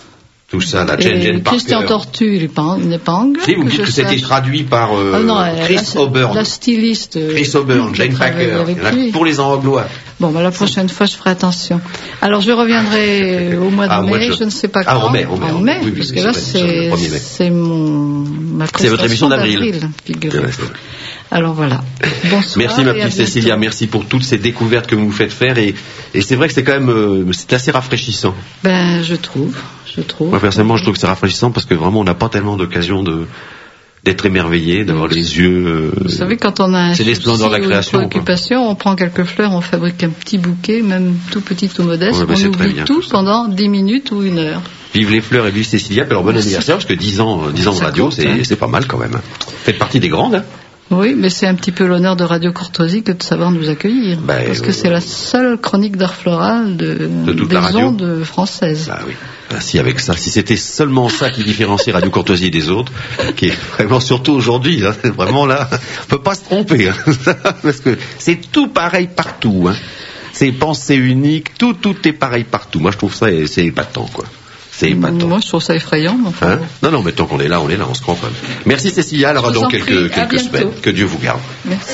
tout ça, la Jane Parker. Christian Tortu, il n'est pas anglais. Si, vous me dites que c'était traduit par Chris Auburn. La styliste. Chris Auburn, Jane Parker. Pour les anglois. Bon, la prochaine fois, je ferai attention. Alors, je reviendrai au mois de mai, je ne sais pas quand. En mai. Oui, parce que là, c'est ma c'est votre émission d'avril. Alors voilà. Bonsoir. Merci ma petite Cécilia, merci pour toutes ces découvertes que vous nous faites faire et c'est vrai que c'est quand même c'est assez rafraîchissant. Je trouve. Moi personnellement, je trouve que c'est rafraîchissant parce que vraiment on n'a pas tellement d'occasion d'être émerveillé, d'avoir les yeux. Vous savez, quand on a c'est les splendeurs de la création, une préoccupation, on prend quelques fleurs, on fabrique un petit bouquet, même tout petit ou modeste, on oublie tout pendant 10 minutes ou 1 heure. Vive les fleurs et vive Cécilia, puis alors bon anniversaire parce que 10 ans de radio, c'est pas mal quand même. Faites partie des grandes. Hein. Oui, mais c'est un petit peu l'honneur de Radio Courtoisie que de savoir nous accueillir. Parce que c'est la seule chronique d'art floral de toute la radio ondes françaises. Bah oui. Si avec ça, si c'était seulement ça qui différencie Radio Courtoisie des autres, qui est vraiment surtout aujourd'hui, hein, vraiment là, on peut pas se tromper, hein, parce que c'est tout pareil partout. Hein. C'est pensée unique, tout est pareil partout. Moi je trouve ça c'est épatant quoi. C'est épatant. Moi, je trouve ça effrayant. Enfin, non, mais tant qu'on est là, on se cramponne. Merci Cécilia, alors dans quelques semaines. Que Dieu vous garde. Merci.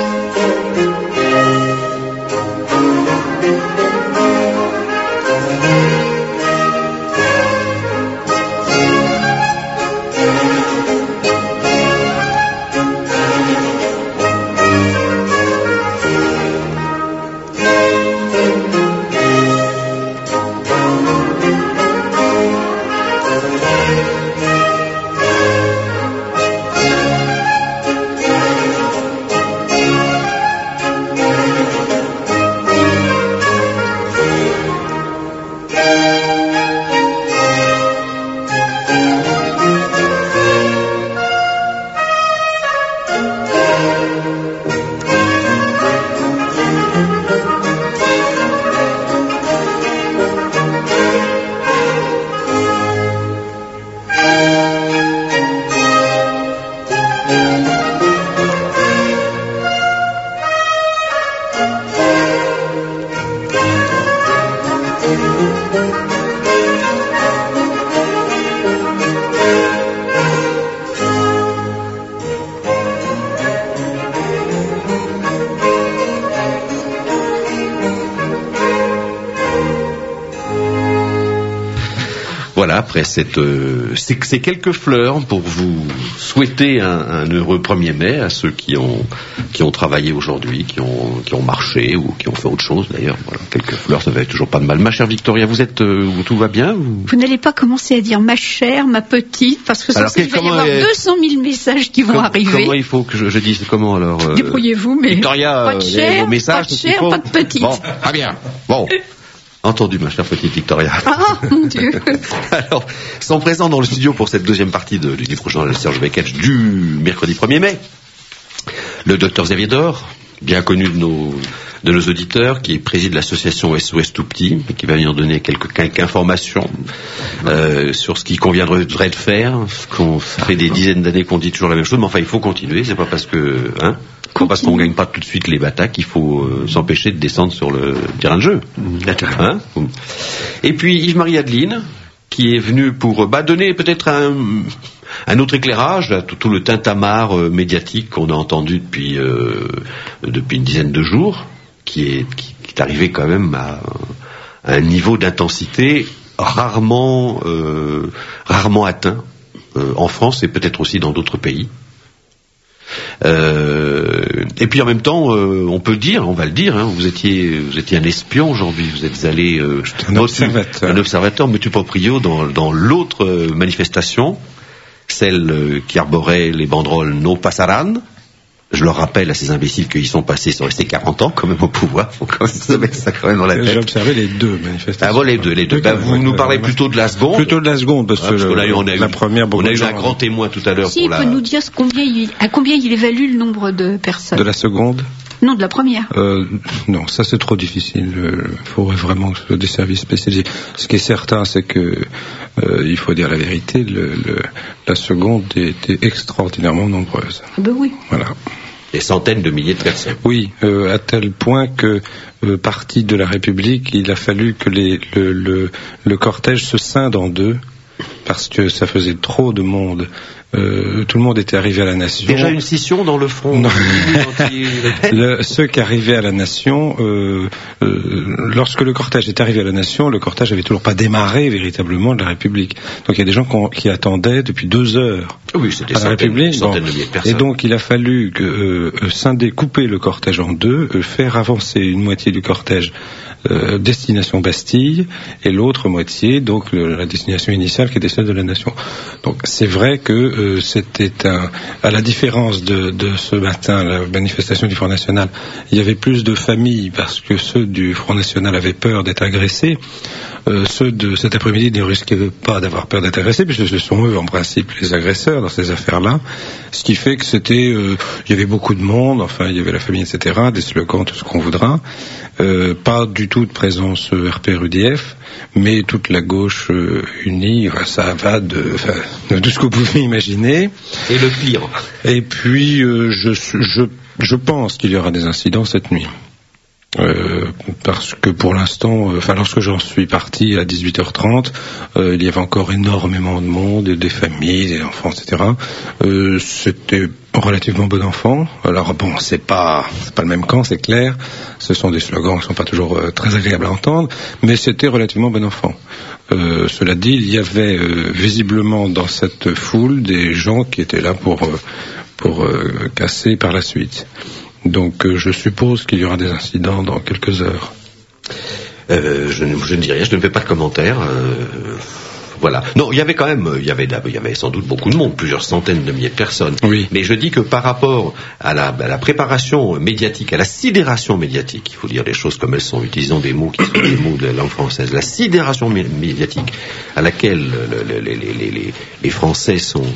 Voilà, après ces quelques fleurs pour vous souhaiter un heureux 1er mai à ceux qui ont travaillé aujourd'hui, qui ont marché ou qui ont fait autre chose d'ailleurs. Voilà, quelques fleurs, ça va être toujours pas de mal. Ma chère Victoria, vous êtes où tout va bien Vous n'allez pas commencer à dire ma chère, ma petite, parce que ça, il va y avoir 200 000 messages qui vont arriver. Comment il faut que je dise comment alors Débrouillez-vous, mais Victoria, pas de chère, messages, pas de chère, pas de petite. Bon, très bien. Bon. Entendu, ma chère petite Victoria. Ah, mon Dieu. Alors, sont présents dans le studio pour cette deuxième partie du livre journal de Serge Beketch du mercredi 1er mai, le docteur Xavier Dor, bien connu de nos auditeurs, qui préside l'association SOS Tout Petit, et qui va venir donner quelques informations sur ce qu'il conviendrait de faire. Ça fait des dizaines d'années qu'on dit toujours la même chose, mais enfin, il faut continuer. C'est pas parce que... parce qu'on gagne pas tout de suite les batailles qu'il faut s'empêcher de descendre sur le terrain de jeu. Hein et puis Yves-Marie Adeline, qui est venu pour donner peut-être un autre éclairage à tout le tintamarre médiatique qu'on a entendu depuis une dizaine de jours, qui est arrivé quand même à un niveau d'intensité rarement atteint en France et peut-être aussi dans d'autres pays. Et puis en même temps, on peut dire, on va le dire, vous étiez un espion aujourd'hui, vous êtes allé un observateur, Motu Proprio dans l'autre manifestation, celle qui arborait les banderoles No Passaran. Je leur rappelle à ces imbéciles qu'ils sont passés, ils sont restés 40 ans quand même au pouvoir. Faut quand même se mettre ça quand même dans la tête. J'ai observé les deux manifestations. Ah bon, les deux. Vous nous parlez plutôt de la seconde. Plutôt de la seconde, parce que la première, on a eu un grand témoin tout à l'heure. Si, il peut nous dire à combien il évalue le nombre de personnes. De la seconde? Non, de la première. Non, ça c'est trop difficile. Il faudrait vraiment des services spécialisés. Ce qui est certain, c'est que il faut dire la vérité. La seconde était extraordinairement nombreuse. Ben oui. Voilà. Des centaines de milliers de personnes. Oui, à tel point que parti de la République, il a fallu que le cortège se scinde en deux parce que ça faisait trop de monde. Tout le monde était arrivé à la Nation. Déjà une scission dans le front. Ceux qui arrivaient à la Nation, lorsque le cortège est arrivé à la Nation, le cortège avait toujours pas démarré véritablement de la République. Donc il y a des gens qui attendaient depuis 2 heures à la République. Centaines de milliers de personnes. Et donc il a fallu scinder, couper le cortège en 2, faire avancer une moitié du cortège destination Bastille et l'autre moitié, donc la destination initiale qui était celle de la Nation. Donc c'est vrai que c'était à la différence de ce matin, la manifestation du Front National, il y avait plus de familles parce que ceux du Front National avaient peur d'être agressés. Ceux de cet après-midi ne risquaient pas d'avoir peur d'être agressés puisque ce sont eux en principe les agresseurs dans ces affaires-là. Ce qui fait que il y avait beaucoup de monde, enfin il y avait la famille, etc., des slogans, tout ce qu'on voudra. Pas du tout de présence RPR-UDF, mais toute la gauche unie, ça va de tout ce que vous pouvez imaginer. Et le pire. Et puis je pense qu'il y aura des incidents cette nuit. Parce que pour l'instant, lorsque j'en suis parti à 18h30, il y avait encore énormément de monde, des familles, des enfants, etc. C'était relativement bon enfant. Alors bon, c'est pas le même camp, c'est clair. Ce sont des slogans qui sont pas toujours très agréables à entendre, mais c'était relativement bon enfant. Cela dit, il y avait visiblement dans cette foule des gens qui étaient là pour casser par la suite. Donc je suppose qu'il y aura des incidents dans quelques heures. Je ne dis rien, je ne fais pas de commentaires. Voilà. Non, il y avait sans doute beaucoup de monde, plusieurs centaines de milliers de personnes. Oui. Mais je dis que par rapport à la préparation médiatique, à la sidération médiatique, il faut dire les choses comme elles sont, utilisant des mots qui sont des mots de la langue française, la sidération médiatique à laquelle les Français sont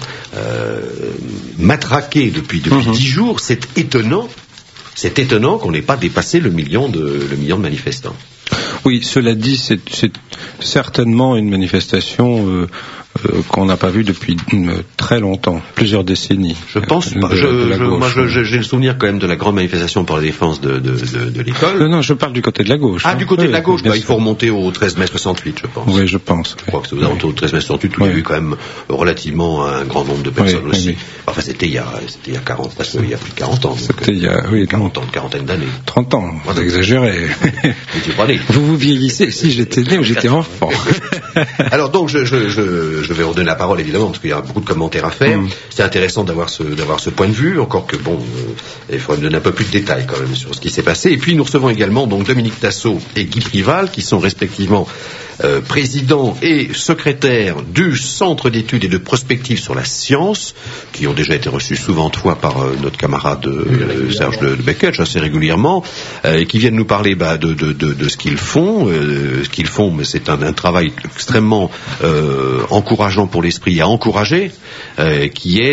matraqués depuis 10 jours, c'est étonnant. C'est étonnant qu'on n'ait pas dépassé le million de manifestants. Oui, cela dit, c'est certainement une manifestation qu'on n'a pas vue depuis très longtemps, plusieurs décennies. Je pense pas. Moi, j'ai le souvenir quand même de la grande manifestation pour la défense de l'école. Non, je parle du côté de la gauche. Ah, du côté de la gauche, il faut remonter au 13 mai 68, je pense. Oui, je pense. Je crois que c'est aux alentours du 13 mai 68 où il y a eu quand même relativement un grand nombre de personnes aussi. Oui. Enfin, c'était il y a 40, parce qu'il y a plus de 40 ans. C'était il y a, 40 ans, une quarantaine d'années. 30 ans, vous exagérez. Vous vieillissez, si j'étais né ou j'étais enfant. Alors donc, je vais redonner la parole évidemment parce qu'il y a beaucoup de commentaires à faire. C'est intéressant d'avoir ce point de vue, encore que il faudrait me donner un peu plus de détails quand même sur ce qui s'est passé. Et puis nous recevons également donc Dominique Tassot et Guy Prival qui sont respectivement président et secrétaire du Centre d'études et de prospective sur la science, qui ont déjà été reçus souvent de fois par notre camarade Serge de Beketch assez régulièrement, et qui viennent nous parler de ce qu'ils font. Mais c'est un travail extrêmement encourageant pour l'esprit à encourager, qui est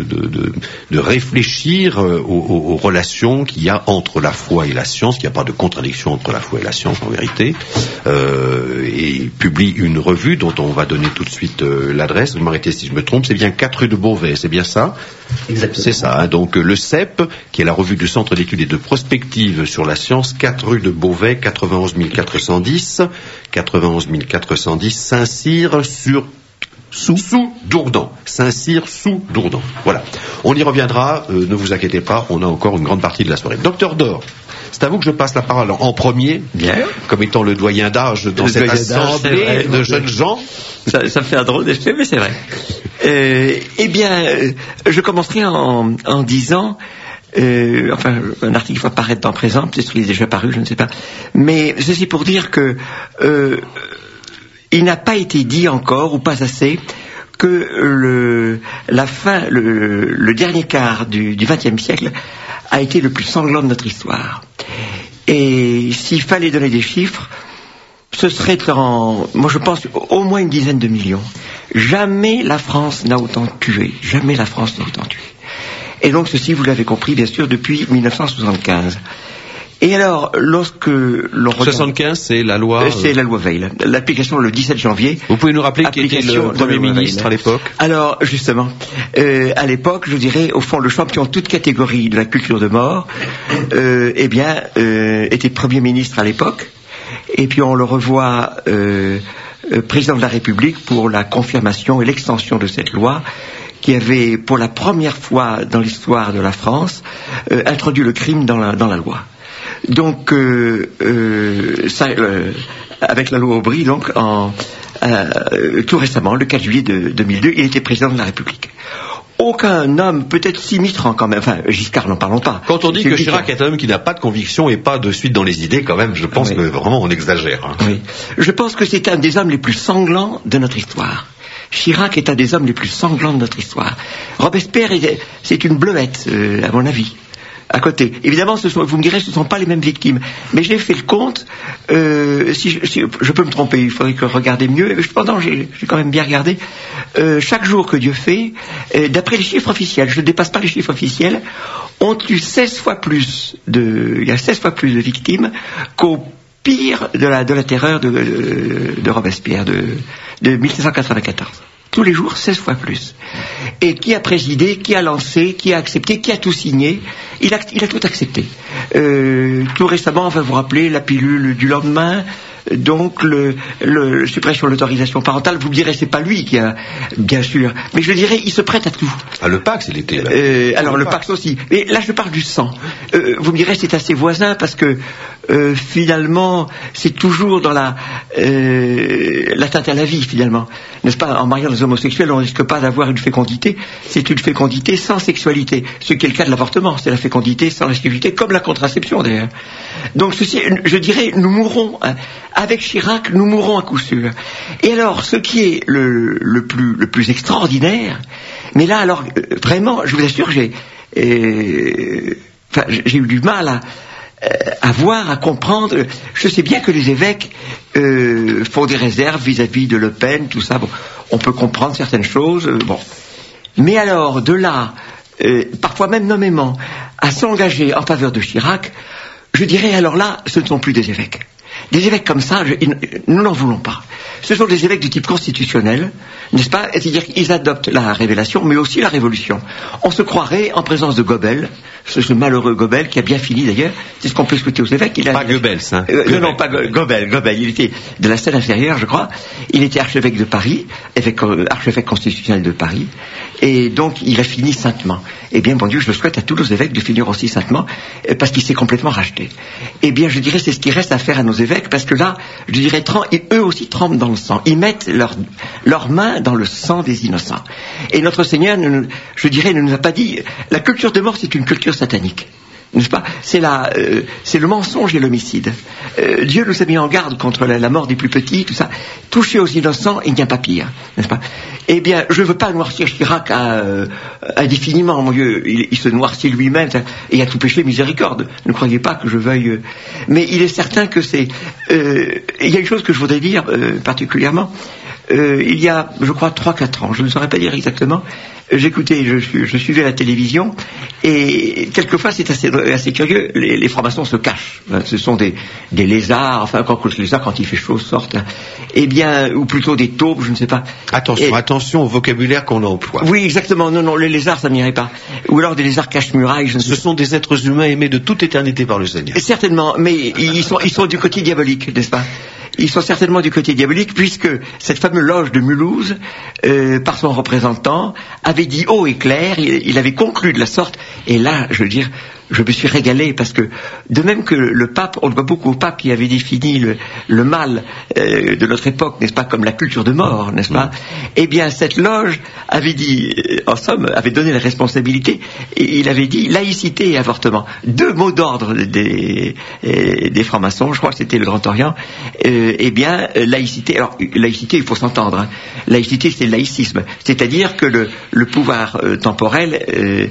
de réfléchir aux relations qu'il y a entre la foi et la science, qu'il n'y a pas de contradiction entre la foi et la science en vérité, et publie une revue dont on va donner tout de suite l'adresse. Vous m'arrêtez si je me trompe, c'est bien 4 rue de Beauvais, c'est bien ça? Exactement. C'est ça, donc le CEP, qui est la revue du Centre d'études et de prospective sur la science, 4 rue de Beauvais, 91 410, Saint-Cyr sous Dourdan. Saint-Cyr sous Dourdan. Voilà. On y reviendra, ne vous inquiétez pas, on a encore une grande partie de la soirée. Docteur Dor, c'est à vous que je passe la parole en premier, comme étant le doyen d'âge dans cette assemblée de jeunes gens. Ça me fait un drôle d'effet, mais c'est vrai. Je commencerai en disant, un article va paraître dans Présent, peut-être qu'il est déjà paru, je ne sais pas. Mais ceci pour dire que il n'a pas été dit encore, ou pas assez, que le dernier quart du XXe siècle a été le plus sanglant de notre histoire. Et s'il fallait donner des chiffres, ce serait moi je pense, au moins une dizaine de millions. Jamais la France n'a autant tué. Jamais la France n'a autant tué. Et donc ceci, vous l'avez compris, bien sûr, depuis 1975. Et alors, lorsque l'on regarde... 75, c'est la loi... C'est la loi Veil. L'application le 17 janvier. Vous pouvez nous rappeler qui était le Premier ministre à l'époque? Alors, justement, à l'époque, je dirais, au fond, le champion de toute catégorie de la culture de mort, était Premier ministre à l'époque. Et puis on le revoit président de la République pour la confirmation et l'extension de cette loi qui avait, pour la première fois dans l'histoire de la France, introduit le crime dans la loi. Donc, avec la loi Aubry, donc, tout récemment, le 4 juillet 2002, il était président de la République. Aucun homme, peut-être si Mitterrand quand même, enfin Giscard n'en parlons pas. Quand on dit que Chirac est un homme qui n'a pas de conviction et pas de suite dans les idées, quand même, je pense que vraiment on exagère. Hein. Oui. Je pense que c'est un des hommes les plus sanglants de notre histoire. Chirac est un des hommes les plus sanglants de notre histoire. Robespierre, c'est une bleuette, à mon avis. À côté. Évidemment, vous me direz, ce ne sont pas les mêmes victimes. Mais j'ai fait le compte, si je peux me tromper, il faudrait que regarder mieux, mais cependant, j'ai quand même bien regardé. Chaque jour que Dieu fait, d'après les chiffres officiels, je ne dépasse pas les chiffres officiels, ont eu 16 fois plus il y a 16 fois plus de victimes qu'au pire de la terreur de Robespierre, de 1794. Tous les jours, 16 fois plus. Et qui a présidé, qui a lancé, qui a accepté, qui a tout signé, il a tout accepté. Tout récemment, on va vous rappeler la pilule du lendemain, donc le suppression de l'autorisation parentale. Vous me direz, c'est pas lui qui a, bien sûr, mais je dirais, il se prête à tout. Ah, le Pax, il était là. Alors le Pax aussi. Mais là, je parle du sang. Vous me direz, c'est assez voisin parce que finalement, c'est toujours dans l'atteinte à la vie, finalement. N'est-ce pas? En mariant les homosexuels, on ne risque pas d'avoir une fécondité. C'est une fécondité sans sexualité. Ce qui est le cas de l'avortement. C'est la fécondité sans la sexualité, comme la contraception, d'ailleurs. Donc, je dirais, nous mourrons, avec Chirac, nous mourrons à coup sûr. Et alors, ce qui est le plus extraordinaire, mais là, alors, vraiment, je vous assure, j'ai eu du mal à voir, à comprendre. Je sais bien que les évêques font des réserves vis-à-vis de Le Pen, tout ça. Bon, on peut comprendre certaines choses. Bon, mais alors de là, parfois même nommément, à s'engager en faveur de Chirac, je dirais alors là, ce ne sont plus des évêques. Des évêques comme ça, nous n'en voulons pas. Ce sont des évêques de type constitutionnel, n'est-ce pas? C'est-à-dire qu'ils adoptent la révélation, mais aussi la révolution. On se croirait en présence de Gobel, ce malheureux Gobel, qui a bien fini d'ailleurs. C'est ce qu'on peut souhaiter aux évêques. Pas Goebbels, hein. Non, pas Gobel. Il était de la scène inférieure, je crois. Il était archevêque de Paris, archevêque constitutionnel de Paris, et donc il a fini saintement. Eh bien, bon Dieu, je le souhaite à tous nos évêques de finir aussi saintement, parce qu'il s'est complètement racheté. Eh bien, je dirais, c'est ce qui reste à faire à nos évêques, parce que là, je dirais, eux aussi trempent dans le sang. Ils mettent leurs mains dans le sang des innocents. Et notre Seigneur, je dirais, ne nous a pas dit, la culture de mort, c'est une culture satanique. N'est-ce pas? C'est le mensonge et l'homicide. Dieu nous a mis en garde contre la mort des plus petits, tout ça. Toucher aux innocents, il n'y a pas pire, n'est-ce pas? Eh bien, je ne veux pas noircir Chirac indéfiniment, mon Dieu. Il se noircit lui-même et à tout péché miséricorde. Ne croyez pas que je veuille. Mais il est certain que c'est. Il y a une chose que je voudrais dire particulièrement. Il y a, je crois, 3-4 ans, je ne saurais pas dire exactement, j'écoutais, je suivais la télévision, et quelquefois c'est assez curieux, les francs-maçons se cachent. Ce sont des lézards, enfin, quand les lézards, quand il fait chaud, sortent, eh bien, ou plutôt des taupes, je ne sais pas. Attention au vocabulaire qu'on emploie. Oui, exactement, non, les lézards, ça n'irait pas. Ou alors des lézards cache-murailles, Ce sont des êtres humains aimés de toute éternité par le Seigneur. Certainement, mais ils sont du côté diabolique, n'est-ce pas? Ils sont certainement du côté diabolique, puisque cette fameuse loge de Mulhouse, par son représentant, avait dit haut et clair, il avait conclu de la sorte, et là, je veux dire, je me suis régalé, parce que, de même que le pape, on le voit beaucoup au pape qui avait défini le mal de notre époque, n'est-ce pas, comme la culture de mort, n'est-ce pas? Eh bien, cette loge avait dit, en somme, avait donné la responsabilité, et il avait dit laïcité et avortement. 2 mots d'ordre des francs-maçons, je crois que c'était le Grand Orient. Eh bien, laïcité, alors, laïcité, il faut s'entendre, hein. Laïcité, c'est le laïcisme. C'est-à-dire que le pouvoir temporel,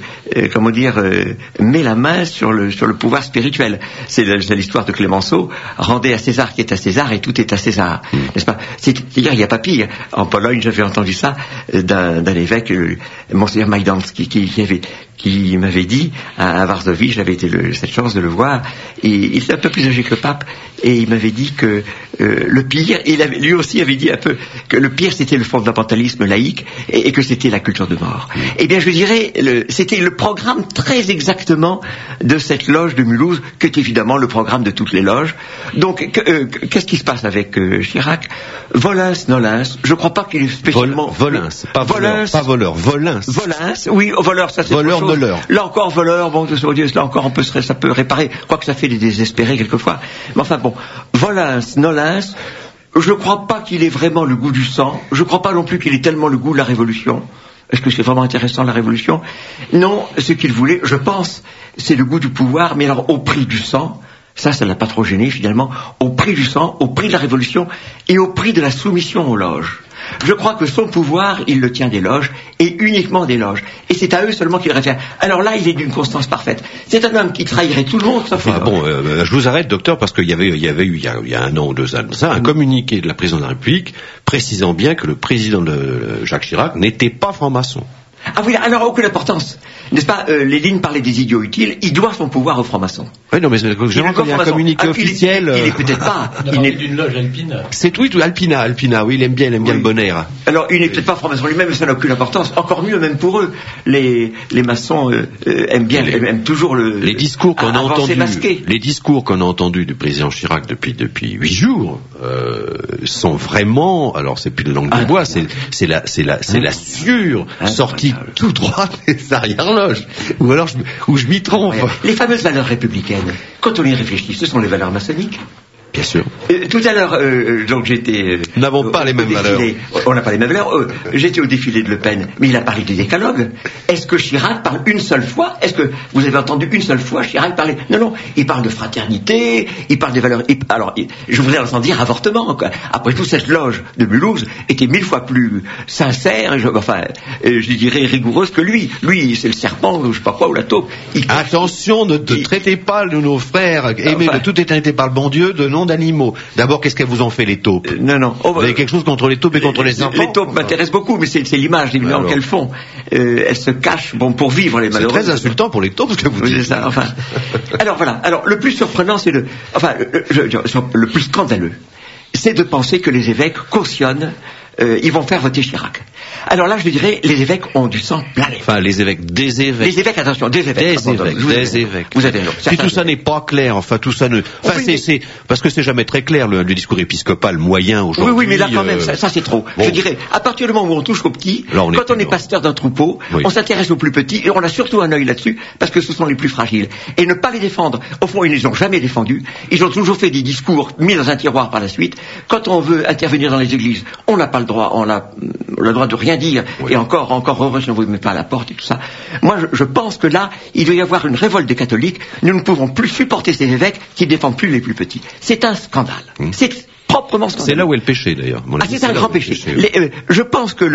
met la main sur le pouvoir spirituel. C'est l'histoire de Clémenceau, rendez à César qui est à César et tout est à César, n'est-ce pas? C'est-à-dire, il n'y a pas pire. En Pologne, j'avais entendu ça d'un évêque, Monseigneur Majdanski, qui avait qui m'avait dit, à Varsovie, j'avais été cette chance de le voir, et il était un peu plus âgé que le pape, et il m'avait dit que le pire, lui aussi avait dit un peu que le pire c'était le fondamentalisme laïque, et que c'était la culture de mort. Eh bien je dirais, c'était le programme très exactement de cette loge de Mulhouse, qui est évidemment le programme de toutes les loges. Donc qu'est-ce qui se passe avec Chirac? Volins, nolins, je crois pas qu'il est spécialement... Volins, pas voleur, Volins. Volins, oui, voleur, ça c'est voleur, autre chose. Là encore, voleur, bon, là encore, ça peut réparer, quoique ça fait des désespérés quelquefois. Mais enfin bon, volins, nolins, je ne crois pas qu'il ait vraiment le goût du sang, je ne crois pas non plus qu'il ait tellement le goût de la révolution. Est-ce que c'est vraiment intéressant la révolution? Non, ce qu'il voulait, je pense, c'est le goût du pouvoir, mais alors au prix du sang. Ça l'a pas trop gêné finalement, au prix du sang, au prix de la révolution et au prix de la soumission aux loges. Je crois que son pouvoir, il le tient des loges, et uniquement des loges. Et c'est à eux seulement qu'il réfère. Alors là, il est d'une constance parfaite. C'est un homme qui trahirait tout le monde, sauf les loges. Je vous arrête, docteur, parce qu'il y avait eu, il y a 1 an ou 2 ans, un communiqué de la présidente de la République précisant bien que le président Jacques Chirac n'était pas franc-maçon. Ah oui, alors aucune importance. N'est-ce pas, Lénine parlait des idiots utiles, il doit son pouvoir aux francs-maçons. Oui, non, mais généralement, quand il y a un communiqué officiel... Il est peut-être pas... Il est d'une loge Alpina. C'est oui, Alpina, oui, il aime bien le bon air. Alors, il n'est peut-être pas franc-maçon lui-même, mais ça n'a aucune importance. Encore mieux, même pour eux. Les maçons aiment toujours les discours qu'on a entendus. Les discours qu'on a entendus du président Chirac depuis 8 jours sont vraiment... Alors, c'est plus de langue de bois, c'est la sueur sortie tout droit des arrière-loges. Ou alors, je m'y trompe. Les fameuses valeurs républicaines, quand on y réfléchit, ce sont les valeurs maçonniques. Bien sûr. Tout à l'heure, donc j'étais... Nous n'avons pas les mêmes valeurs. On n'a pas les mêmes valeurs. J'étais au défilé de Le Pen, mais il a parlé du décalogue. Est-ce que Chirac parle une seule fois? Est-ce que vous avez entendu une seule fois Chirac parler? Non, il parle de fraternité, il parle des valeurs... Alors, je voudrais entendre dire avortement. Quoi. Après tout, cette loge de Mulhouse était 1000 fois plus sincère, je dirais rigoureuse que lui. Lui, c'est le serpent, ou je sais pas quoi, ou la taupe. Attention, ne traitez pas nos frères aimés de toute éternité par le bon Dieu de nom d'animaux. D'abord, qu'est-ce qu'elles vous ont fait, les taupes? Non. Vous avez quelque chose contre les taupes et contre les enfants? Les taupes m'intéressent beaucoup, mais c'est l'image évidemment qu'elles font. Elles se cachent, pour vivre les malheureux. C'est très insultant pour les taupes, ce que vous dites. Ça, alors voilà. Alors, le plus surprenant, c'est le plus scandaleux, c'est de penser que les évêques cautionnent, ils vont faire voter Chirac. Alors là, je dirais, les évêques ont du sang plein les... Enfin, des évêques. Les évêques, attention, des évêques. Vous avez raison. Puis tout ça n'est pas clair, tout ça ne... c'est parce que c'est jamais très clair, le discours épiscopal moyen aujourd'hui. Oui, mais là, quand même, ça c'est trop. Bon. Je dirais, à partir du moment où on touche aux petits, quand on est pasteur d'un troupeau, on s'intéresse aux plus petits, et on a surtout un œil là-dessus, parce que ce sont les plus fragiles. Et ne pas les défendre. Au fond, ils ne les ont jamais défendus. Ils ont toujours fait des discours mis dans un tiroir par la suite. Quand on veut intervenir dans les églises, on n'a pas le droit, on a le droit de rien dire, et encore heureux si on ne vous met pas à la porte et tout ça. Moi, je pense que là, il doit y avoir une révolte des catholiques. Nous ne pouvons plus supporter ces évêques qui ne défendent plus les plus petits. C'est un scandale. C'est proprement scandaleux. C'est là où est le péché, d'ailleurs. C'est un grand péché. Je pense que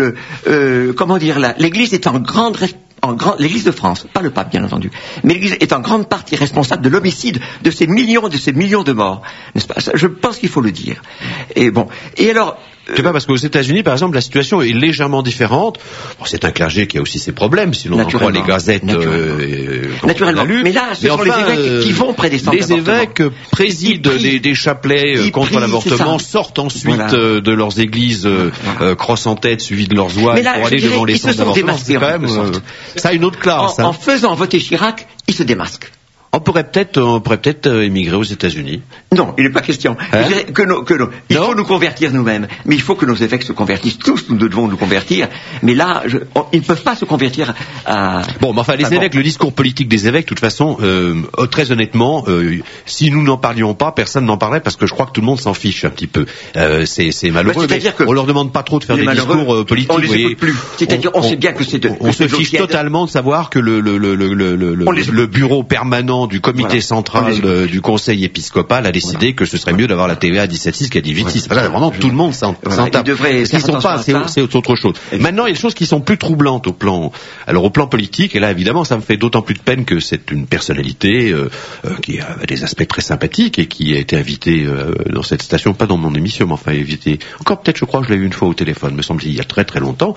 l'Église est l'Église de France, pas le pape bien entendu, mais l'Église est en grande partie responsable de l'homicide de ces millions de morts, n'est-ce pas? Je pense qu'il faut le dire. Et alors... Je sais pas, parce qu'aux États-Unis, par exemple, la situation est légèrement différente. Bon, c'est un clergé qui a aussi ses problèmes, si l'on en croit les gazettes. Naturellement. Mais là, ce sont les évêques qui vont près des centres d'avortement. Les évêques président des chapelets contre l'avortement, sortent ensuite de leurs églises crosse en tête, suivis de leurs ouailles, pour aller devant les centres d'avortement. C'est quand même ça a une autre classe. En faisant voter Chirac, ils se démasquent. On pourrait peut-être émigrer aux États-Unis. Non, il n'est pas question. Il faut nous convertir nous-mêmes, mais il faut que nos évêques se convertissent. Tous, nous devons nous convertir. Mais là, ils ne peuvent pas se convertir à... Bon, mais enfin, les évêques, le discours politique des évêques, de toute façon, très honnêtement, si nous n'en parlions pas, personne n'en parlerait, parce que je crois que tout le monde s'en fiche un petit peu. C'est malheureux, mais on leur demande pas trop de faire des discours politiques. On les écoute plus. C'est-à-dire, on sait bien que c'est on se fiche totalement de savoir que le bureau permanent président du comité central du conseil épiscopal a décidé que ce serait mieux d'avoir la TVA à 17,6 qu'à 18,6. Voilà, vraiment, tout le monde s'en tape. Ils sont pas, c'est autre chose. Maintenant, il y a des choses qui sont plus troublantes au plan politique, et là, évidemment, ça me fait d'autant plus de peine que c'est une personnalité qui a des aspects très sympathiques et qui a été invitée dans cette station, pas dans mon émission, mais enfin invitée. Encore peut-être, je crois, je l'ai eu une fois au téléphone, me semble-t-il, il y a très très longtemps.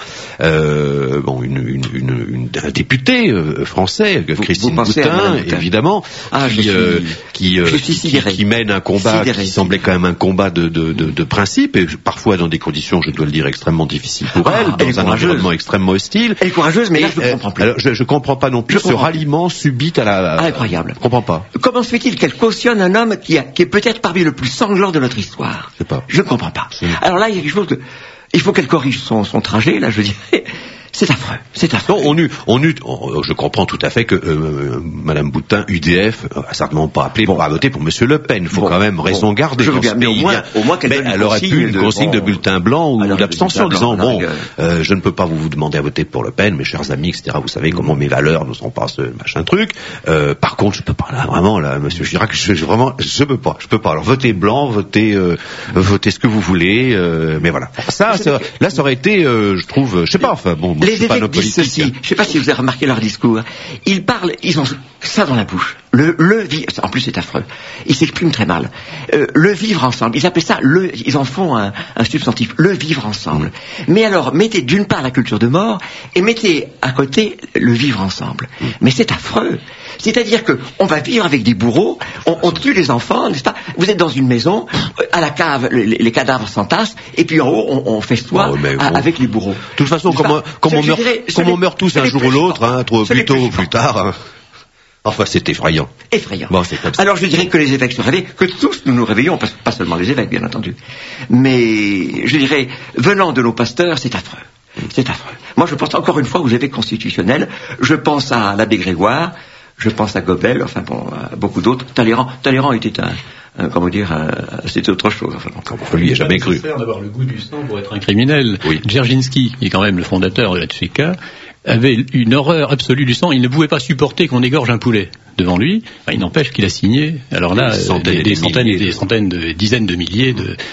Un député français, Christine Boutin, évidemment, qui mène un combat qui semblait quand même un combat de principe, et parfois dans des conditions, je dois le dire, extrêmement difficiles pour elle, dans un environnement extrêmement hostile. Elle est courageuse, mais là, je ne comprends plus. Alors, je comprends pas non plus ce ralliement subit à la... incroyable. Je comprends pas. Comment se fait-il qu'elle cautionne un homme qui est peut-être parmi le plus sanglant de notre histoire? Je ne comprends pas. Alors là, il y a quelque chose il faut qu'elle corrige son trajet, là, je dirais. C'est affreux, c'est affreux. Non, je comprends tout à fait que Madame Boutin, UDF, a certainement pas appelé pour voter pour Monsieur Le Pen. Il faut quand même raison garder. Je veux bien, mais au moins qu'elle donne elle aurait pu une consigne de bulletin blanc ou d'abstention en disant je ne peux pas vous demander à voter pour Le Pen, mes chers amis, etc. Vous savez comment mes valeurs ne sont pas ce machin truc. Par contre, je peux pas là, Monsieur Chirac, je peux pas. Alors votez blanc, votez ce que vous voulez, mais voilà. Ça aurait été, je trouve, je sais pas. Enfin bon. Les évêques disent ceci, je ne sais pas si vous avez remarqué leur discours, ils parlent, ils ont ça dans la bouche, en plus c'est affreux, ils s'expriment très mal, le vivre ensemble, ils appellent ça, ils en font un substantif, le vivre ensemble. Mais alors, mettez d'une part la culture de mort, et mettez à côté le vivre ensemble. Mais c'est affreux. C'est-à-dire que on va vivre avec des bourreaux, on tue les enfants, n'est-ce pas? Vous êtes dans une maison, à la cave, les cadavres s'entassent, et puis en haut, on festoie avec les bourreaux. De toute façon, comme on meurt tous un jour ou l'autre, plus tôt ou plus tard. Enfin, c'est effrayant. Effrayant. Bon, c'est comme ça. Alors, je dirais que les évêques se réveillent, que tous nous réveillons, pas seulement les évêques, bien entendu. Mais, je dirais, venant de nos pasteurs, c'est affreux. C'est affreux. Moi, je pense encore une fois aux évêques constitutionnels. Je pense à l'abbé Grégoire. Je pense à Gobel, enfin bon, à beaucoup d'autres. Talleyrand était c'était autre chose. Enfin, lui, il n'a jamais cru. C'est d'avoir le goût du sang pour être un criminel. Oui. Dzerzhinsky, qui est quand même le fondateur de la Tchéka, avait une horreur absolue du sang. Il ne pouvait pas supporter qu'on égorge un poulet devant lui. Enfin, il n'empêche qu'il a signé. Alors là, des centaines, de dizaines de milliers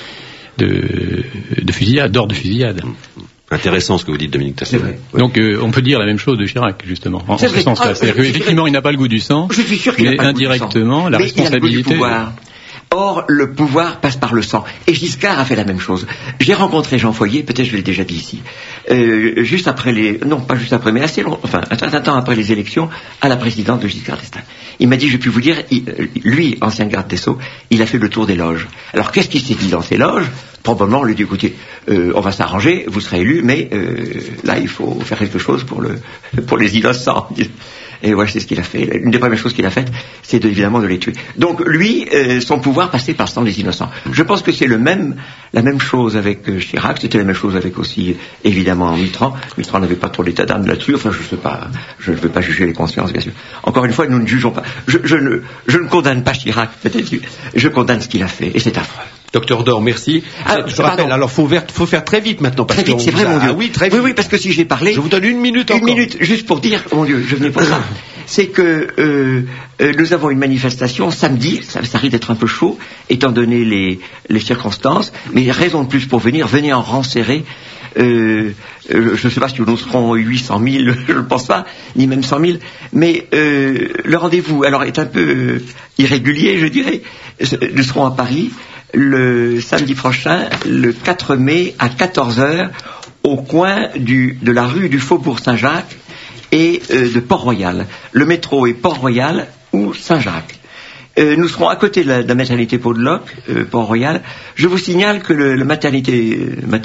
de fusillades, d'ordres de fusillade. Intéressant ce que vous dites, Dominique Tasset. Donc on peut dire la même chose de Chirac, justement, en ce sens-là. C'est-à-dire qu'effectivement, il n'a pas le goût du sang, mais indirectement, la responsabilité... Or, le pouvoir passe par le sang. Et Giscard a fait la même chose. J'ai rencontré Jean Foyer, peut-être je l'ai déjà dit ici, juste après pas juste après, mais assez long, enfin, un certain temps après les élections, à la présidence de Giscard d'Estaing. Il m'a dit, je puis vous dire, lui, ancien garde des Sceaux, il a fait le tour des loges. Alors, qu'est-ce qu'il s'est dit dans ces loges? Probablement, on lui dit, écoutez, on va s'arranger, vous serez élu, mais là, il faut faire quelque chose pour les innocents. Et ouais, c'est ce qu'il a fait. Une des premières choses qu'il a faites, c'est évidemment de les tuer. Donc lui, son pouvoir passait par le sang des innocents. Je pense que c'est la même chose avec Chirac, c'était la même chose avec aussi, évidemment, Mitterrand. Mitterrand n'avait pas trop d'état d'âme là-dessus, enfin je sais pas, je ne veux pas juger les consciences, bien sûr. Encore une fois, nous ne jugeons pas. Je ne condamne pas Chirac, peut-être, je condamne ce qu'il a fait, et c'est affreux. Docteur Dor, merci. Je rappelle, alors faut faire très vite maintenant. Très vite, c'est vrai, mon Dieu. Oui, très vite. Oui, parce que si j'ai parlé... Je vous donne une minute encore. Une minute, juste pour dire, mon Dieu, je venais pour ça. C'est que nous avons une manifestation samedi, ça risque d'être un peu chaud, étant donné les circonstances, mais raison de plus pour venez en rang serré. Je ne sais pas si nous serons 800 000, je ne pense pas, ni même 100 000, mais le rendez-vous, alors, est un peu irrégulier, je dirais. Nous serons à Paris le samedi prochain, le 4 mai, à 14h, au coin de la rue du Faubourg Saint-Jacques et de Port-Royal. Le métro est Port-Royal ou Saint-Jacques. Nous serons à côté de la maternité Pau-de-Loc, Port-Royal. Je vous signale que la maternité,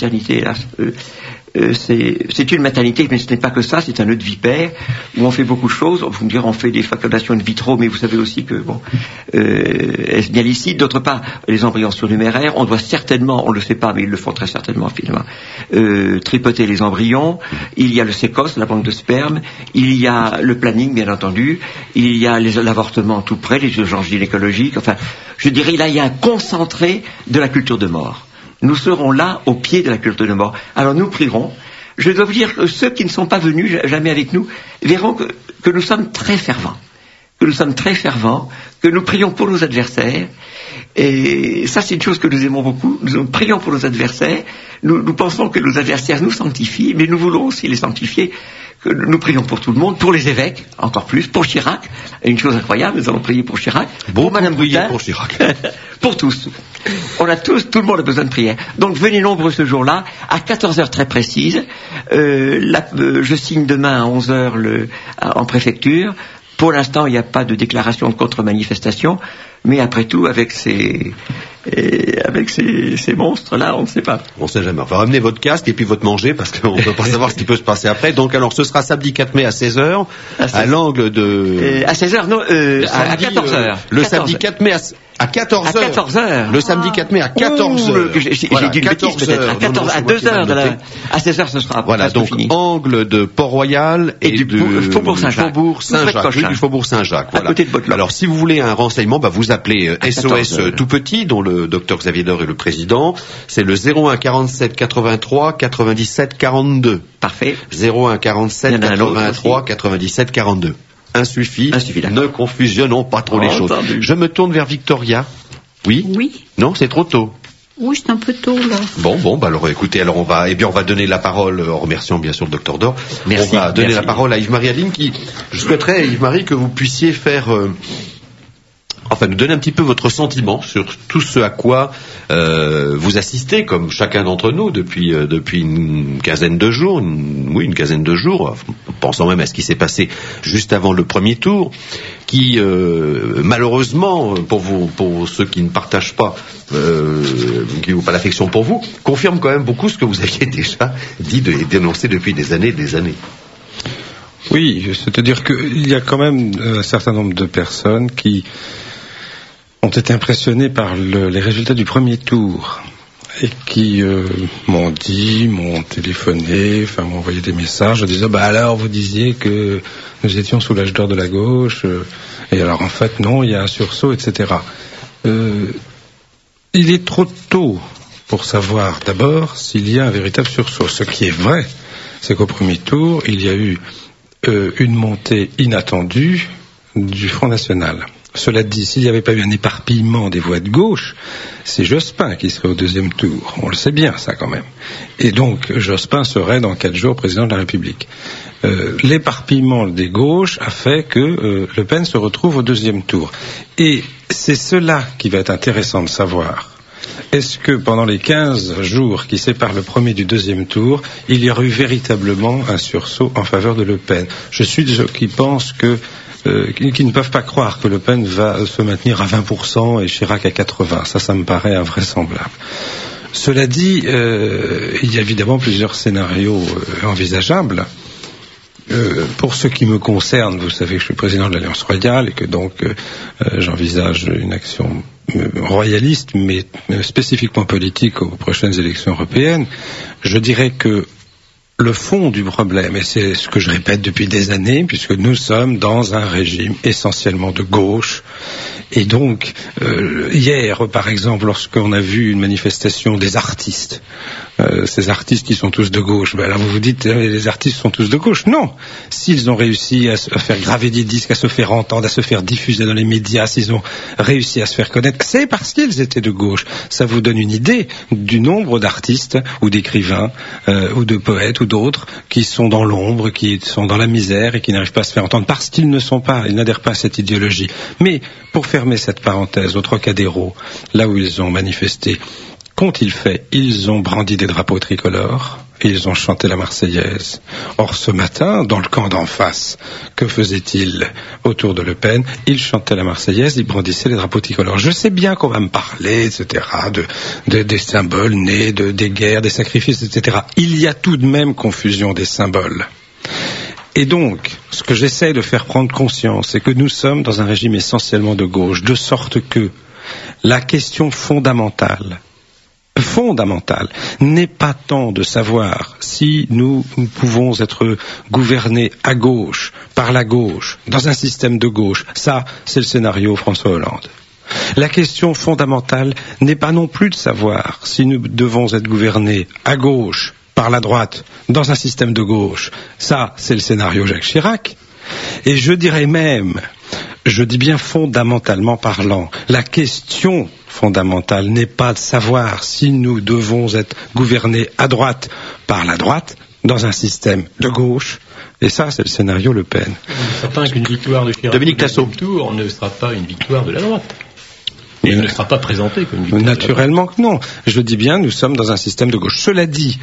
c'est une maternité, mais ce n'est pas que ça, c'est un œuf de vipère, où on fait beaucoup de choses. Vous me direz, on fait des fécondations in vitro, mais vous savez aussi que, est-ce bien licite? D'autre part, les embryons surnuméraires, on doit certainement, on ne le sait pas, mais ils le font très certainement, finalement, tripoter les embryons. Il y a le sécos, la banque de sperme, il y a le planning, bien entendu, il y a l'avortement tout près, les urgences gynécologiques, enfin, je dirais, là, il y a un concentré de la culture de mort. Nous serons là, au pied de la culture de mort. Alors nous prierons. Je dois vous dire que ceux qui ne sont pas venus jamais avec nous verront que nous sommes très fervents. que nous sommes très fervents, que nous prions pour nos adversaires. Et ça, c'est une chose que nous aimons beaucoup. Nous prions pour nos adversaires. Nous pensons que nos adversaires nous sanctifient, mais nous voulons aussi les sanctifier. Que nous prions pour tout le monde, pour les évêques, encore plus, pour Chirac. Une chose incroyable, nous allons prier pour Chirac, pour Madame Boutin, pour Chirac, pour tous. On a tout le monde a besoin de prière. Donc venez nombreux ce jour-là, à 14h très précise. Je signe demain à 11h en préfecture. Pour l'instant, il n'y a pas de déclaration de contre-manifestation, mais après tout, avec ces monstres-là, on ne sait pas. On ne sait jamais. Enfin, ramenez votre casque et puis votre manger, parce qu'on ne peut pas savoir ce qui peut se passer après. Donc, alors, ce sera samedi 4 mai à 16h, à l'angle de... à 16h, non, à 14h. Le samedi 4 mai à 14h. À 14h. Le samedi 4 mai à 14h. J'ai dit une bêtise peut-être. À 2h. À 16h, ce sera voilà, donc fini. angle de Port-Royal et du Faubourg Saint-Jacques. Rue du Faubourg Saint-Jacques. Voilà. À côté de Botelot. Alors, si vous voulez un renseignement, vous appelez SOS tout petit, dont le docteur Xavier Dor est le président. C'est le 01 47 83 97 42. Parfait. 01 47 83 97 42. Un suffit. Ne confusionnons pas trop les choses. Je me tourne vers Victoria. Oui. Oui. Non, c'est trop tôt. Oui, c'est un peu tôt, là. Bon, alors écoutez, on va donner la parole, en remerciant bien sûr le docteur Dor. Merci, on va donner la parole à Yves-Marie Adeline je souhaiterais, Yves-Marie, que vous puissiez faire, nous donner un petit peu votre sentiment sur tout ce à quoi vous assistez, comme chacun d'entre nous, depuis une quinzaine de jours, pensant même à ce qui s'est passé juste avant le premier tour, qui malheureusement, pour ceux qui ne partagent pas, qui n'ont pas l'affection pour vous, confirme quand même beaucoup ce que vous aviez déjà dit et dénoncé depuis des années et des années. Oui, c'est-à-dire qu'il y a quand même un certain nombre de personnes qui ont été impressionnés par les résultats du premier tour et qui m'ont téléphoné, m'ont envoyé des messages en disant alors vous disiez que nous étions sous l'âge d'or de la gauche et alors en fait non, il y a un sursaut, etc. Il est trop tôt pour savoir d'abord s'il y a un véritable sursaut. Ce qui est vrai, c'est qu'au premier tour il y a eu une montée inattendue du Front National. Cela dit, s'il n'y avait pas eu un éparpillement des voix de gauche, c'est Jospin qui serait au deuxième tour. On le sait bien, ça, quand même. Et donc, Jospin serait, dans 4 jours, président de la République. L'éparpillement des gauches a fait que Le Pen se retrouve au deuxième tour. Et c'est cela qui va être intéressant de savoir. Est-ce que pendant les 15 jours qui séparent le premier du deuxième tour, il y aura eu véritablement un sursaut en faveur de Le Pen? Je suis de ceux qui pensent qui ne peuvent pas croire que Le Pen va se maintenir à 20% et Chirac à 80%. Ça me paraît invraisemblable. Cela dit, il y a évidemment plusieurs scénarios envisageables. Pour ce qui me concerne, vous savez que je suis président de l'Alliance royale et que donc j'envisage une action royaliste, mais spécifiquement politique aux prochaines élections européennes. Je dirais que le fond du problème, et c'est ce que je répète depuis des années, puisque nous sommes dans un régime essentiellement de gauche, et donc hier, par exemple, lorsqu'on a vu une manifestation des artistes, ces artistes qui sont tous de gauche, là vous vous dites les artistes sont tous de gauche. Non, s'ils ont réussi à faire graver des disques, à se faire entendre, à se faire diffuser dans les médias, s'ils ont réussi à se faire connaître, c'est parce qu'ils étaient de gauche. Ça vous donne une idée du nombre d'artistes ou d'écrivains ou de poètes ou d'autres qui sont dans l'ombre, qui sont dans la misère et qui n'arrivent pas à se faire entendre parce qu'ils n'adhèrent pas à cette idéologie. Mais pour fermer cette parenthèse, au Trocadéro, là où ils ont manifesté, qu'ont-ils fait? Ils ont brandi des drapeaux tricolores et ils ont chanté la Marseillaise. Or, ce matin, dans le camp d'en face, que faisaient-ils autour de Le Pen? Ils chantaient la Marseillaise, ils brandissaient les drapeaux tricolores. Je sais bien qu'on va me parler, etc., des symboles nés des guerres, des sacrifices, etc. Il y a tout de même confusion des symboles. Et donc, ce que j'essaie de faire prendre conscience, c'est que nous sommes dans un régime essentiellement de gauche, de sorte que la question fondamentale n'est pas tant de savoir si nous pouvons être gouvernés à gauche, par la gauche, dans un système de gauche. Ça, c'est le scénario François Hollande. La question fondamentale n'est pas non plus de savoir si nous devons être gouvernés à gauche, par la droite, dans un système de gauche. Ça, c'est le scénario Jacques Chirac. Et je dirais même, je dis bien fondamentalement parlant. La question fondamentale n'est pas de savoir si nous devons être gouvernés à droite par la droite dans un système de gauche. Et ça, c'est le scénario Le Pen. Il est certain qu'une victoire de Chirac Dominique Tassot. au deuxième tour ne sera pas une victoire de la droite. Et elle ne sera pas présentée comme une victoire. Naturellement que non. Je dis bien, nous sommes dans un système de gauche. Cela dit,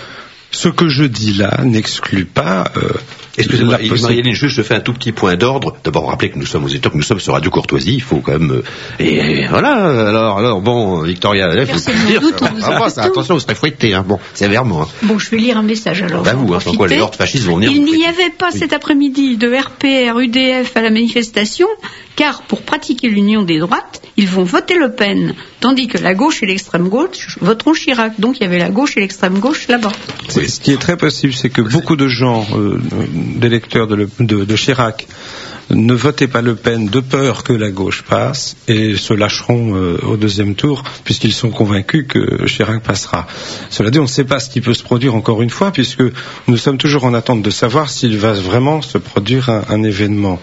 ce que je dis là n'exclut pas... Excusez-moi, Marie-Hélène, juste je fais un tout petit point d'ordre. D'abord, rappelez que nous sommes aux états, que nous sommes sur Radio Courtoisie, il faut quand même... et voilà, alors bon, Victoria, il faut dire, attention, vous serez fouetté, hein. Bon, sévèrement. Hein. Bon, je vais lire un message alors. Vous, hein, quoi, les hordes fascistes vont venir. Il n'y avait pas cet après-midi de RPR, UDF à la manifestation, car pour pratiquer l'union des droites, ils vont voter Le Pen, tandis que la gauche et l'extrême gauche voteront Chirac. Donc il y avait la gauche et l'extrême gauche là-bas. Ce qui est très possible, c'est que beaucoup de gens, d'électeurs de Chirac, ne votaient pas Le Pen de peur que la gauche passe et se lâcheront au deuxième tour puisqu'ils sont convaincus que Chirac passera. Cela dit, on ne sait pas ce qui peut se produire encore une fois puisque nous sommes toujours en attente de savoir s'il va vraiment se produire un événement.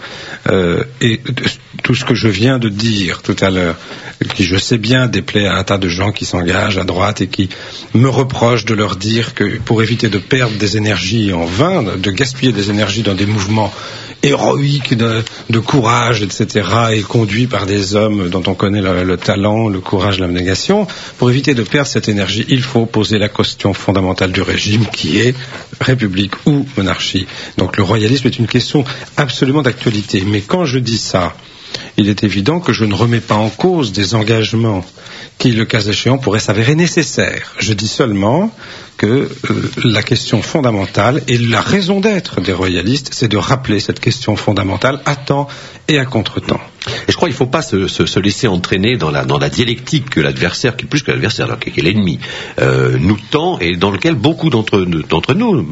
Et tout ce que je viens de dire tout à l'heure, qui je sais bien déplaît à un tas de gens qui s'engagent à droite et qui me reprochent de leur dire que pour éviter de perdre des énergies en vain, de gaspiller des énergies dans des mouvements héroïques de courage, etc., et conduits par des hommes dont on connaît le talent, le courage, l'abnégation, pour éviter de perdre cette énergie, il faut poser la question fondamentale du régime qui est république ou monarchie. Donc le royalisme est une question absolument d'actualité. Mais quand je dis ça, il est évident que je ne remets pas en cause des engagements qui, le cas échéant, pourraient s'avérer nécessaires. Je dis seulement que la question fondamentale et la raison d'être des royalistes, c'est de rappeler cette question fondamentale à temps et à contre-temps. Et je crois qu'il ne faut pas se laisser entraîner dans la dialectique que l'adversaire, qui plus que l'adversaire, qui est l'ennemi, nous tend et dans lequel beaucoup d'entre nous,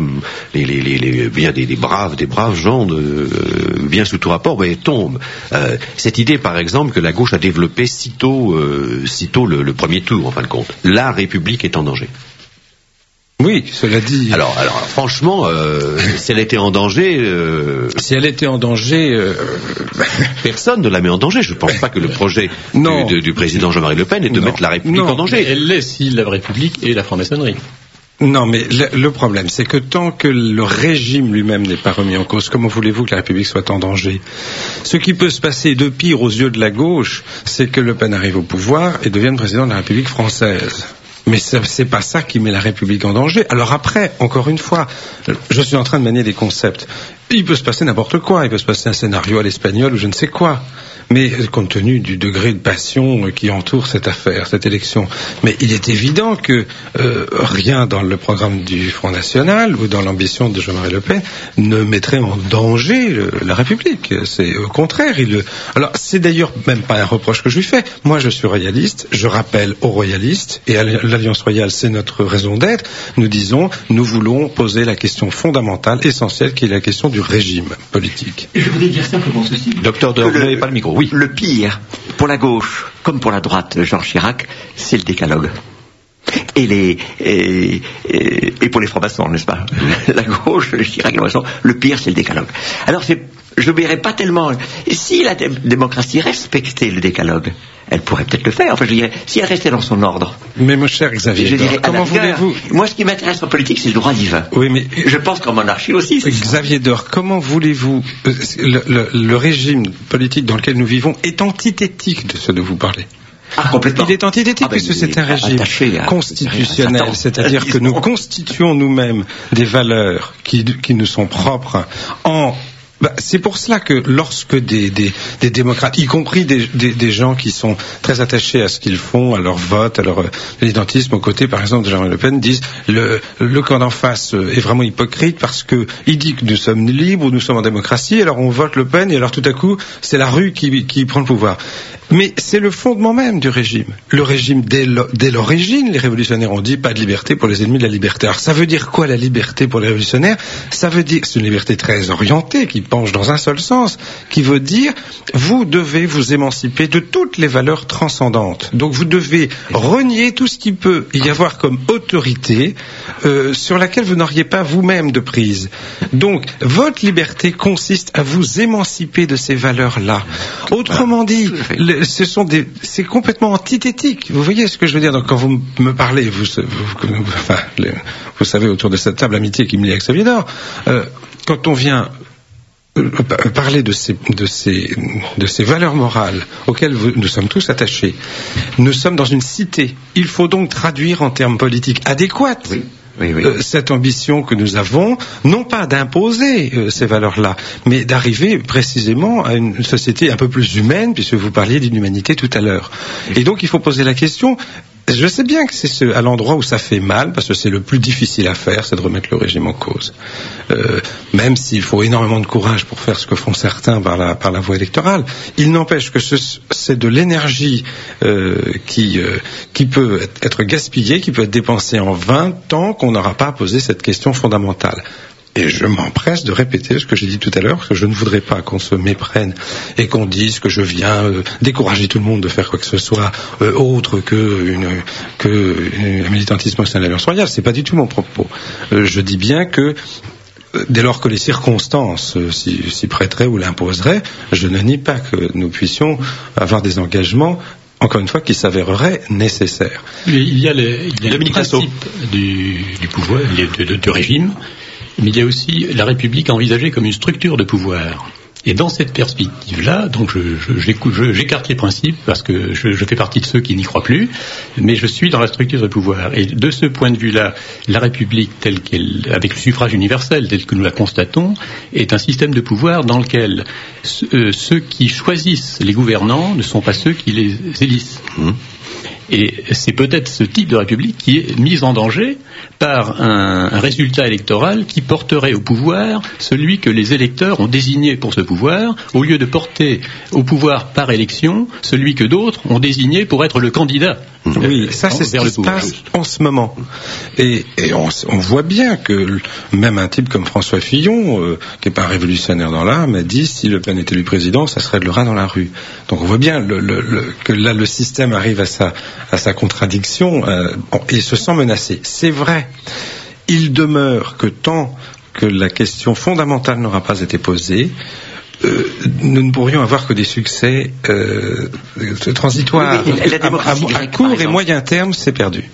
des braves gens, bien sous tout rapport, tombent. Cette idée, par exemple, que la gauche a développé sitôt le premier tour, en fin de compte. La République est en danger. Oui, cela dit. Alors, franchement, si elle était en danger, personne ne la met en danger. Je ne pense pas que le projet du président Jean-Marie Le Pen est de mettre la République en danger. Elle laisse si la République et la franc-maçonnerie. Non, mais le problème, c'est que tant que le régime lui-même n'est pas remis en cause, comment voulez-vous que la République soit en danger? Ce qui peut se passer de pire aux yeux de la gauche, c'est que Le Pen arrive au pouvoir et devienne président de la République française. Mais c'est pas ça qui met la République en danger. Alors après, encore une fois, je suis en train de manier des concepts. Il peut se passer n'importe quoi. Il peut se passer un scénario à l'espagnol ou je ne sais quoi. Mais compte tenu du degré de passion qui entoure cette affaire, cette élection. Mais il est évident que rien dans le programme du Front National ou dans l'ambition de Jean-Marie Le Pen ne mettrait en danger la République. C'est au contraire. Alors c'est d'ailleurs même pas un reproche que je lui fais. Moi je suis royaliste, je rappelle aux royalistes, et à l'Alliance royale c'est notre raison d'être, nous disons, nous voulons poser la question fondamentale, essentielle, qui est la question du régime politique. Je voudrais dire simplement ceci. Docteur Dehors, vous n'avez pas le micro. Oui. Le pire, pour la gauche, comme pour la droite, Jean Chirac, c'est le décalogue. Et pour les francs-maçons, n'est-ce pas? La gauche, Chirac et les francs-maçons, le pire, c'est le décalogue. Alors, je ne verrais pas tellement... Si la démocratie respectait le décalogue, elle pourrait peut-être le faire. Enfin, je dirais, si elle restait dans son ordre. Mais mon cher Xavier Dehors, comment voulez-vous... Moi, ce qui m'intéresse en politique, c'est le droit divin. Oui, mais... Je pense qu'en monarchie aussi, c'est Xavier Dehors, comment voulez-vous... Le régime politique dans lequel nous vivons est antithétique de ce dont vous parlez. Ah, complètement. Il est antithétique puisque c'est un régime constitutionnel, c'est-à-dire que nous constituons nous-mêmes des valeurs qui nous sont propres c'est pour cela que lorsque des démocrates, y compris des gens qui sont très attachés à ce qu'ils font, à leur vote, à leur militantisme, aux côtés par exemple de Jean-Marie Le Pen, disent le camp d'en face est vraiment hypocrite parce que il dit que nous sommes libres, nous sommes en démocratie, alors on vote Le Pen et alors tout à coup c'est la rue qui prend le pouvoir. Mais c'est le fondement même du régime. Le régime, dès l'origine, les révolutionnaires ont dit pas de liberté pour les ennemis de la liberté. Alors ça veut dire quoi la liberté pour les révolutionnaires? Ça veut dire que c'est une liberté très orientée qui penche dans un seul sens, qui veut dire vous devez vous émanciper de toutes les valeurs transcendantes. Donc vous devez renier tout ce qui peut y avoir comme autorité sur laquelle vous n'auriez pas vous-même de prise. Donc votre liberté consiste à vous émanciper de ces valeurs-là. Autrement dit, c'est complètement antithétique. Vous voyez ce que je veux dire? Donc quand vous me parlez, vous savez, autour de cette table amitié qui me lie avec Xavier d'Or, quand on vient parler de ces valeurs morales auxquelles nous sommes tous attachés, nous sommes dans une cité. Il faut donc traduire en termes politiques adéquats cette ambition que nous avons, non pas d'imposer ces valeurs-là, mais d'arriver précisément à une société un peu plus humaine, puisque vous parliez d'inhumanité tout à l'heure. Et donc il faut poser la question. Je sais bien que c'est à l'endroit où ça fait mal, parce que c'est le plus difficile à faire, c'est de remettre le régime en cause. Même s'il faut énormément de courage pour faire ce que font certains par la voie électorale, il n'empêche que c'est de l'énergie qui peut être gaspillée, qui peut être dépensée en vain, tant qu'on n'aura pas posé cette question fondamentale. Et je m'empresse de répéter ce que j'ai dit tout à l'heure, parce que je ne voudrais pas qu'on se méprenne et qu'on dise que je viens décourager tout le monde de faire quoi que ce soit autre que un militantisme au sein de l'Alliance royale. C'est pas du tout mon propos. Je dis bien que dès lors que les circonstances s'y prêteraient ou l'imposeraient, je ne nie pas que nous puissions avoir des engagements, encore une fois, qui s'avéreraient nécessaires. Il y a le principe du pouvoir, du régime. Mais il y a aussi la République envisagée comme une structure de pouvoir. Et dans cette perspective-là, donc j'écarte les principes parce que je fais partie de ceux qui n'y croient plus, mais je suis dans la structure de pouvoir. Et de ce point de vue-là, la République telle qu'elle, avec le suffrage universel tel que nous la constatons, est un système de pouvoir dans lequel ceux qui choisissent les gouvernants ne sont pas ceux qui les élisent. Et c'est peut-être ce type de république qui est mise en danger par un résultat électoral qui porterait au pouvoir celui que les électeurs ont désigné pour ce pouvoir, au lieu de porter au pouvoir par élection celui que d'autres ont désigné pour être le candidat. Oui, ça c'est ce qui se passe en ce moment. Et on voit bien que même un type comme François Fillon, qui n'est pas un révolutionnaire dans l'âme, a dit si Le Pen était élu président, ça serait de le rat dans la rue. Donc on voit bien que là le système arrive à sa contradiction et se sent menacé. C'est vrai. Il demeure que tant que la question fondamentale n'aura pas été posée, nous ne pourrions avoir que des succès transitoires. À court et moyen terme, c'est perdu.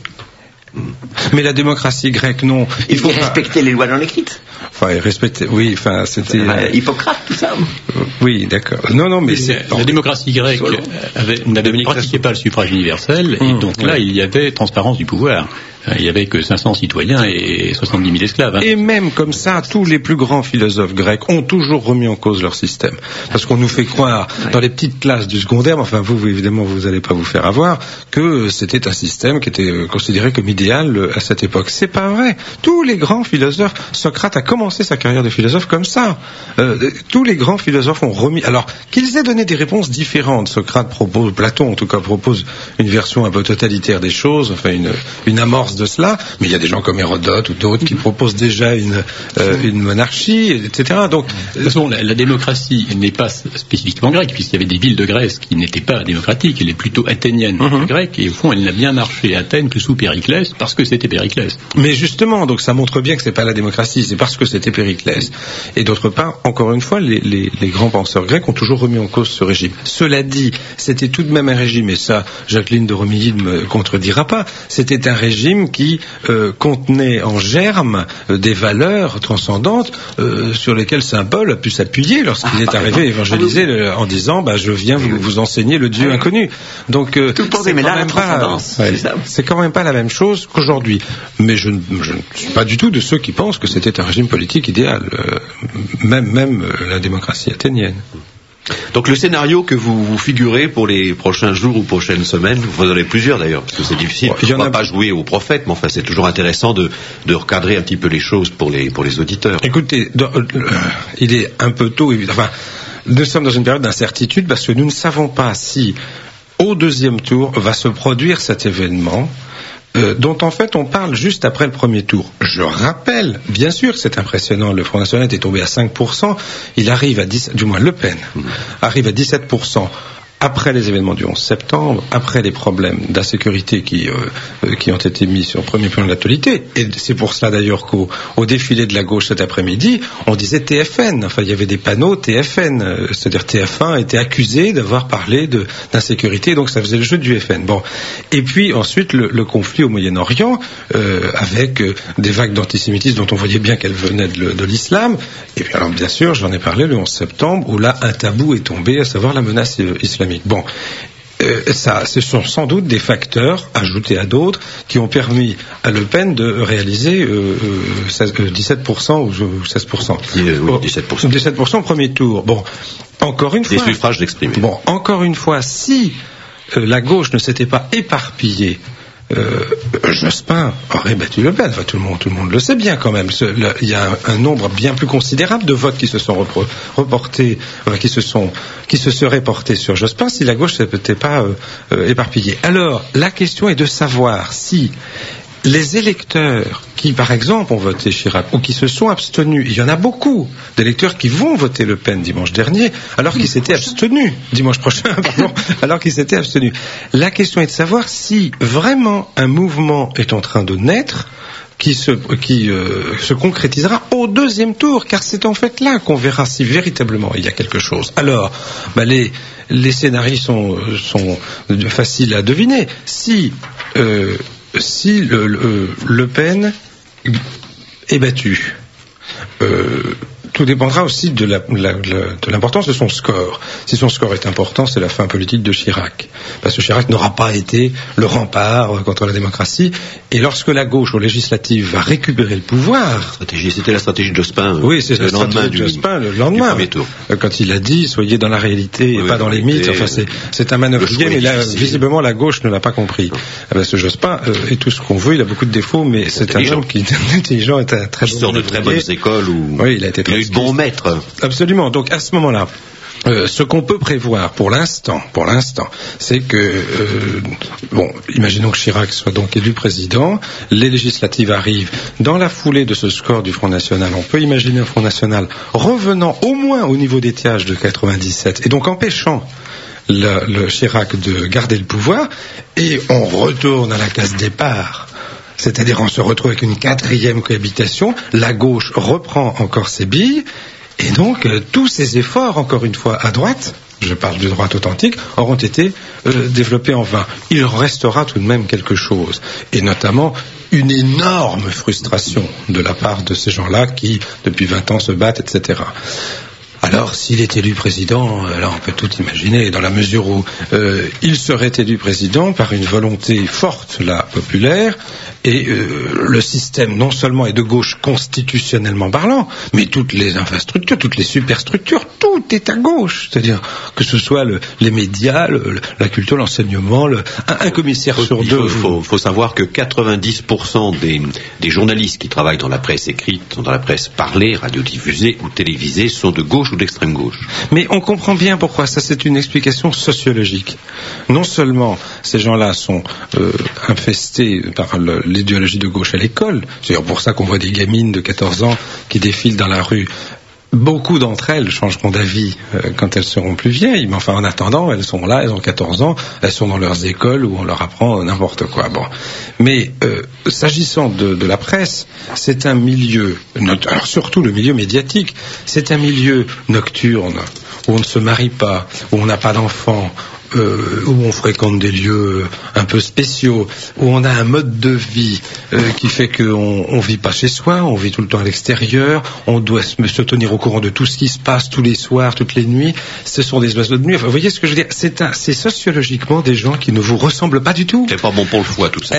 Mais la démocratie grecque, non. Il faut respecter les lois non écrites. Enfin, respecter. Oui, enfin, c'était. Hippocrate, tout ça. Oui, d'accord. Non, mais la démocratie grecque n'avait pratiqué pas le suffrage universel, et donc là, il y avait transparence du pouvoir. Il n'y avait que 500 citoyens et 70 000 esclaves. Et même comme ça, tous les plus grands philosophes grecs ont toujours remis en cause leur système. Parce qu'on nous fait croire, dans les petites classes du secondaire, mais enfin vous évidemment, vous n'allez pas vous faire avoir, que c'était un système qui était considéré comme idéal à cette époque. C'est pas vrai. Tous les grands philosophes, Socrate a commencé sa carrière de philosophe comme ça. Tous les grands philosophes ont remis... Alors, qu'ils aient donné des réponses différentes, Socrate propose, Platon en tout cas propose une version un peu totalitaire des choses, enfin une amorce de cela, mais il y a des gens comme Hérodote ou d'autres qui proposent déjà une monarchie, etc. Donc, de toute façon, la démocratie n'est pas spécifiquement grecque, puisqu'il y avait des villes de Grèce qui n'étaient pas démocratiques, elle est plutôt athénienne grecque, et au fond, elle n'a bien marché à Athènes que sous Périclès, parce que c'était Périclès. Mais justement, donc ça montre bien que c'est pas la démocratie, c'est parce que c'était Périclès. Et d'autre part, encore une fois, les grands penseurs grecs ont toujours remis en cause ce régime. Cela dit, c'était tout de même un régime, et ça, Jacqueline de Romilly ne me contredira pas, c'était un régime qui contenait en germe des valeurs transcendantes sur lesquelles Saint Paul a pu s'appuyer lorsqu'il est arrivé à évangéliser en disant je viens vous enseigner le Dieu inconnu. Donc c'est quand même pas la même chose qu'aujourd'hui. Mais je ne suis pas du tout de ceux qui pensent que c'était un régime politique idéal, même la démocratie athénienne. Donc le scénario que vous figurez pour les prochains jours ou prochaines semaines, vous en avez plusieurs d'ailleurs, parce que c'est difficile, on ne va pas jouer au prophète, mais enfin c'est toujours intéressant de recadrer un petit peu les choses pour les auditeurs. Écoutez, il est un peu tôt, enfin, nous sommes dans une période d'incertitude parce que nous ne savons pas si au deuxième tour va se produire cet événement dont en fait on parle juste après le premier tour. Je rappelle, bien sûr, c'est impressionnant, le Front National est tombé à 5%, il arrive à 10, du moins Le Pen, arrive à 17%. Après les événements du 11 septembre, après les problèmes d'insécurité qui ont été mis sur le premier plan de l'actualité, et c'est pour cela d'ailleurs qu'au défilé de la gauche cet après-midi, on disait TFN, enfin il y avait des panneaux TFN, c'est-à-dire TF1 était accusé d'avoir parlé d'insécurité, donc ça faisait le jeu du FN. Bon, et puis ensuite le conflit au Moyen-Orient, avec des vagues d'antisémitisme dont on voyait bien qu'elles venaient de l'islam, et puis alors bien sûr, j'en ai parlé le 11 septembre, où là un tabou est tombé, à savoir la menace islamique. Bon, ce sont sans doute des facteurs ajoutés à d'autres qui ont permis à Le Pen de réaliser 17% ou 16%. Oui, 17%. 17% au premier tour. Bon, encore une fois. Des suffrages exprimés. Bon, encore une fois, si la gauche ne s'était pas éparpillée, Jospin aurait battu Le Pen. Enfin, tout le monde le sait bien quand même. Il y a un nombre bien plus considérable de votes qui se sont reportés, qui se seraient portés sur Jospin si la gauche ne s'était pas éparpillée. Alors, la question est de savoir si les électeurs qui, par exemple, ont voté Chirac ou qui se sont abstenus, il y en a beaucoup d'électeurs qui vont voter Le Pen dimanche dernier, alors qu'ils s'étaient abstenus, dimanche prochain, pardon, alors qu'ils s'étaient abstenus. La question est de savoir si vraiment un mouvement est en train de naître qui se concrétisera au deuxième tour, car c'est en fait là qu'on verra si véritablement il y a quelque chose. Alors, les scénarios sont faciles à deviner. Si Le Pen est battu, tout dépendra aussi de l'importance de son score. Si son score est important, c'est la fin politique de Chirac. Parce que Chirac n'aura pas été le rempart contre la démocratie. Et lorsque la gauche aux législatives va récupérer le pouvoir... C'était la stratégie de Jospin. Oui, c'est la stratégie de Jospin le lendemain. Quand il a dit, soyez dans la réalité et pas dans les mythes. Enfin, c'est un manœuvrier, mais là, visiblement, la gauche ne l'a pas compris. Parce que Jospin est tout ce qu'on veut, il a beaucoup de défauts, mais c'est un homme qui est intelligent, est un très bon. Il sort de très bonnes écoles où... Oui, il a été bon maître. Absolument. Donc à ce moment-là, ce qu'on peut prévoir pour l'instant, c'est que imaginons que Chirac soit donc élu président, les législatives arrivent dans la foulée de ce score du Front National. On peut imaginer un Front National revenant au moins au niveau d'étiage de 97 et donc empêchant le Chirac de garder le pouvoir, et on retourne à la case départ. C'est-à-dire on se retrouve avec une 4e cohabitation, la gauche reprend encore ses billes, et donc tous ces efforts, encore une fois, à droite, je parle de droite authentique, auront été développés en vain. Il restera tout de même quelque chose, et notamment une énorme frustration de la part de ces gens-là qui, depuis 20 ans, se battent, etc. Alors, s'il est élu président, là on peut tout imaginer, dans la mesure où il serait élu président par une volonté forte, là, populaire, et le système non seulement est de gauche constitutionnellement parlant, mais toutes les infrastructures, toutes les superstructures, tout est à gauche. C'est-à-dire que ce soit les médias, la culture, l'enseignement, un commissaire sur deux. Il faut savoir que 90% des journalistes qui travaillent dans la presse écrite, dans la presse parlée, radiodiffusée ou télévisée, sont de gauche ou d'extrême gauche. Mais on comprend bien pourquoi. Ça, c'est une explication sociologique. Non seulement ces gens-là sont infestés par l'idéologie de gauche à l'école, c'est pour ça qu'on voit des gamines de 14 ans qui défilent dans la rue. Beaucoup d'entre elles changeront d'avis quand elles seront plus vieilles, mais enfin en attendant, elles sont là, elles ont 14 ans, elles sont dans leurs écoles où on leur apprend n'importe quoi. Bon, mais s'agissant de la presse, c'est un milieu, alors surtout le milieu médiatique, c'est un milieu nocturne où on ne se marie pas, où on n'a pas d'enfants, où on fréquente des lieux un peu spéciaux, où on a un mode de vie qui fait qu'on vit pas chez soi, on vit tout le temps à l'extérieur, on doit se tenir au courant de tout ce qui se passe tous les soirs, toutes les nuits. Ce sont des oiseaux de nuit. Enfin, vous voyez ce que je veux dire? C'est sociologiquement des gens qui ne vous ressemblent pas du tout. C'est pas bon pour le foie, tout ça.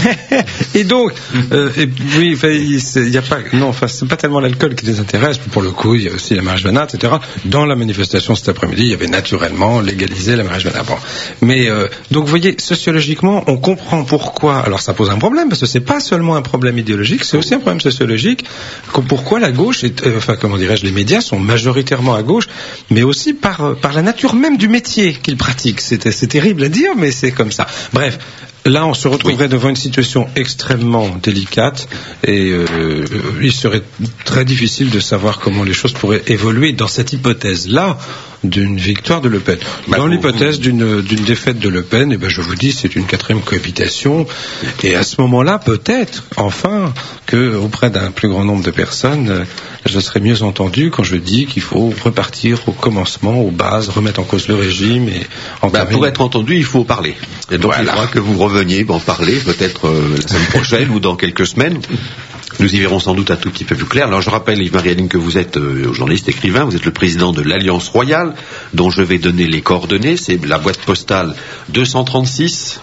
Et donc, oui, il y a pas, non, enfin, c'est pas tellement l'alcool qui les intéresse. Pour le coup, il y a aussi la marijuana, etc. Dans la manifestation cet après-midi, il y avait naturellement légalisé la marijuana. Bon. Mais donc vous voyez, sociologiquement, on comprend pourquoi. Alors ça pose un problème parce que c'est pas seulement un problème idéologique, c'est aussi un problème sociologique. Pourquoi la gauche, les médias sont majoritairement à gauche, mais aussi par la nature même du métier qu'ils pratiquent. C'est terrible à dire, mais c'est comme ça. Bref. Là, on se retrouverait devant une situation extrêmement délicate et il serait très difficile de savoir comment les choses pourraient évoluer dans cette hypothèse-là d'une victoire de Le Pen. Dans l'hypothèse d'une défaite de Le Pen, eh ben, je vous dis, c'est une 4e cohabitation. Et à ce moment-là, peut-être, enfin, que auprès d'un plus grand nombre de personnes, je serai mieux entendu quand je dis qu'il faut repartir au commencement, aux bases, remettre en cause le régime et pour être entendu, il faut parler. Et donc, il faudra que vous reveniez en parler, peut-être la semaine prochaine ou dans quelques semaines. Nous y verrons sans doute un tout petit peu plus clair. Alors je rappelle, Yves-Marie Aline, que vous êtes journaliste, écrivain, vous êtes le président de l'Alliance Royale, dont je vais donner les coordonnées. C'est la boîte postale 236,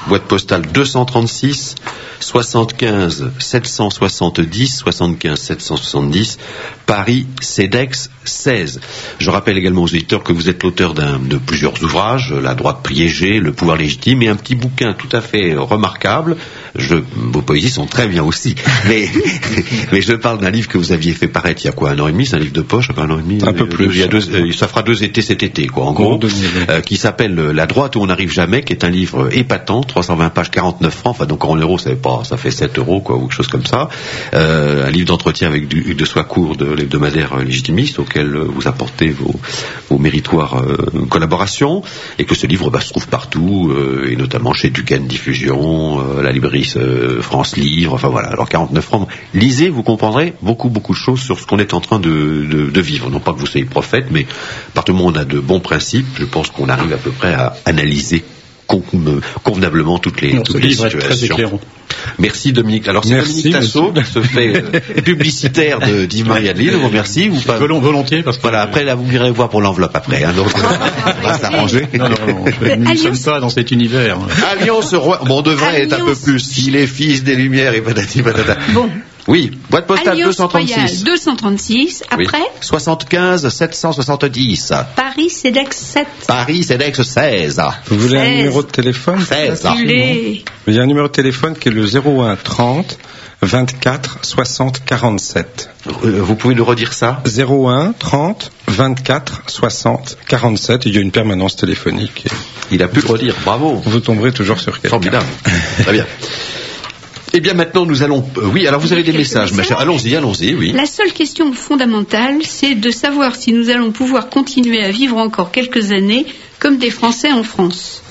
75 770, 75 770, Paris, CEDEX 16. Je rappelle également aux auditeurs que vous êtes l'auteur de plusieurs ouvrages, La droite priégée, Le pouvoir légitime, et un petit bouquin tout à fait remarquable. Vos poésies sont très bien aussi, mais je parle d'un livre que vous aviez fait paraître il y a quoi, 1 an et demi, c'est un livre de poche, un an et demi, un peu plus. Ça fera 2 étés cet été, quoi, en gros, qui s'appelle La droite où on n'arrive jamais, qui est un livre épatant, 320 pages, 49 francs, enfin donc en euros, ça fait 7 euros, quoi, ou quelque chose comme ça. Un livre d'entretien avec Hugues de Soicourt de l'hebdomadaire Légitimiste, auquel vous apportez vos méritoires collaborations, et que ce livre se trouve partout, et notamment chez Duquesne Diffusion, la librairie France Livre, enfin voilà. Alors 49 francs, lisez, vous comprendrez beaucoup de choses sur ce qu'on est en train de vivre. Non pas que vous soyez prophète, mais à partir du moment où on a de bons principes, je pense qu'on arrive à peu près à analyser convenablement toutes les situations. Très éclairant. Merci Dominique. Alors c'est Dominique Tassot qui se fait publicitaire d'Yves-Marie Adeline. Vous remercie ou pas? Volontiers, parce que voilà. Après là, vous irez voir pour l'enveloppe après. Donc on va s'arranger. Non, nous ne sommes pas dans cet univers. Alliance Royale. Bon, on devrait être un peu plus. Il est fils des Lumières et patati patata. Bon. Oui, boîte postale Alliance 236. Royale 236, après 75 770. Paris, CEDEX 7. Paris, CEDEX 16. Vous voulez un numéro de téléphone? 16. Il y a un numéro de téléphone qui est le 01 30 24 60 47. Vous pouvez nous redire ça? 01 30 24 60 47. Il y a une permanence téléphonique. Il a pu le redire, bravo. Vous tomberez toujours sur quelqu'un. Formidable. Très bien. Eh bien, maintenant, nous allons... oui, alors vous avez des messages, ma chère. Allons-y, oui. La seule question fondamentale, c'est de savoir si nous allons pouvoir continuer à vivre encore quelques années comme des Français en France.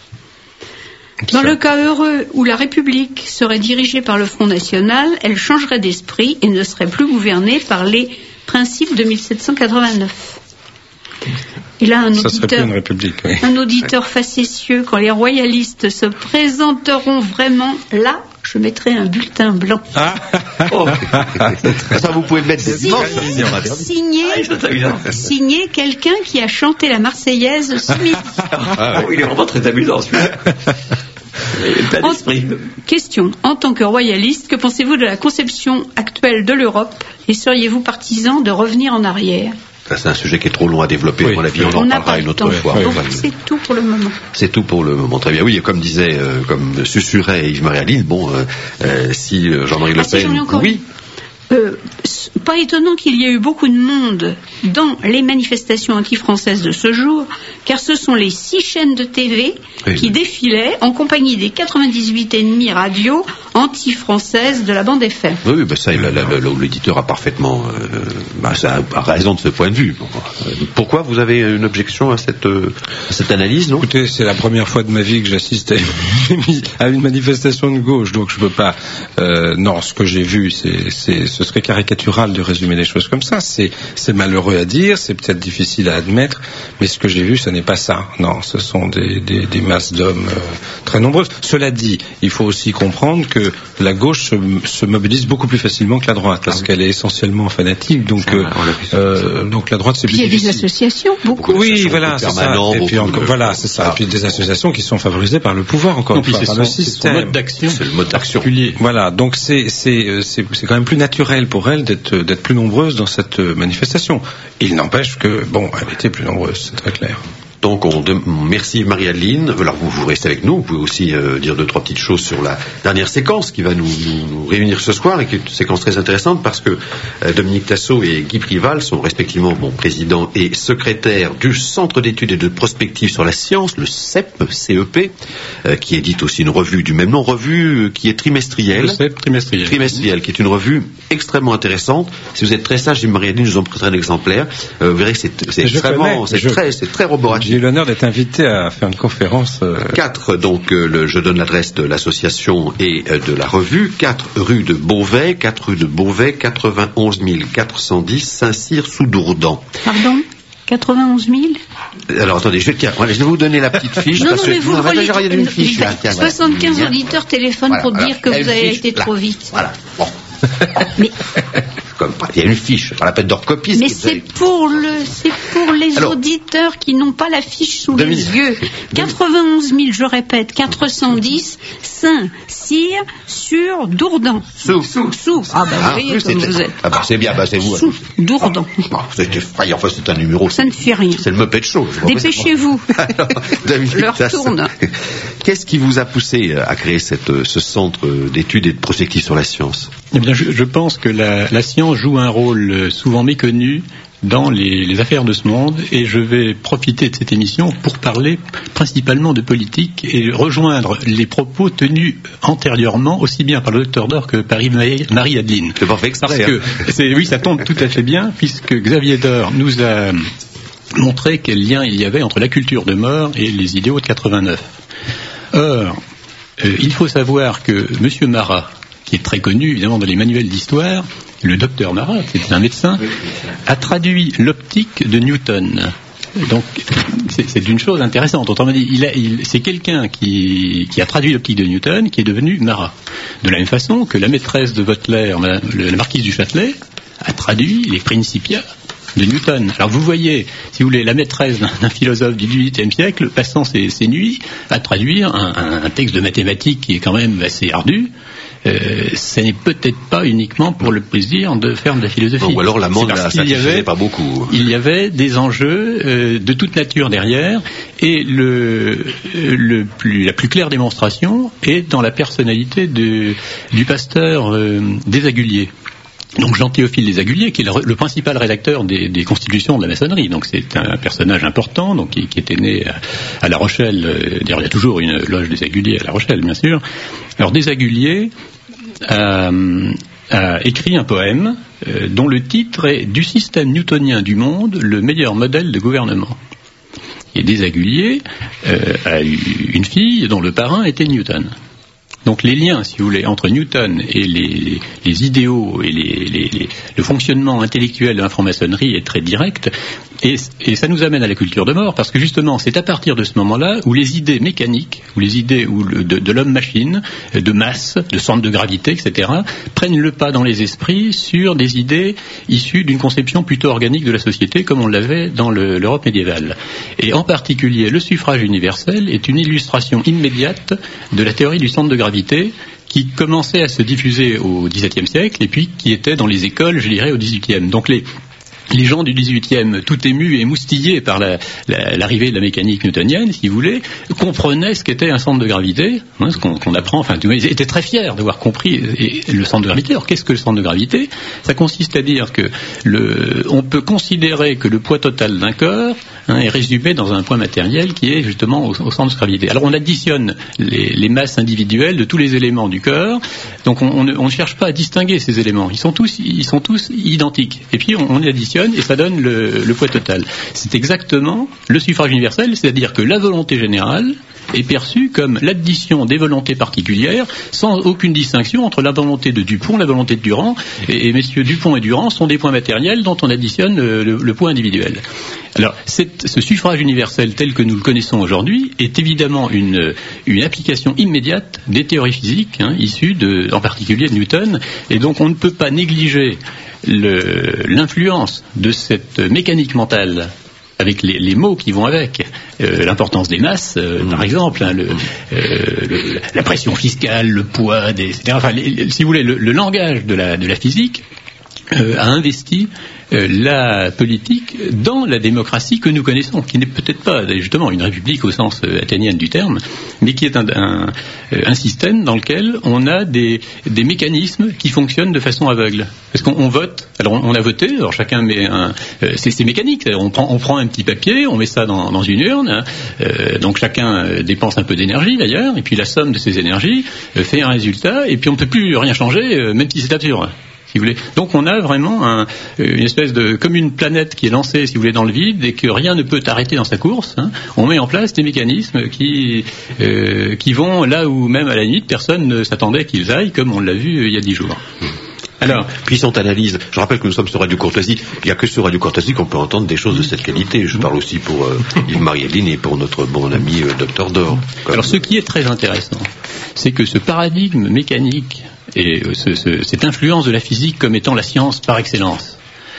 Dans le cas heureux où la République serait dirigée par le Front National, elle changerait d'esprit et ne serait plus gouvernée par les principes de 1789. Et là, un auditeur facétieux, quand les royalistes se présenteront vraiment, là, je mettrai un bulletin blanc. Ça, vous pouvez le mettre signé quelqu'un qui a chanté la Marseillaise ce midi. Il est vraiment très amusant, celui-là. Question. En tant que royaliste, que pensez-vous de la conception actuelle de l'Europe et seriez-vous partisan de revenir en arrière? C'est un sujet qui est trop long à développer, à mon avis, on en parlera une autre fois. C'est tout pour le moment. C'est tout pour le moment, très bien. Oui, comme disait, comme susurrait Yves-Marie Adeline, si Jean-Marie Le Pen... Oui. Pas étonnant qu'il y ait eu beaucoup de monde dans les manifestations anti-françaises de ce jour, car ce sont les 6 chaînes de TV qui défilaient en compagnie des 98,5 radios anti-françaises de la bande FM. Oui, ça, l'éditeur a parfaitement a raison de ce point de vue. Pourquoi vous avez une objection à cette analyse, non? Écoutez, c'est la première fois de ma vie que j'assiste à une manifestation de gauche, donc je peux pas... non, ce que j'ai vu, ce serait caricatural de résumer les choses comme ça. C'est malheureux à dire, c'est peut-être difficile à admettre, mais ce que j'ai vu, ce n'est pas ça. Non, ce sont des masses d'hommes très nombreuses. Cela dit, il faut aussi comprendre que la gauche se mobilise beaucoup plus facilement que la droite, parce qu'elle est essentiellement fanatique. Donc la droite, c'est plus difficile. Il y a des associations, beaucoup. Oui, voilà, c'est ça. Et puis voilà, c'est ça. Et puis des associations qui sont favorisées par le pouvoir, encore une fois, par le système. C'est le mode d'action. Voilà, donc c'est quand même plus naturel pour elle d'être plus nombreuse dans cette manifestation. Il n'empêche que, elle était plus nombreuse, c'est très clair. Donc merci Marie-Adeline. Alors vous restez avec nous, vous pouvez aussi dire 2-3 petites choses sur la dernière séquence qui va nous réunir ce soir, et qui est une séquence très intéressante parce que Dominique Tassot et Guy Prival sont respectivement président et secrétaire du Centre d'études et de prospective sur la science, le CEP, qui édite aussi une revue du même nom, revue qui est trimestrielle. Le CEP trimestrielle, qui est une revue extrêmement intéressante. Si vous êtes très sage, Marie-Adeline, je vous en prêterai un exemplaire. Vous verrez que c'est très roboratif. J'ai eu l'honneur d'être invité à faire une conférence. 4, donc je donne l'adresse de l'association et de la revue. 4 rue de Beauvais, 91 410 Saint-Cyr-sous-Dourdan. Pardon, 91 000 ? Alors attendez, je vais vous donner la petite fiche. Non, mais vous relayez une fiche. 75 auditeurs téléphonent pour dire que vous avez été trop vite. Voilà. Bon. Mais il y a une fiche, pas la peine de recopier. Mais c'est pour les auditeurs qui n'ont pas la fiche sous les yeux. 91 000, je répète, 410 Saint-Cyr sur Dourdan. Sous. Ah bah vous voyez comme vous êtes. Ah bah c'est bien, c'est vous. Sous Dourdan. C'est effrayant, enfin c'est un numéro. Ça ne fait rien. C'est le Muppet Show. Dépêchez-vous. Je leur tourne. Qu'est-ce qui vous a poussé à créer ce centre d'études et de prospective sur la science ? Eh bien, je pense que la science joue un rôle souvent méconnu dans les affaires de ce monde, et je vais profiter de cette émission pour parler principalement de politique et rejoindre les propos tenus antérieurement aussi bien par le docteur Dor que par Marie-Adeline. C'est pas fait exprès. Parce que oui, ça tombe tout à fait bien, puisque Xavier Dor nous a montré quel lien il y avait entre la culture de mort et les idéaux de 89. Or, il faut savoir que M. Marat, qui est très connu évidemment dans les manuels d'histoire, le docteur Marat, c'était un médecin, a traduit l'optique de Newton. Donc c'est une chose intéressante. Autrement dit, c'est quelqu'un qui a traduit l'optique de Newton qui est devenu Marat. De la même façon que la maîtresse de Voeteler, la marquise du Châtelet, a traduit les Principia de Newton. Alors vous voyez, si vous voulez, la maîtresse d'un philosophe du XVIIIe siècle, passant ses nuits à traduire un texte de mathématiques qui est quand même assez ardu. Ce n'est peut-être pas uniquement pour le plaisir de faire de la philosophie. Ou alors l'amende ne la satisfaisait pas beaucoup. Il y avait des enjeux de toute nature derrière, et la plus claire démonstration est dans la personnalité du pasteur Desaguliers. Donc Jean-Théophile Desaguliers, qui est le principal rédacteur des constitutions de la maçonnerie. Donc c'est un personnage important, donc qui était né à La Rochelle. D'ailleurs, il y a toujours une loge Desaguliers à La Rochelle, bien sûr. Alors Desaguliers a écrit un poème dont le titre est « Du système newtonien du monde, le meilleur modèle de gouvernement ». Et Desaguliers a eu une fille dont le parrain était Newton. Donc les liens, si vous voulez, entre Newton et les idéaux et le fonctionnement intellectuel de la franc-maçonnerie est très direct, et ça nous amène à la culture de mort, parce que justement c'est à partir de ce moment-là où les idées mécaniques, ou les idées de l'homme-machine, de masse, de centre de gravité, etc., prennent le pas dans les esprits sur des idées issues d'une conception plutôt organique de la société, comme on l'avait dans l'Europe médiévale. Et en particulier, le suffrage universel est une illustration immédiate de la théorie du centre de gravité, qui commençait à se diffuser au XVIIe siècle et puis qui était dans les écoles, je dirais, au XVIIIe. Donc les gens du XVIIIe, tout émus et moustillés par l'arrivée de la mécanique newtonienne, si vous voulez, comprenaient ce qu'était un centre de gravité, ce qu'on apprend, enfin, ils étaient très fiers d'avoir compris le centre de gravité. Alors, qu'est-ce que le centre de gravité ? Ça consiste à dire que on peut considérer que le poids total d'un corps est résumé dans un point matériel qui est justement au centre de gravité. Alors, on additionne les masses individuelles de tous les éléments du corps, donc on ne cherche pas à distinguer ces éléments. Ils sont tous identiques. Et puis, on additionne et ça donne le poids total. C'est exactement le suffrage universel, c'est-à-dire que la volonté générale est perçue comme l'addition des volontés particulières, sans aucune distinction entre la volonté de Dupont, la volonté de Durand, et messieurs Dupont et Durand sont des points matériels dont on additionne le poids individuel. Alors, ce suffrage universel tel que nous le connaissons aujourd'hui est évidemment une application immédiate des théories physiques, issues en particulier de Newton, et donc on ne peut pas négliger l'influence de cette mécanique mentale avec les mots qui vont avec, l'importance des masses, par exemple, la pression fiscale, le poids, etc. Enfin, si vous voulez, le langage de la physique a investi la politique dans la démocratie que nous connaissons, qui n'est peut-être pas justement une république au sens athénien du terme, mais qui est un système dans lequel on a des mécanismes qui fonctionnent de façon aveugle. Parce qu'on vote, alors on a voté, alors chacun met c'est mécanique, on prend un petit papier, on met ça dans une urne, donc chacun dépense un peu d'énergie d'ailleurs, et puis la somme de ces énergies fait un résultat, et puis on ne peut plus rien changer, même si c'est absurde. Si vous voulez. Donc on a vraiment une espèce de comme une planète qui est lancée, si vous voulez, dans le vide et que rien ne peut arrêter dans sa course. On met en place des mécanismes qui vont là où même à la limite personne ne s'attendait qu'ils aillent, comme on l'a vu il y a 10 jours. Alors, puissante analyse. Je rappelle que nous sommes sur Radio Courtoisie. Il n'y a que sur Radio Courtoisie qu'on peut entendre des choses de cette qualité. Je parle aussi pour Yves-Marie Edeline et pour notre bon ami Dr Dor. Alors, ce qui est très intéressant, c'est que ce paradigme mécanique et cette influence de la physique comme étant la science par excellence,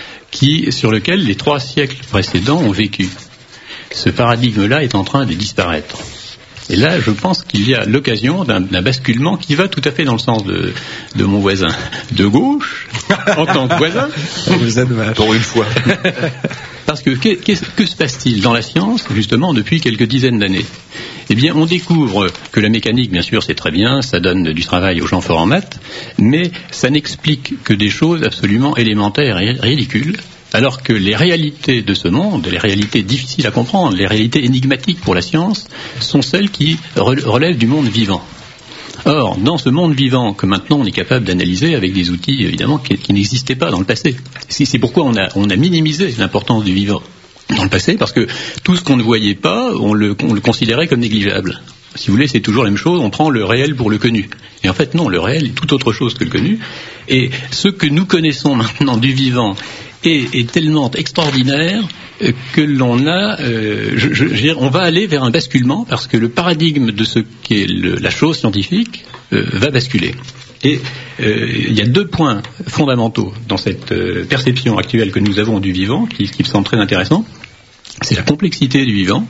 sur lequel les 3 siècles précédents ont vécu, ce paradigme-là est en train de disparaître. Et là, je pense qu'il y a l'occasion d'un basculement qui va tout à fait dans le sens de mon voisin de gauche, en tant que voisin. Vous êtes pour une fois. Parce que que se passe-t-il dans la science, justement, depuis quelques dizaines d'années ? Eh bien, on découvre que la mécanique, bien sûr, c'est très bien, ça donne du travail aux gens forts en maths, mais ça n'explique que des choses absolument élémentaires et ridicules, alors que les réalités de ce monde, les réalités difficiles à comprendre, les réalités énigmatiques pour la science, sont celles qui relèvent du monde vivant. Or, dans ce monde vivant que maintenant on est capable d'analyser avec des outils, évidemment, qui n'existaient pas dans le passé. C'est pourquoi on a minimisé l'importance du vivant dans le passé, parce que tout ce qu'on ne voyait pas, on le considérait comme négligeable. Si vous voulez, c'est toujours la même chose, on prend le réel pour le connu. Et en fait, non, le réel est tout autre chose que le connu. Et ce que nous connaissons maintenant du vivant est tellement extraordinaire que l'on a, on va aller vers un basculement parce que le paradigme de ce qu'est la chose scientifique va basculer. Et il y a 2 points fondamentaux dans cette perception actuelle que nous avons du vivant qui me semble très intéressant. C'est la complexité du vivant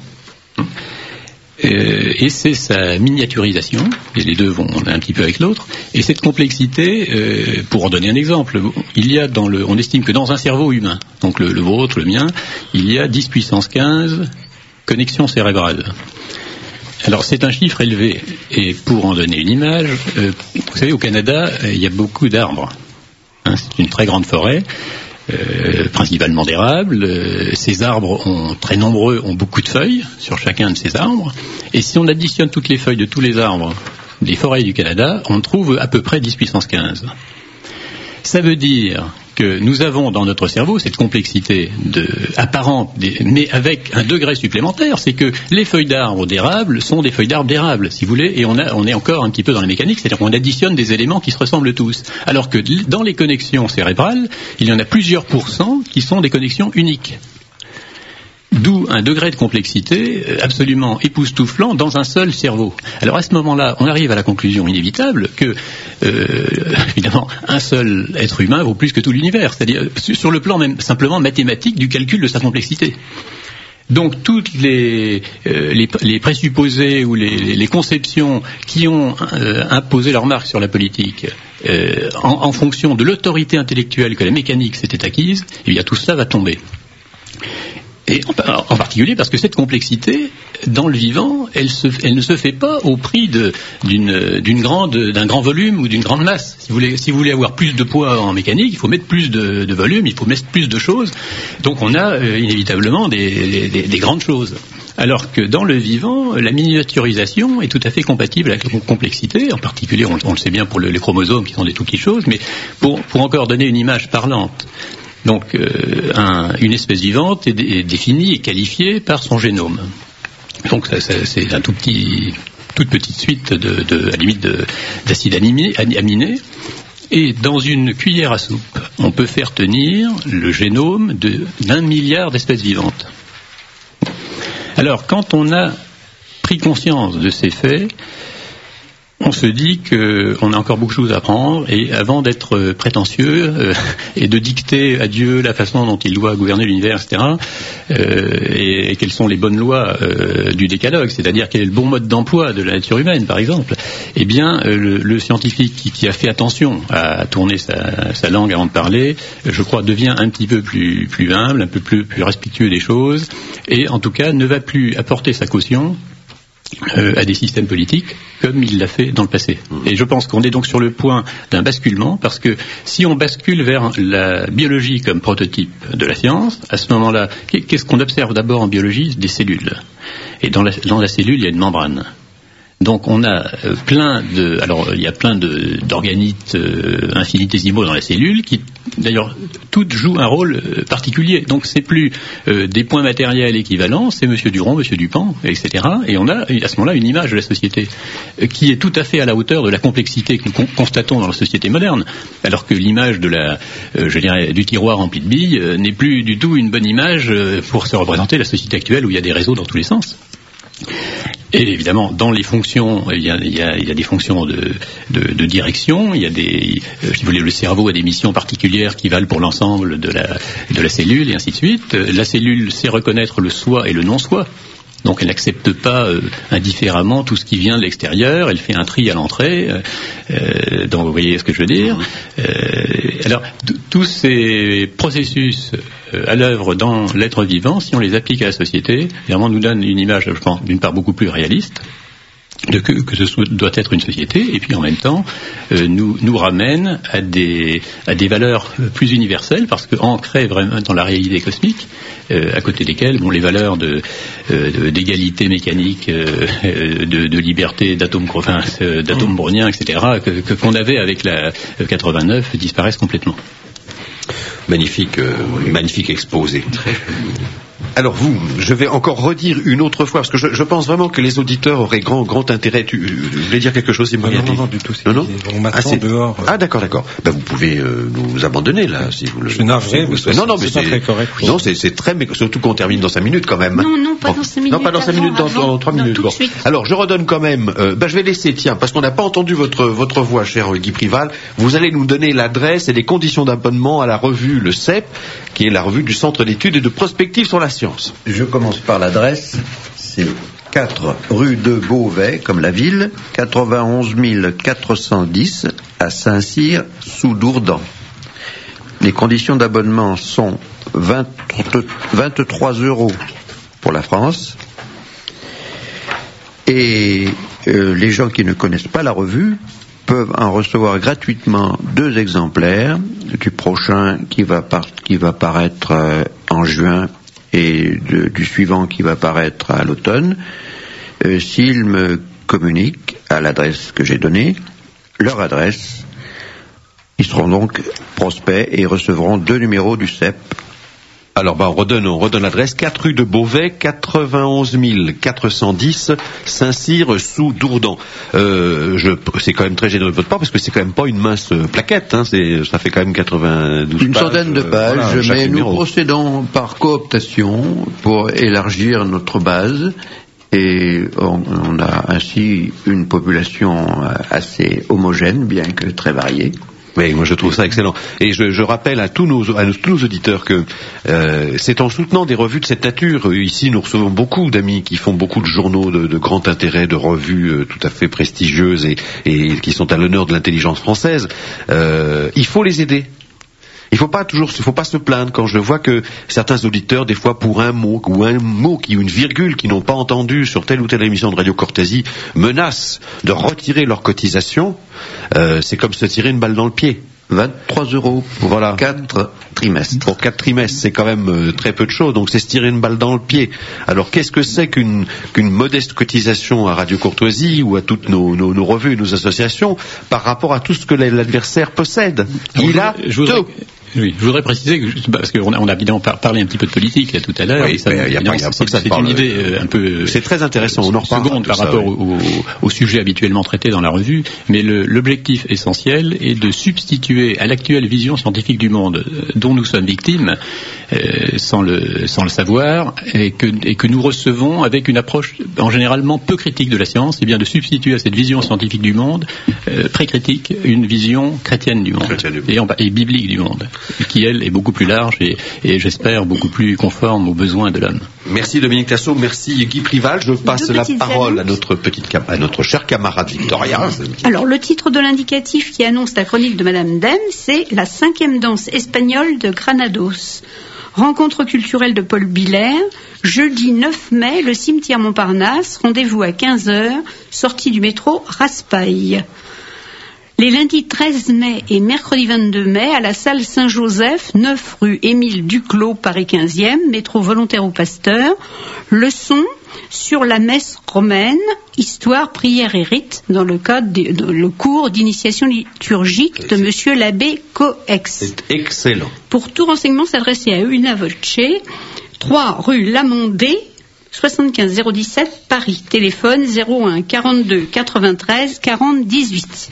et c'est sa miniaturisation, et les deux vont un petit peu avec l'autre. Et cette complexité, pour en donner un exemple, il y a on estime que dans un cerveau humain, donc le vôtre, le mien, il y a 10 puissance 15 connexions cérébrales. Alors c'est un chiffre élevé, et pour en donner une image, vous savez, au Canada, il y a beaucoup d'arbres. C'est une très grande forêt. Principalement d'érables. Ces arbres très nombreux ont beaucoup de feuilles sur chacun de ces arbres. Et si on additionne toutes les feuilles de tous les arbres des forêts du Canada, on trouve à peu près 10 puissance 15. Ça veut dire que nous avons dans notre cerveau cette complexité apparente, mais avec un degré supplémentaire, c'est que les feuilles d'arbres d'érable sont des feuilles d'arbres d'érable, si vous voulez, et on est encore un petit peu dans la mécanique, c'est-à-dire qu'on additionne des éléments qui se ressemblent tous. Alors que dans les connexions cérébrales, il y en a plusieurs pourcents qui sont des connexions uniques. D'où un degré de complexité absolument époustouflant dans un seul cerveau. Alors à ce moment-là, on arrive à la conclusion inévitable que, évidemment, un seul être humain vaut plus que tout l'univers, c'est-à-dire sur le plan même simplement mathématique du calcul de sa complexité. Donc toutes les présupposés ou les conceptions qui ont imposé leur marque sur la politique en fonction de l'autorité intellectuelle que la mécanique s'était acquise, eh bien tout cela va tomber. Et en particulier parce que cette complexité, dans le vivant, elle ne se fait pas au prix d'un grand volume ou d'une grande masse. Si vous voulez avoir plus de poids en mécanique, il faut mettre plus de volume, il faut mettre plus de choses. Donc on a inévitablement des grandes choses. Alors que dans le vivant, la miniaturisation est tout à fait compatible avec la complexité. En particulier, on le sait bien pour les chromosomes qui sont des tout petites choses, mais pour encore donner une image parlante. Donc, une espèce vivante est définie et qualifiée par son génome. Donc, c'est toute petite suite à la limite d'acides aminés. Et dans une cuillère à soupe, on peut faire tenir le génome d'1 milliard d'espèces vivantes. Alors, quand on a pris conscience de ces faits, on se dit qu'on a encore beaucoup de choses à apprendre, et avant d'être prétentieux et de dicter à Dieu la façon dont il doit gouverner l'univers, etc., et quelles sont les bonnes lois du décalogue, c'est-à-dire quel est le bon mode d'emploi de la nature humaine, par exemple, eh bien, le scientifique qui a fait attention à tourner sa langue avant de parler, je crois, devient un petit peu plus humble, un peu plus respectueux des choses, et en tout cas ne va plus apporter sa caution à des systèmes politiques comme il l'a fait dans le passé. Et je pense qu'on est donc sur le point d'un basculement, parce que si on bascule vers la biologie comme prototype de la science, à ce moment-là, qu'est-ce qu'on observe d'abord en biologie? Des cellules. Et dans la cellule, il y a une membrane. Donc on a il y a plein d'organites infinitésimaux dans la cellule qui, d'ailleurs, toutes jouent un rôle particulier. Donc c'est plus des points matériels équivalents, c'est Monsieur Duron, Monsieur Dupin, etc. Et on a à ce moment-là une image de la société qui est tout à fait à la hauteur de la complexité que nous constatons dans la société moderne. Alors que l'image du tiroir rempli de billes n'est plus du tout une bonne image pour se représenter la société actuelle où il y a des réseaux dans tous les sens. Et évidemment, dans les fonctions, il y a des fonctions de direction. Il y a si vous voulez, le cerveau a des missions particulières qui valent pour l'ensemble de la cellule, et ainsi de suite. La cellule sait reconnaître le soi et le non-soi. Donc elle n'accepte pas indifféremment tout ce qui vient de l'extérieur, elle fait un tri à l'entrée, donc vous voyez ce que je veux dire. Alors tous ces processus à l'œuvre dans l'être vivant, si on les applique à la société, évidemment nous donne une image, je pense, d'une part beaucoup plus réaliste de que ce doit être une société, et puis en même temps nous ramène à des valeurs plus universelles, parce qu'ancrées vraiment dans la réalité cosmique, à côté desquelles les valeurs d'égalité mécanique, de liberté, d'atomes browniens, etc., qu'on avait avec la 89 disparaissent complètement. Magnifique exposé. Alors je vais encore redire une autre fois, parce que je pense vraiment que les auditeurs auraient grand intérêt. Tu voulais dire quelque chose, non, du tout. Non. On m'attend dehors. Ah, d'accord. Ben, vous pouvez nous abandonner, là, si vous le... Je suis navré, mais c'est pas très correct. Non, c'est très... Mais surtout qu'on termine dans 5 minutes, quand même. Non, pas dans 5 minutes. Non, pas dans 5 minutes, dans 3 minutes. Tout de suite. Alors, je redonne quand même... je vais laisser, parce qu'on n'a pas entendu votre voix, cher Guy Prival. Vous allez nous donner l'adresse et les conditions d'abonnement à la revue Le CEP, qui est la revue du Centre d'études et de prospective sur la science. Je commence par l'adresse, c'est 4 rue de Beauvais, comme la ville, 91 410 à Saint-Cyr, sous Dourdan. Les conditions d'abonnement sont 23 € pour la France, et les gens qui ne connaissent pas la revue peuvent en recevoir gratuitement 2 exemplaires du prochain qui va paraître en juin, et du suivant qui va paraître à l'automne, s'ils me communiquent à l'adresse que j'ai donnée, leur adresse. Ils seront donc prospects et recevront 2 numéros du CEP. Alors, on redonne l'adresse, 4 rue de Beauvais, 91 410, Saint-Cyr, sous Dourdan. C'est quand même très généreux de votre part, parce que c'est quand même pas une mince plaquette, hein, ça fait quand même 92 pages. Une centaine de pages, mais nous procédons par cooptation pour élargir notre base, et on a ainsi une population assez homogène, bien que très variée. Oui, moi je trouve ça excellent. Et je rappelle à tous nos auditeurs que c'est en soutenant des revues de cette nature. Ici, nous recevons beaucoup d'amis qui font beaucoup de journaux de grand intérêt, de revues tout à fait prestigieuses et qui sont à l'honneur de l'intelligence française. Il faut les aider. Il faut pas se plaindre quand je vois que certains auditeurs, des fois pour un mot ou une virgule qu'ils n'ont pas entendu sur telle ou telle émission de Radio Courtoisie, menacent de retirer leur cotisation. C'est comme se tirer une balle dans le pied. 23 € pour 4 trimestres. Pour 4 trimestres, c'est quand même très peu de choses, donc c'est se tirer une balle dans le pied. Alors qu'est-ce que c'est qu'une modeste cotisation à Radio Courtoisie ou à toutes nos revues et nos associations par rapport à tout ce que l'adversaire possède? Il a tout. Oui, je voudrais préciser que, parce qu'on a évidemment parlé un petit peu de politique là tout à l'heure. Oui, c'est une idée un peu. C'est très intéressant. On en reparle. Seconde par rapport au sujet habituellement traité dans la revue, mais l'objectif essentiel est de substituer à l'actuelle vision scientifique du monde dont nous sommes victimes, sans le savoir, et que nous recevons avec une approche en généralement peu critique de la science, et bien de substituer à cette vision scientifique du monde pré-critique une vision chrétienne du monde et biblique du monde, qui elle est beaucoup plus large et j'espère beaucoup plus conforme aux besoins de l'homme. Merci Dominique Tassot, merci Guy Prival. Je passe la parole à notre chère camarade Victoria. Alors le titre de l'indicatif qui annonce la chronique de Madame Dème, c'est la 5e danse espagnole de Granados. Rencontre culturelle de Paul Biller, jeudi 9 mai, le cimetière Montparnasse, rendez-vous à 15h, sortie du métro Raspail. Les lundis 13 mai et mercredi 22 mai, à la salle Saint-Joseph, 9 rue Émile Duclos, Paris 15e, métro Volontaire au Pasteur, leçon sur la messe romaine, histoire, prière et rite, dans le cadre le cours d'initiation liturgique de monsieur l'abbé Coex. C'est excellent. Pour tout renseignement, s'adresser à Una Voce, 3 rue Lamondé, 75 017 Paris. Téléphone 01 42 93 40 18.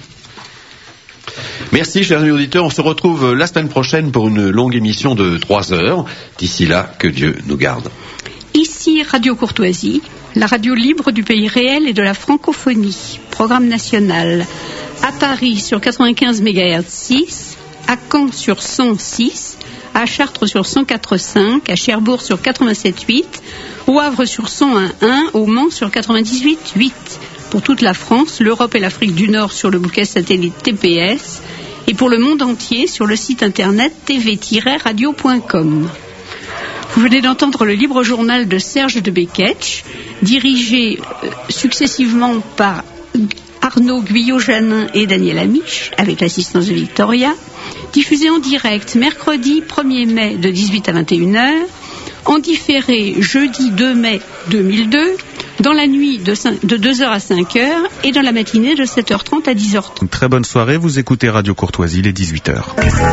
Merci chers auditeurs, on se retrouve la semaine prochaine pour une longue émission de 3 heures. D'ici là, que Dieu nous garde. Ici Radio Courtoisie, la radio libre du pays réel et de la francophonie. Programme national. À Paris sur 95 MHz 6, à Caen sur 106, à Chartres sur 104.5, à Cherbourg sur 87.8, au Havre sur 101.1, au Mans sur 98.8. Pour toute la France, l'Europe et l'Afrique du Nord sur le bouquet satellite TPS et pour le monde entier sur le site internet tv-radio.com. Vous venez d'entendre le libre journal de Serge de Beketch, dirigé successivement par Arnaud Guyot-Janin et Daniel Amiche, avec l'assistance de Victoria, diffusé en direct mercredi 1er mai de 18 à 21h, en différé jeudi 2 mai 2002, dans la nuit de 2h à 5h et dans la matinée de 7h30 à 10h30. Une très bonne soirée, vous écoutez Radio Courtoisie, il est 18h.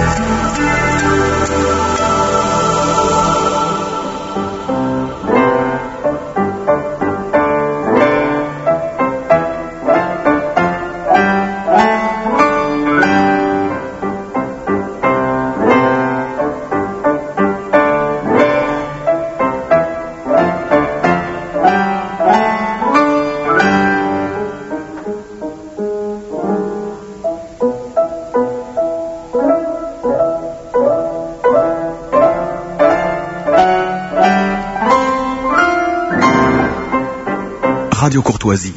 Radio Courtoisie.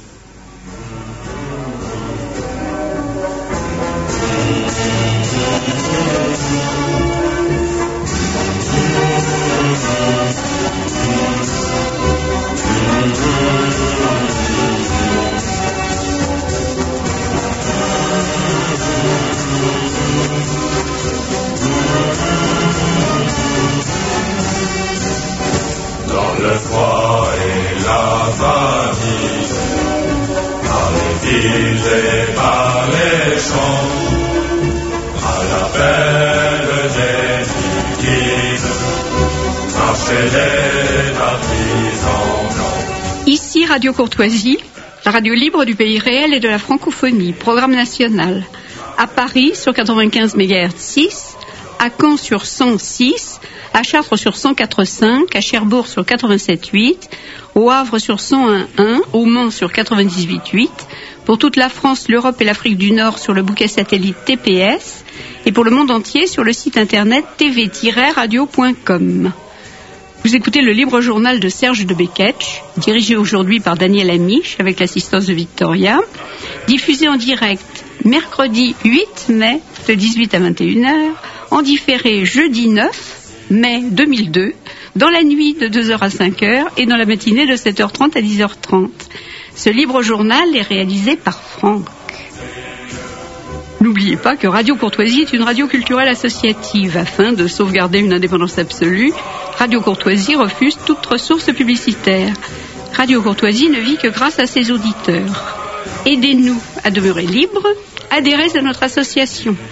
Dans le froid et la fatigue, par les villes et par les champs, à l'appel des guides, marchaient les partisans blancs. Ici Radio Courtoisie, la radio libre du pays réel et de la francophonie, programme national. À Paris sur 95 MHz 6, à Caen sur 106, à Chartres sur 104.5, à Cherbourg sur 87.8, au Havre sur 101.1, au Mans sur 98.8, pour toute la France, l'Europe et l'Afrique du Nord sur le bouquet satellite TPS, et pour le monde entier sur le site internet tv-radio.com. Vous écoutez le libre journal de Serge de Beketch, dirigé aujourd'hui par Daniel Amiche avec l'assistance de Victoria, diffusé en direct mercredi 8 mai de 18 à 21h, en différé jeudi 9 mai 2002, dans la nuit de 2h à 5h et dans la matinée de 7h30 à 10h30. Ce libre journal est réalisé par Franck. N'oubliez pas que Radio Courtoisie est une radio culturelle associative. Afin de sauvegarder une indépendance absolue, Radio Courtoisie refuse toute ressource publicitaire. Radio Courtoisie ne vit que grâce à ses auditeurs. Aidez-nous à demeurer libres, adhérez à notre association.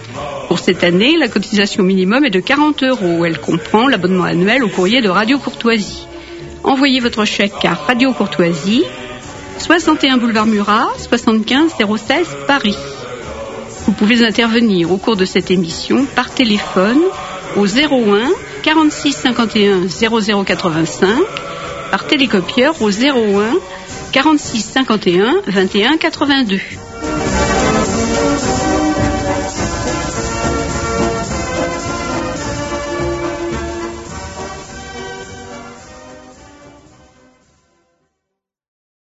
Pour cette année, la cotisation minimum est de 40 €. Elle comprend l'abonnement annuel au courrier de Radio Courtoisie. Envoyez votre chèque à Radio Courtoisie, 61 boulevard Murat, 75 016 Paris. Vous pouvez intervenir au cours de cette émission par téléphone au 01 46 51 00 85, par télécopieur au 01 46 51 21 82.